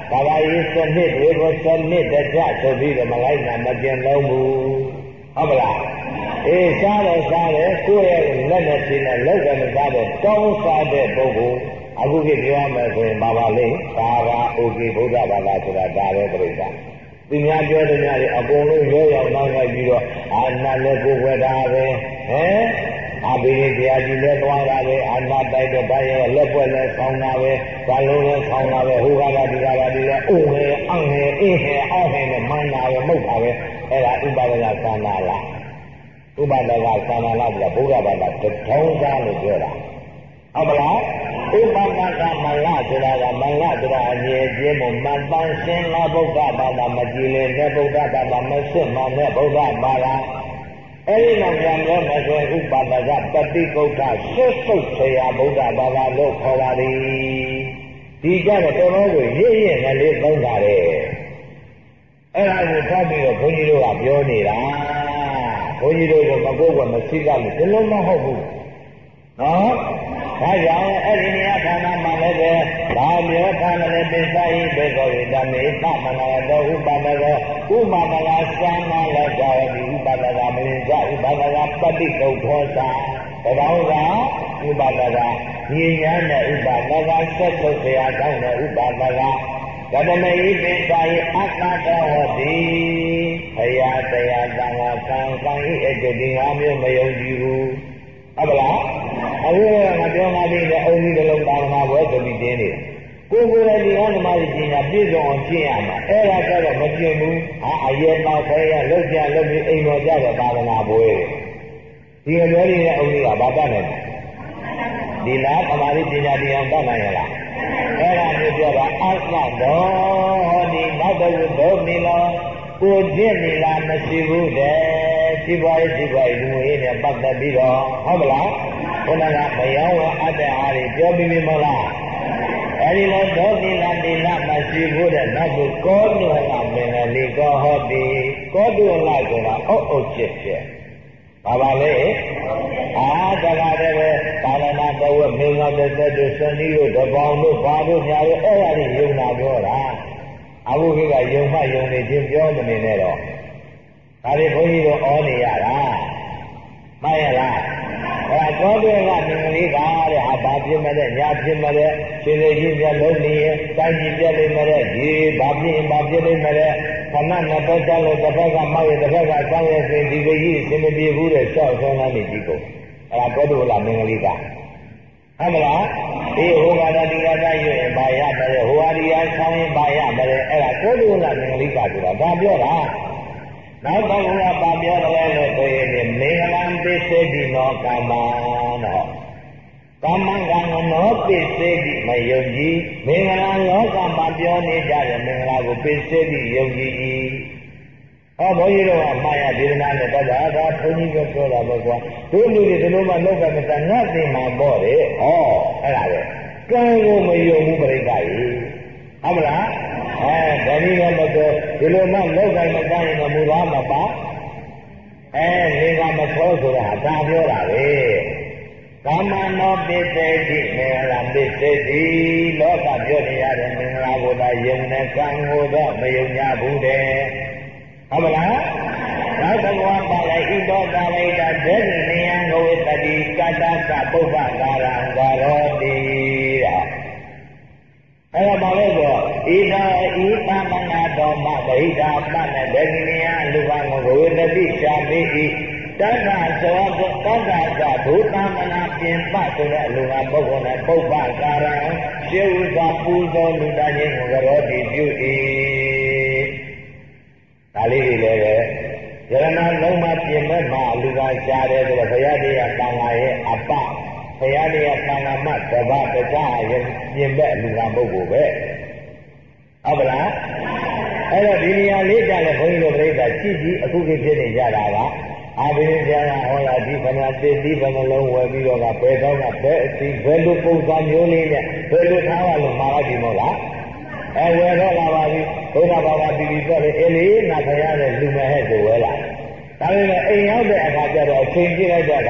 ဘာသာရေးစနစ်တွေကိုစနစ်တကျဆိုပြီးတော့မလိုက်နိုင်မကျင်လုံးဘူးဟုတ်ပလားအေးစားတယ်စားတယ်ကိုယ့်ရဲ့လက်နဲ့ခြေနဲ့လောက်တယ်မစားတော့တောင်းစားတဲ့ပုဂ္ဂိုလ်အခုခေတ်ပြောရမယ်ဆိုရင်ဘာပါလဲသာရာအိုကေဗုဒ္ဓဘာသာဆိုတာဒါပဲပြိဿသူများပြောတဲ့များတွေအကုန်လုံးရောရောက်နောက်လိုက်ပြီးတော့အာနာလည်းကိုယ်ဝဲတာပဲဟမ်အဘိဓိတရားကြီးလည်းသွားတာပဲအာနာတိုက်တဲ့ဘာရဲ့လက်ပွက်လည်းဆောင်းတာပဲဘာလုံးလည်းဆောင်းတာပဲဟိုကပါဒီကပါဒီလည်းအိုးဟဲအံ့ဟဲအေးဟဲအောက်ဟဲနဲ့မှန်းတာပဲမဟုတ်တာပဲအဲ့ဒါဥပါဒနာသန္တာလားဥပါဒနာသန္တာလားဆိုတာဘုရားဘာသာထုံးစားလို့ပြောတာဟုတ်မလားဥပါဒနာမလဆိုတာကမလဆိုတာအငြင်းကျင်းမှုမပန်းရှင်းလားဗုဒ္ဓဘာသာမကြည်လင်တဲ့ဗုဒ္ဓဘာသာမစွတ်မှန်တဲ့ဗုဒ္ဓဘာသာအဲဒီနောက်ပြန်ပြောမယ်ဆိုရင်ဥပါဒကပฏิကုဋ္ဌဆွတ်ဆုတ်ဆရာဗုဒ္ဓဘာသာလို့ခေါ်ပါသည်ဒီကြတော့တော်တော်ကိုရင့်ရင့်နဲ့လေးသုံးတာတဲ့အဲ့ဒါကိုထားပြီးတော့ဘုန်းကြီးတို့ကပြောနေတာဘုန်းကြီးတို့ကမကိုယ်ကမရှိကြလို့ဒီလိုမဟုတ်ဘူးနော်ဒါကြောင့်အဲ့ဒီနေရာဌာနမှာလည်းပဲဘာပြောထားတယ်ပိဿာယိဘေသောဝိတမေသမနာတောဥပါဒကောဥပါဒကသံဃာလောကဝတိဥပါဒကမင်းဇဥပါဒကပฏิကုဋ္ဌောသာတဘောကဥပါဒကဉာဏ်ညာနဲ့ဥပါဒကဆက်ဆုပ်เสียကောင်းတဲ့ဥပါဒကကတမေပိဿာယိအတ္တတောဟောတိဘုရားတရားသံဃာကံကံဤအကျတိငါမျိုးမယုံကြည်ဘူးဟုတ်ပါလားအခုကငါပြောမှပြီးတဲ့အုံကြီးတစ်လုံးပါရမဘွဲဆိုပြီးတင်းနေတယ်ကိုယ်ကိုယ်လည်းဒီဟောဓမ္မကြီးပညာပြည့်စုံအောင်ကျင့်ရမှာအဲ့ဒါကြတော့မကျင့်ဘူးဟာအယေပါခဲရလုတ်ကြလုတ်ပြီးအိမ်တော်ကြတော့ပါရမဘွဲဒီအပြောရည်တဲ့အုံကြီးကဘာတတ်နိုင်လဲဒီလားဓမ္မကြီးပညာတရားတတ်နိုင်ရလားအဲ့ဒါမျိုးပြောတာအသတော်ဟောဒီနောက်တော့ဒုမီလောကိုကျင့်နေလားမရှိဘူးတဲ့စီးပွားရေးစီးပွားရေးလူငွေနဲ့ပတ်သက်ပြီးတော့ဟုတ်မလားဘုရားကမယောင်းဝအတ္တအားတွေပြောပြီးပြီမဟုတ်လားအဲဒီလိုဒေါသီလတိလမရှိဘူးတဲ့နောက်ကိုကောတုလမင်္ဂလိကောဟောတိကောတုလဆိုတာအုပ်အုပ်ချစ်ဖြစ်ဘာပါလဲအာတကားတဲ့ပဲသာလနာတော်ဝမင်္ဂတဲ့တဲ့တို့စနီးတို့တပေါင်းတို့ဘာတို့ညာတို့အဲ့ဒါတွေယုံနာပြောတာအခုခေတ်ကယုံမှယုံနေချင်းပြောမနေနဲ့တော့ဒါတွေဘုန်းကြီးတို့ဩနေရတာမှန်ရလားအဲ့ဒါကောတဲ့ကမင်္ဂလိကတဲ့ဟာဘာဖြစ်မလဲညာဖြစ်မလဲရှင်လေကြီးပြလုံးနေရင်တိုင်းကြီးပြလိမ့်မယ်တဲ့ဒီဘာဖြစ်ရင်ဘာဖြစ်လိမ့်မယ်တဲ့ခဏနှစ်ပတ်ကြာလို့တစ်ဖက်ကမောက်ရတစ်ဖက်ကစောင်းရစဉ်ဒီကကြီးအရှင်မပြေဘူးတဲ့ရှောက်ဆုံးလာနေပြီကိုအဲ့ဒါကောတုလမင်္ဂလိကဟုတ်မလားဒီဟိုကတတိကတရွရင်ဘာရမလဲဟိုဟာဒီဟာဆောင်းရင်ဘာရမလဲအဲ့ဒါကောတုလမင်္ဂလိကဆိုတာဒါပြောတာနောက်တော့ကဘာပြောတယ်လို့ဆိုရင်မင်္ဂလံပိစေတိနောကမ္မနော်ကမ္မကံနောပိစေတိမယုံကြည်မင်္ဂလာလောကမှာပြောနေကြတဲ့မင်္ဂလာကိုပိစေတိယုံကြည်ဟောဘုန်းကြီးတို့ကမှားရဒေသနာနဲ့တတ်တာဒါဘုန်းကြီးကပြောတာပဲကွာတို့လူတွေဒီလိုမှလောကမတန်ငတ်သိမှာပေါ့လေဟောအဲ့ဒါပဲကံကိုမယုံဘူးပြိဿကြီးဟုတ်မလားအဲဒါနည်းလည်းမတော်ဒီလိုမှလောကမတန်ရင်မူသားမပါအဲနေကမသောဆိုတာဒါပြောတာပဲကာမနောပိစေတိမင်္ဂလာပိစေတိလောကပြောနေရတဲ့မင်္ဂလာကိုသာယုံနဲ့ကံကိုတော့မယုံကြဘူးတဲ့ဟုတ်မလားနောက်တစ်ခုပါလိုက်ဣတောကာလိတာဒေဝနိယံကိုဝိတတိကတ္တသပုဗ္ဗကာရံဂရောတိတာအဲ့ဒါပါလို့ဆိုဣတာဣသမနာတော်မဗိဓာပနဒေဝနိယံလူဘံကိုဝိတတိရှာမိဣတတ္တသောတတ္တသဘုသမနာပြင်ပဆိုတဲ့လူဟာပုဂ္ဂိုလ်နဲ့ပုဗ္ဗကာရံရှေးဥစွာပူဇော်လူသားချင်းကိုဂရောတိပြု၏ဒါလေးတွေလည်းပဲယရဏလုံးမပြင်မဲ့မှာလူကရှားတယ်ဆိုတော့ဘုရားတရားသံဃာရဲ့အပဘုရားတရားသံဃာမတပ္ပတရားရဲ့ပြင်မဲ့လူကပုဂ္ဂိုလ်ပဲဟုတ်ပါလားအဲ့တော့ဒီနေရာလေးကြလည်းဘုန်းကြီးတို့ပြိဿကြည့်ကြည့်အခုခေတ်ဖြစ်နေကြတာကအာဘိဓိယဟောလာဒီခဏတိတိဘယ်နှလုံးဝယ်ပြီးတော့ကဘယ်တော့ကဘယ်အစီဘယ်လိုပုံစံမျိုးလေးနဲ့ဘယ်လိုထားရလို့မှားလိုက်ပြီမို့လားအဲဝယ်တော့လာပါပြီဘုရားဘာသာပြည်ပြီးတော့လေအေးလေးငါဖရတဲ့လူမဲ့ဟဲ့ဆိုဝဲလာဒါပေမဲ့အိမ်ရောက်တဲ့အခါကျတော့အချိန်ပြည့်လိုက်တော့က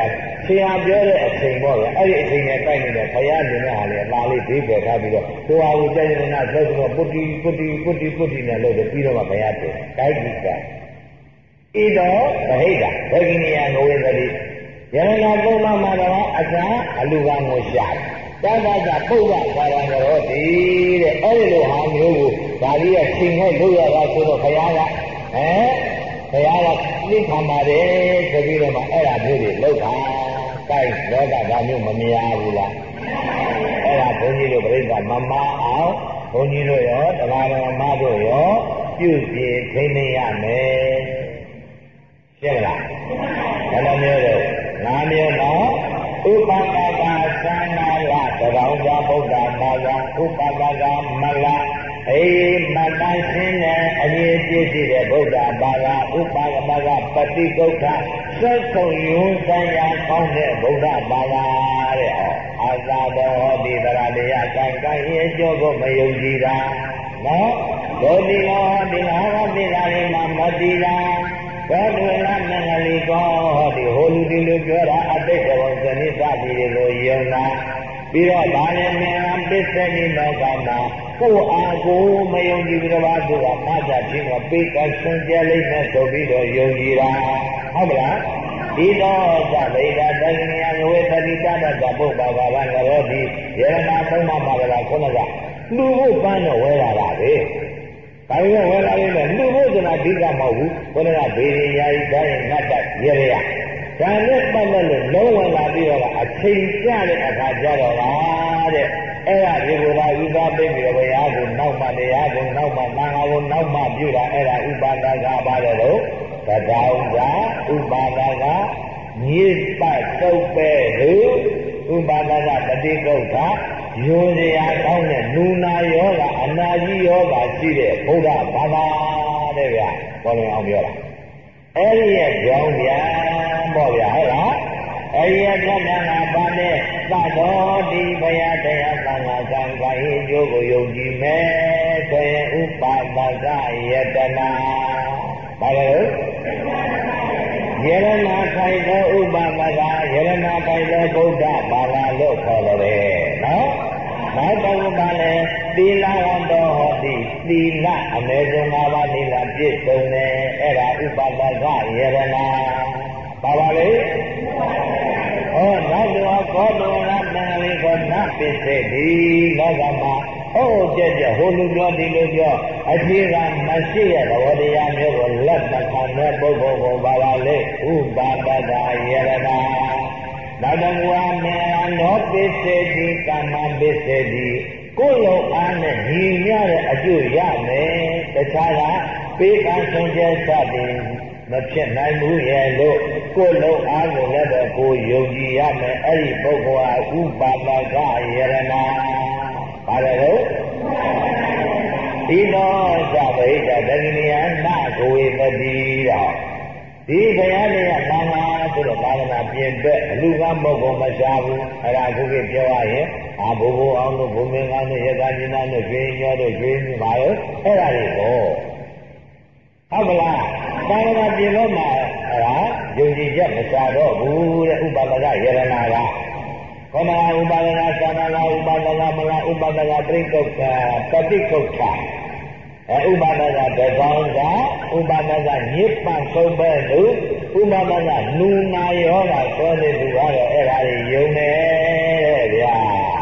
ဆရာပြောတဲ့အချိန်ပေါ့ဗျအဲ့ဒီအချိန်နဲ့တိုက်နေတဲ့ခရားနေတဲ့ဟာလေအလားလေးဘေးပယ်ထားပြီးတော့ကိုဟာကိုကြည်နေတာသုတ်တော့ပုတ္တိပုတ္တိပုတ္တိပုတ္တိနဲ့လို့ပြီးတော့မှခရားတယ်တိုက်ကြည့်တာဣတောဗဟိတဒဂိနိယငဝေသတိယရဏပုံမှန်မှာတော့အစာအလူကံကိုရှာတယ်သာသာပုဗ္ဗဘာရံရောဒီတဲ့အဲ့ဒီလိုဟာမျိုးကိုဒါလေးကချိန်ခဲ့လို့ရတာဆိုတော့ခရားကဟမ်ခရားကသိခံပါတယ်ဆိုပြီးတော့မှအဲ့ဒါမျိုးတွေလောက်တာတိုက်လောကဒါမျိုးမမြင်ဘူးလားအဲ့ဒါဘုန်းကြီးတို့ပြိဿမမအောင်ဘုန်းကြီးတို့ရောတရားတော်မတို့ရောပြုစီထိမ့်နေရမယ်ရှင်းလားဘယ်လိုမျိုးလဲငါမျိုးနော်ဥပပကသံဃာလတရောင်သာဗုဒ္ဓဘာသာဥပပကမလအေးမတန်ရှင်းတဲ့အရေးကြီးရှိတဲ့ဗုဒ္ဓဘာသာဥပပကပฏิကုဋ္ဌစက်ကုန်ယုံဆိုင်ရာကောင်းတဲ့ဗုဒ္ဓဘာသာတဲ့အာသာတော်ဟောဒီသရတရားကံကံရဲ့အကျိုးကိုမယုံကြည်တာနော်ဒုတိယဟောဒီဟာကပိသာရိမမတိတာဘောဓဝလမင်္ဂလိကောဟောဒီဟိုလူဒီလူပြောတာအတိတ်ဘဝဇနိသတိတွေကိုယုံတာပြီးတော့ဗာလင်မင်္ဂပစ္စတိလောကမှာကိုယ်အားကိုမယုံကြည်ကြပါသူကမှားကြခြင်းကိုပိကဆွန်ကြလိမ့်မယ်ဆိုပြီးတော့ယုံကြည်တာဟုတ်မလားဒီတော့သဗေဒသဂိနိယငဝေသတိတတ္တပုဗ္ဗဘာဝံရောဒီယရဏသုံးပါးမှာကခုနကလူဖို့ပန်းတော့ဝဲလာတာပဲဒါပေမဲ့ဝဲလာရင်လည်းလူဖို့ဆိုတာအဓိကမဟုတ်ဘူးခုနကဘေရီယာယီတိုင်းငတ်တရရဒါနဲ့ပတ်သက်လို့လုံးဝလာပြီးတော့အချိန်ကျတဲ့အခါကျတော့လားတဲ့အဲ့ဒါဒီဘုရားဥပပိတ်ပြီးတော့ဘုရားကိုနောက်မှတရားကိုနောက်မှသံဃာကိုနောက်မှပြုတာအဲ့ဒါဥပါဒကပါတယ်လို့သတောင်ကဥပါဒကညစ်ပတ်တုပ်ပဲဟုဥပါဒကပฏิကုဋ္ဌယုံစရာကောင်းတဲ့နူနာယောဂအနာကြီးယောဂရှိတဲ့ဘုရားဘာသာတဲ့ဗျာပေါ်လွင်အောင်ပြောတာအဲ့ဒီရဲ့ကြောင်းပြန်ပေါ့ဗျာဟုတ်လားအဲ့ဒီရဲ့ကြောင်းပြန်ကဘာနဲ့သတော်ဒီဘုရားတရားသံဃာကံကိုင်းအကျိုးကိုယုံကြည်မယ်ဆိုရင်ဥပါဒကယတနာဘာလဲယရဏခိုင်သောဥပပကယရဏခိုင်သောဗုဒ္ဓဘာသာလို့ခေါ်တယ်နော်နောက်တော့ဘာလဲသီလဝတ္တောဟောတိသီလအနည်းဆုံး၅ပါးသီလပြည့်စုံတယ်အဲ့ဒါဥပပကယရဏဘာပါလဲဟောနောက်တော့ကောတောရမင်္ဂလိကောနပိစေတိလောကမှာဟောကြက်ကြဟိုလူပြောဒီလူပြောအခြေကမရှိရသဘောတရားမျိုးကိုလက်မခံတဲ့ပုဂ္ဂိုလ်ကိုပါပါလေဥပါဒကယရဏနောက်တော့ဝါမေနောပိစေတိကမ္မပိစေတိကိုယ်လုံးအားနဲ့ညီမျှတဲ့အကျိုးရမယ်တခြားကပေးကံဆုံးကျစသည်မဖြစ်နိုင်ဘူးရဲ့လို့ကိုယ်လုံးအားကိုလည်းပဲကိုယုံကြည်ရမယ်အဲ့ဒီပုဂ္ဂိုလ်ဟာဥပါဒကယရဏပါတယ်လို့ဒီတော့သဗေဒသဂိနိယနာကိုဝေသတိတော့ဒီဘုရားတရားသံဃာဆိုတော့သာသနာပြင်ပက်အလူကမဟုတ်ဘူးမရှားဘူးအဲ့ဒါခုကပြောရရင်အာဘိုးဘိုးအောင်တို့ဘုံမင်းကောင်းတို့ရကမြနာတို့ကျွေးညောတို့ကျွေးပါလို့အဲ့ဒါတွေကိုဟုတ်ကလားသာသနာပြင်လို့မှာအဲ့ဒါယုံကြည်ချက်မရှားတော့ဘူးတဲ့ဥပပကယရဏကခန္ဓာဥပါဒနာသံဃာဥပါဒနာမလားဥပါဒနာပြိကုဋ္ဌပฏิကုဋ္ဌအဲဥပါဒနာတပေါင်းကဥပါဒနာညစ်ပတ်ဆုံးပဲလို့ဥပါဒနာနူနာယောဂဆိုတဲ့သူကတော့အဲ့ဒါတွေယုံတယ်တဲ့ဗျာ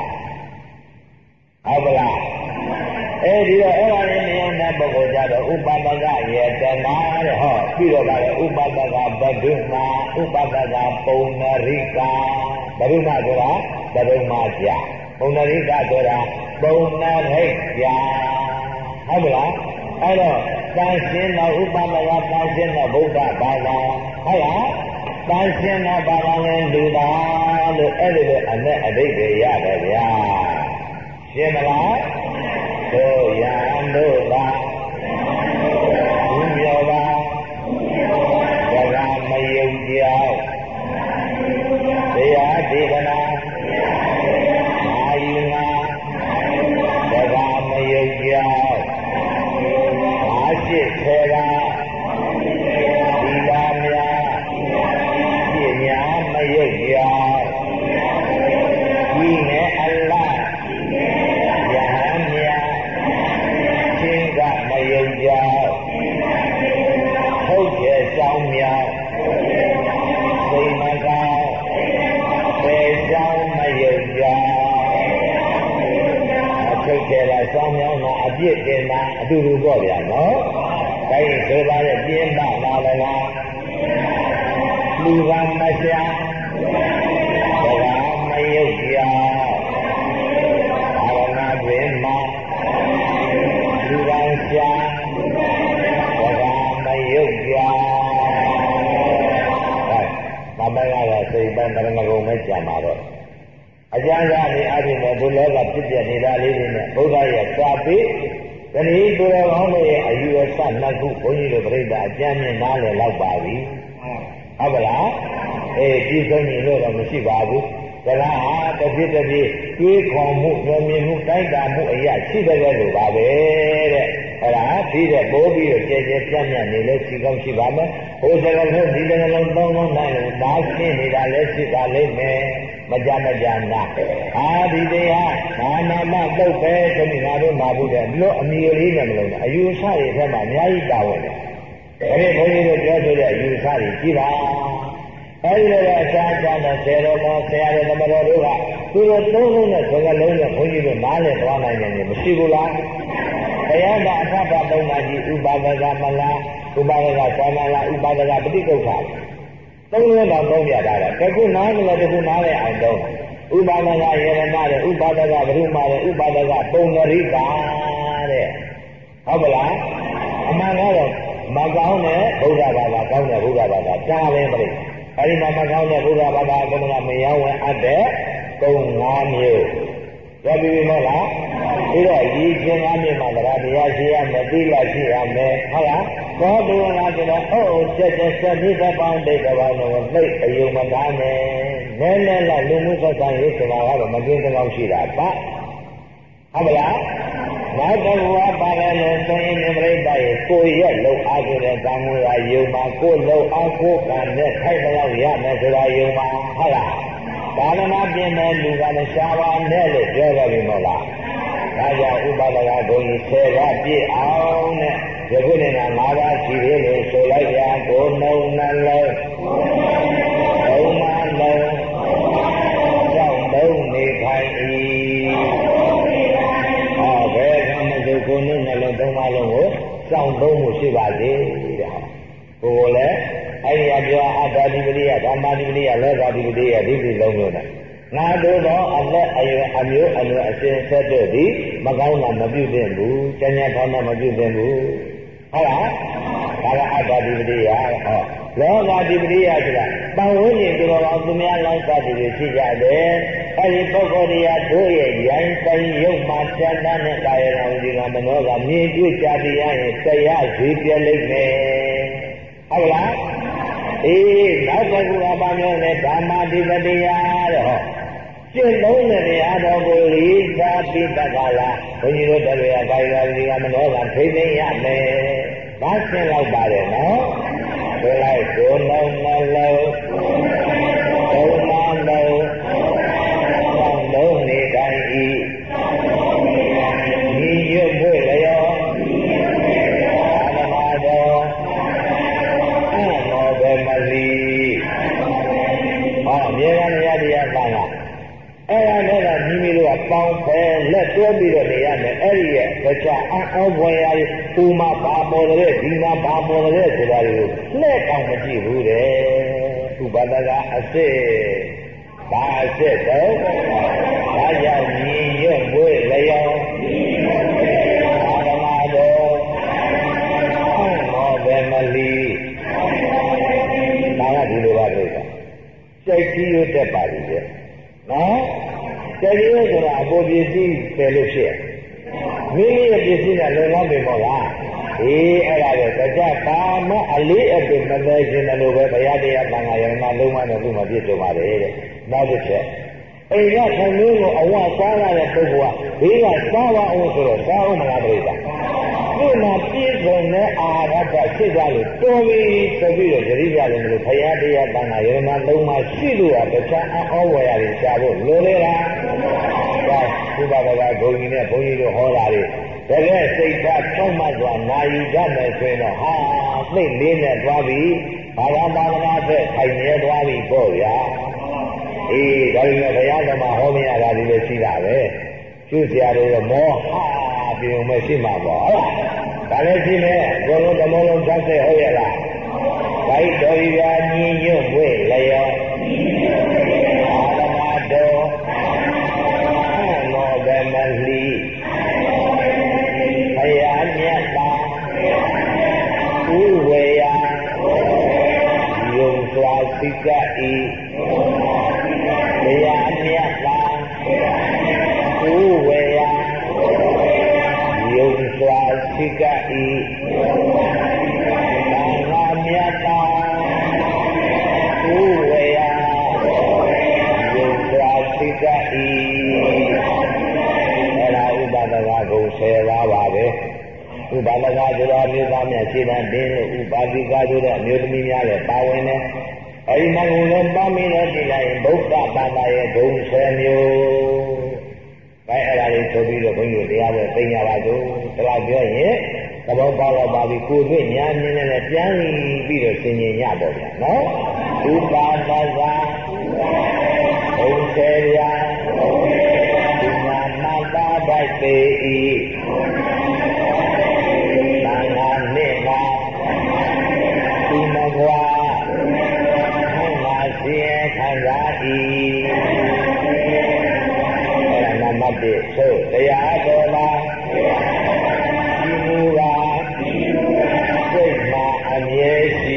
ဟုတ်ကလားအဲဒီတော့အဲ့ဒါတွေမယုံတဲ့ပုဂ္ဂိုလ်ကြတော့ဥပါဒကယေတနာတဲ့ဟောပြီးတော့ကလည်းဥပါဒကဘဒုမာဥပါဒကပုံနရိကဘဒုမာဆိုတာဘဒုမာပြပုံနရိကဆိုတာပုံနရိကဟုတ်ကလားအဲ့တော့တန်ရှင်းတော်ဥပဒကတန်ရှင်းတော်ဗုဒ္ဓဘာသာဟုတ်လားတန်ရှင်းတော်ဘာသာဝင်လူသားလို့အဲ့ဒီလိုအနဲ့အဓိပ္ပာယ်ရတယ်ဗျာရှင်းမလားတို့ရန်တို့သာဘုပြောပါဒါကမယုံကြောက်တရားဒေသနာအာယုငါဒါကမယုံကြောက်အားရှိခေရာဒီလာများပြညာမယုံကြောက်တူတူပေါ့ဗျာနော်ဒါရင်ဆိုပါတဲ့ပြင်းပါလာဗလားလူကမရှာဘဂမယုတ်ပြအာရဏတွင်မှာလူကရှာဘဂမယုတ်ပြဘာမကတော့စိတ်ပန်းတရဏဂုံမဲ့ကြံပါတော့အကျဉ်းစားလေးအပြင်နဲ့ဘုလောကဖြစ်ပြနေတာလေးတွေနဲ့ဘုရားရဲ့စာပေတဏှိသူတော်ကောင်းတို့ရဲ့အယူအဆနှစ်ခုဘုန်းကြီးတို့ပြိဿအကျဉ်းမြင်နားလည်လောက်ပါပြီဟုတ်ပါလားအေးဒီဆုံးကြီးလို့တော့မရှိပါဘူးဒါကဟာတစ်ဖြစ်တစ်ဖြစ်တွေးခေါ်မှုညွှန်မြင်မှုတိုက်တာမှုအရာရှိတဲ့လို့ပါပဲတဲ့အဲ့ဒါပြီးတဲ့ပိုးပြီးတော့ကြဲကြဲပြန့်ပြန့်နေလဲရှိကောင်းရှိပါမယ်ဟိုစကလုံးဒီစကလုံးသုံးလုံးနိုင်လို့ဒါရှင်းနေတာလဲရှိပါလိမ့်မယ်မကြမကြနာအာဒီတရားနာနာမပုတ်ပဲဆိုပြီးငါတို့မှာဘူးတဲ့ဒီလိုအမီလေးနဲ့မလုံးနဲ့အယူအဆတွေထဲမှာအများကြီးပါဝင်တယ်ဒါပေမဲ့ဘုန်းကြီးတို့ပြောဆိုတဲ့အယူအဆတွေကြည့်ပါအဲဒီလိုအစားအစာနဲ့ဆယ်တော်တော်ဆရာတော်သမတော်တို့ကသူတို့သုံးလုံးနဲ့စကလုံးနဲ့ဘုန်းကြီးတို့နားလည်သွားနိုင်တယ်မရှိဘူးလားတရားကအထပ်ပါသုံးပါကြီးဥပါဒကမလားဥပါဒကသာမလားဥပါဒကပฏิကုဋ္ဌာသုံးလုံးတော့သုံးပြတာကတခုနားမလို့တခုနားလဲအောင်သုံးဥပါဒကယေရဏတဲ့ဥပါဒကဘုရုမာတဲ့ဥပါဒကပုံနရိကာတဲ့ဟုတ်ပါလားအမှန်ကတော့မကောင်းတဲ့ဘုရားဘာသာကောင်းတဲ့ဘုရားဘာသာကြားပဲပြိအဲဒီမှာမကောင်းတဲ့ဘုရားဘာသာကမမယောင်းဝင်အပ်တဲ့ကုံငါးမျိုးရပြီမဟုတ်လားပြီးတော့ရည်ချင်းငါးမျိုးမှာတရားတရားရှိရမယ်သိလာရှိရမယ်ဟုတ်လားသောတူလာကြတော့အိုးချက်ချက်ဆက်ပြီးသပေါင်းတိတ်တော်တော့သိအယုံမသားနဲ့နည်းနည်းလောက်လူမှုဆက်ဆံရေးဆိုတာကတော့မကင်းကောင်းရှိတာပါဟုတ်ပါလားနောက်တစ်ခုကပါတယ်လို့ဆိုရင်ပြိဋ္ဌာရဲ့ကိုယ်ရဲ့လုံအားဆိုတဲ့ကံမူရာယုံမှာကိုယ်လုံအားကိုယ်ကံနဲ့ထိုက်တော့ရမယ်ဆိုတာယုံမှာဟုတ်လားဘာလနာပြင်းတဲ့လူကလည်းရှားပါနဲ့လို့ပြောကြပြီမဟုတ်လားဒါကြောင့်ဥပါဒကဂုဏ်ကြီးဆယ်ပါးပြည့်အောင်နဲ့ဒီခုနေ့က၅ပါးရှိသေးလို့ဆိုလိုက်ရကိုနှုံနှလုံးဘုံမလုံးကြောင့်သုံးနေခိုင်း၏ဟောဘယ်ကမှဆိုကိုနှုံနှလုံးသုံးပါလုံးကိုစောင့်သုံးမှုရှိပါစေတဲ့ဟောကိုလည်းအဲ့ဒီအပြောအတ္တဓိပတိယဓမ္မဓိပတိယလောကဓိပတိယဒီလိုလုံးလို့နဲ့ငါတို့တော့အလက်အရွယ်အမျိုးအနွယ်အစဉ်ဆက်တို့သည်မကောင်းတာမပြုသင့်ဘူးကျန်ကျန်ထောင်းတာမပြုသင့်ဘူးဟုတ်လားဒါကအတ္တဓိပတိယဟောလောကဓိပတိယဆိုတာပတ်ဝန်းကျင်သူတော်ကောင်းသူများလောကဓိပတိရှိကြတယ်အဲဒီပုဂ္ဂိုလ်တွေကတို့ရဲ့ရိုင်းဆိုင်ရုပ်မှာတဏ္ဍနဲ့ကာယနာဝိဒီကမနောကမြင်တွေ့ကြပြရရင်တရားဈေးပြလိမ့်မယ်ဟုတ်လားအေးနောက်တစ်ခုကဘာမျိုးလဲဓမ္မဓိပတိယတဲ့ဟောကျင့်လုံးတဲ့တရားတော်ကိုလေးစားပြီးတက္ကလာဘုန်းကြီးတို့တရားကာယနာဝိဒီကမနောကထိသိရမယ်ဒါဆင်းလောက်ပါတယ်နော်ဆိုလိုက်ကိုယ်လုံးနှလုံးဘုံမလုံးသောင်းလုံးနေတိုင်းဤညီရွတ်ဖို့လျောအာမတော်အမောဘေမလီဟောမြေကမြတ်တရားကလားအဲ့ဒါလည်းကမိမိတို့ကပေါင်းဖယ်လက်တွဲပြီးတော့နေရမယ်အဲ့ဒီရဲ့တရားအအောဘွယ်ရာဒီမှာဘာပေါ်တဲ့ဒီမှာဘာပေါ်တဲ့ဆိုတာတွေကိုလက်ကောင်းမကြည့်ဘူးတဲ့ဥပါဒကအစစ်ဘာအစစ်တော့ဒါကြောင့်ညီရွတ်ဝေးလျောအာရမတော်မောဘေမလီဒါကဒီလိုပါလို့စိတ်ကြီးရွတ်တတ်ပါလိမ့်ရဲ့နော်တကယ်ဆိုတာအပေါ်ပစ္စည်းပဲလို့ဖြစ်မိမိရဲ့ပစ္စည်းကလုံလောက်ပြီမို့လားအေးအဲ့ဒါတော့တရားကာမအလေးအပြုမသိခြင်းလို့ပဲဘုရားတရားသံဃာယရဏလုံးဝနဲ့သူ့မှာပြည့်စုံပါတယ်တဲ့နောက်တစ်ချက်အိမ်ကခံမျိုးကိုအဝစားရတဲ့ပုဂ္ဂိုလ်ကဘေးကစားပါအောင်ဆိုတော့စားအောင်မလားပြိတ္တာဒီမှာပြည့်စုံတဲ့အာရတ္တဖြစ်ကြလို့တော်ပြီဆိုပြီးတော့ယတိပြလည်းမလို့ဘုရားတရားသံဃာယရဏလုံးမှာရှိလို့ရတခြားအောဝယ်ရတယ်ရှားဖို့လိုလေလားဒါဥပဒကဂုဏ်ကြီးနဲ့ဘုန်းကြီးတို့ဟောတာတွေတကယ်စိတ်ဓာတ်ချောက်မှတ်စွာနာယူတတ်မယ်ဆိုရင်တော့ဟာသိလေးနဲ့သွားပြီဘာသာသာသနာ့ဆက်ခိုင်မြဲသွားပြီပေါ့ဗျာအေးဒါပေမဲ့ဘုရားဓမ္မဟောမရတာလေးလည်းရှိတာပဲကျုပ်ဆရာတို့ကမောဟာပြုံမဲ့ရှိမှာပေါ့ဟုတ်လားဒါလည်းရှိမယ်ဘုံလုံးသမောလုံး၆၀ဟုတ်ရဲ့လားဘိုက်တော်ရီကညီညွတ်ဝေ့လျောအာရမတော်အမောဘမလီဘုရားမြတ်တာဥဝေယယုံစွာစိကဤဘုရားမြတ်တာဥဝေယယုံစွာစိကဤမြတ်တာဥဝေယယုတ်စွာစိကဤအဲ့ဒါဥပါဒကဂုဏ်ဆယ်ပါးပါပဲဥပါဒကဆိုတော့မြေသားများခြေတန်းတင်းလို့ဥပါတိကဆိုတော့မြို့သမီးများလည်းပါဝင်တယ်အဲ့ဒီမှာကိုလည်းပါမင်းနဲ့ကြည့်လိုက်ရင်ဗုဒ္ဓဘာသာရဲ့ဂုဏ်ဆယ်မျိုးပဲအဲ့ဒါလေးဆိုပြီးတော့ဘုန်းကြီးတရားပဲသိညာပါစို့တရားပြောရင်သဘောပေါက်ပါပြီကိုတွေ့ညာမြင်နဲ့ပြန်ပြီးတော့သင်ញင်ရပေါ့ဗျာနော်ဥပါဒကဘုံစေရာဒီနာမတာပိုက်ပေဤသာငါနဲ့ငါဒီမကွာငါစီရခံစားဤအဲ့ဒါနမတ်တိသို့တရားတော်မှာအမြဲရှိ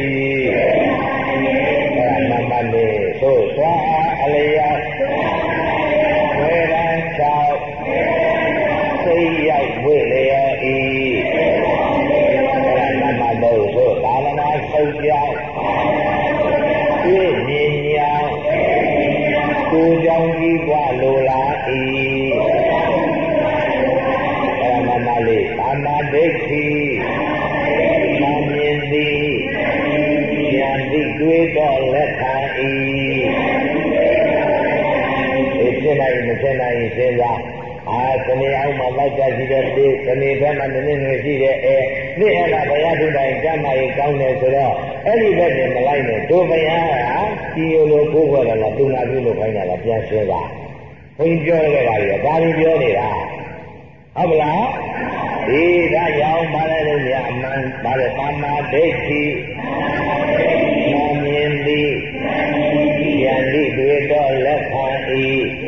အဲနမလေးသို့သွားအလျောက်ဝေရန်ချောက်သိရောက်ဝေလျောဤအဲနမလို့သို့သာလနာဆုတ်ကြောက်တွေ့မြင်ညာကိုကြောင့်ကြီးกว่าလိုလားဤအဲနမလေးအာမဒိဋ္ဌိတွေ့တော့လက်ခံဤဒီဖြစ်နိုင်မဖြစ်နိုင်စဉ်းစားအာသနေအောင်မှာလိုက်ကြရှိတဲ့ဒီသနေဘက်မှာနည်းနည်းရှိတဲ့အဲနေ့အဲ့ဒါဘုရားထုတိုင်းတတ်မှရင်ကောင်းတယ်ဆိုတော့အဲ့ဒီဘက်ပြင်မလိုက်နဲ့တို့ဘုရားဟာဒီလိုကိုယ်ခေါ်တယ်လားသူနာပြုလို့ခိုင်းတာလားပြန်ဆွဲပါဘုန်းကြီးပြောရတာလေဒါလေးပြောနေတာဟုတ်မလားဒီဒါကြောင့်ပါလဲလို့များအမှန်ပါလဲသမ္မာဒိဋ္ဌိမြင်သည်ဉာဏ်ဤတွေ့တော့လက်ခံဤ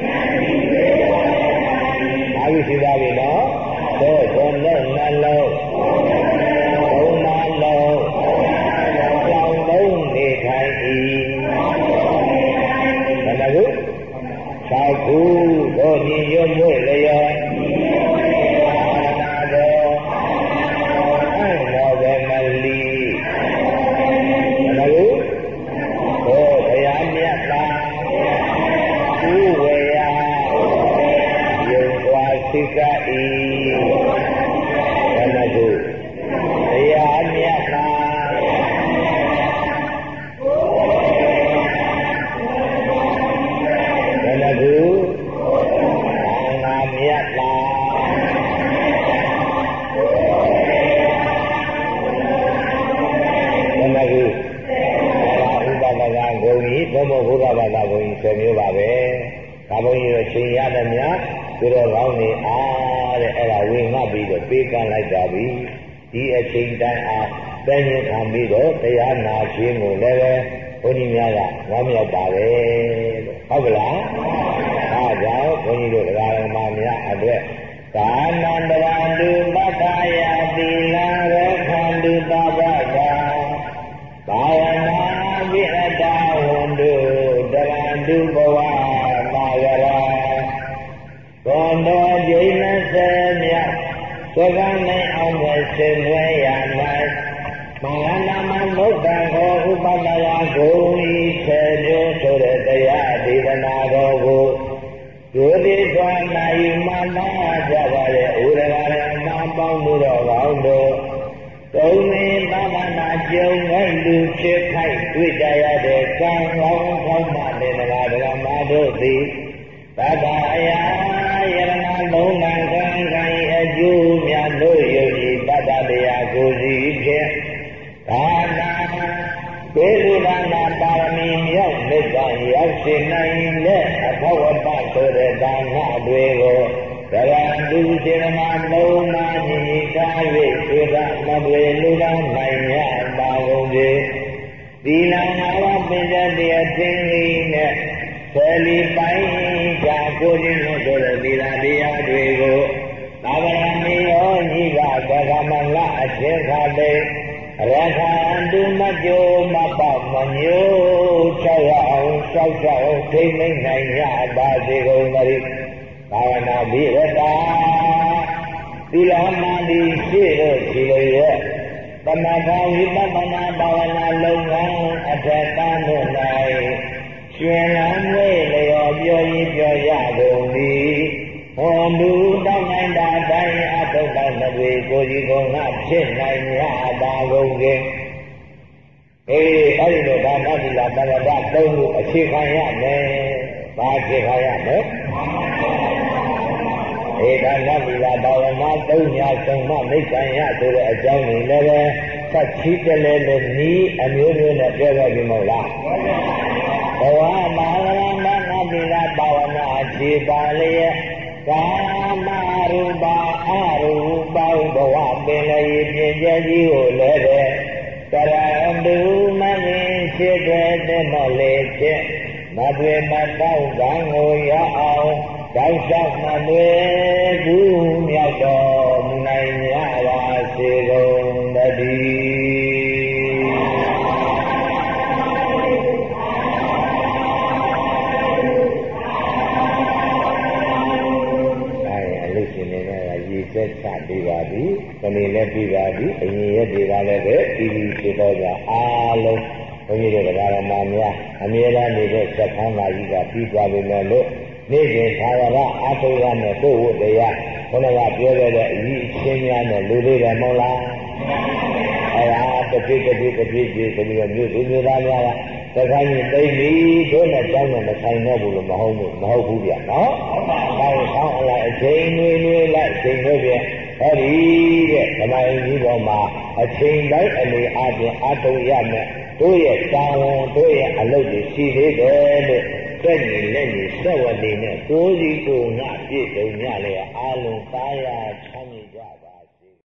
အာဝိစီပါပြီနော်သောသောနဲ့နှလုံးဘုံနာလုံးကြောင်းလုံးနေထိုင်ဤဘယ်လိုသာခုတို့ညီရွတ်ွေလျောအာနာတော်အနောဘမလီဘယ်လိုစိကဤဘယ်လိုတရားမြတ်တာဘယ်လိုငါမြတ်တာဘယ်လိုဥပဒကဂုဏ်ဤဘုမဘုရားဘာသာဂုဏ်ဤဆယ်မျိုးပါပဲဒါဘုန်းကြီးတို့ချိန်ရတဲ့များသူတော်ကောင်းနေအားတဲ့အဲ့ဒါဝင်ငှပြီးတော့ပေးကမ်းလိုက်တာပြီဒီအချိန်တိုင်းအားတန်ရင်ခံပြီးတော့တရားနာခြင်းကိုလည်းပဲဘုန်းကြီးများကဝမ်းမြောက်ပါပဲလို့ဟုတ်ကလားအားကြောင့်ဘုန်းကြီးတို့တရားတော်မှာများအတွက်သာနန္တရာတုပတ္ထယာတိလာရခန္တုသဗ္ဗကာဘာဝနာဝိရတဝန္တုတရန္တုဘဝမာဂရာဘုံတော်ကျိနစေမြတ်သက္ကနိုင်အောင်ပဲဆင်နွှဲရ၌မဟာနာမမုဒ္ဒံကိုဥပဒရာဂုံဤဆေမျိုးဆိုတဲ့တရားဒေသနာတော်ကိုဒုတိယနိုင်မှလာကြပါလေဥရဂရမပေါင်းလို့တော်ကောင်းတို့သုံးနေသာသနာကျုံနဲ့လူဖြစ်ခိုက်တွေ့ကြရတဲ့ကံကောင်းကောင်းမှတဲ့ဓမ္မတို့သည်သတ္တအယာယရဏလုံးလံကံကံအကျိုးများလို့ယုံကြည်တတ်တရားကိုစီဖြင့်ဒါနာပေလူဒါနာပါရမီမြောက်နိဗ္ဗာန်ရောက်စေနိုင်တဲ့အဘဝတ္တဆိုတဲ့ဒါနတွေကိုကရံသူစေရမလုံးမညီညီကား၍သေတာမတွေလူကနိုင်ရပါကုန်စေသီလငါးပါးပင်စတဲ့အသင်္လေးနဲ့ဆယ်လီပိုင်းကြကိုခြင်းလို့ဆိုတဲ့သီလတရားတွေကိုသာဝရမီရောညီကသက္ကမလအချင်းခါတဲ့ရခန္တုမကြိုမပေါ့မညိုးချောက်အောင်စောက်စောက်ထိမ့်မိတ်နိုင်ရပါစေကုန်သတည်းဘာဝနာဘိရတာသီလမာတိရှိလို့ရှိလို့ရဲ့သမထဝိပဿနာဘာဝနာလုပ်ငန်းအထက်တန်းတို့၌ရှင်လန်းဝေလျော်ပြောရင်းပြောရကုန်သည်ဟောလူတောင်းနိုင်တာတိုင်းအထုပ်တိုင်းတွေကိုကြီးကုန်ကဖြစ်နိုင်ရပါကုန်ကင်အေးအဲ့ဒီလိုဒါနသီလသံဃာသုံးခုအခြေခံရမယ်ဘာအခြေခံရမလဲဧဒါနသီလဘာဝနာသုံးညာဆုံးမမိတ်ဆံရဆိုတဲ့အကြောင်းတွေလည်းပဲဆက်ချီးတလဲလို့ဤအမျိုးမျိုးနဲ့ပြောခဲ့ပြီမဟုတ်လားဘဝမဟာရဏနာသီလဘာဝနာအခြေပါလျက်ကာမရူပအရူပဘဝပင်လည်းပြင်ကျကြီးကိုလည်းပဲကရံတုမငင်းရှိတဲ့တဲ့မလေးဖြစ်မတွေမတောင်းကံကိုရအောင်တောက်လျှောက်မတွေကူမြောက်တော်မူနိုင်ရပါစေကုန်တည်းသက်ချပေးပါပြီ။ဒီနေ့လည်းပြီးပါပြီ။အရင်ရက်တွေကလည်းပဲပြီးပြီးဖြစ်တော့ကြအားလုံးဘုန်းကြီးတို့တရားတော်များအမြဲတမ်းနေတဲ့စက်ခန်းသာကြီးကပြီးသွားပြီလို့နေ့စဉ်သာဝရအာထုရနဲ့ကိုယ်ဝတ္တရားဘုရားကပြောခဲ့တဲ့အကြီးအချင်းများနဲ့လူတွေတယ်မဟုတ်လား။အဲဒါတစ်ပြည့်တစ်ပြည့်တစ်ပြည့်ပြည့်ဆိုပြီးတော့မြို့သူမြို့သားများကသက္ကန်းကြီးသိပြီတို့နဲ့တောင်းနဲ့မဆိုင်တော့ဘူးလို့မဟုတ်ဘူးမဟုတ်ဘူးဗျာနော်ဟုတ်ပါဘူးဆောင်းဆောင်းအလိုက်အချိန်နွေနွေလိုက်အချိန်နွေပြဟောဒီတဲ့ဓမ္မအင်းကြီးပေါ်မှာအချိန်တိုင်းအနေအချင်းအထုံရမယ်တို့ရဲ့တာဝန်တို့ရဲ့အလုပ်တွေရှိသေးတယ်လို့တဲ့ညီလက်ညီဆက်ဝတ်နေနဲ့ကိုယ်စီကိုငါပြည့်စုံညလေအားလုံးသားရချမ်းမြေကြပါ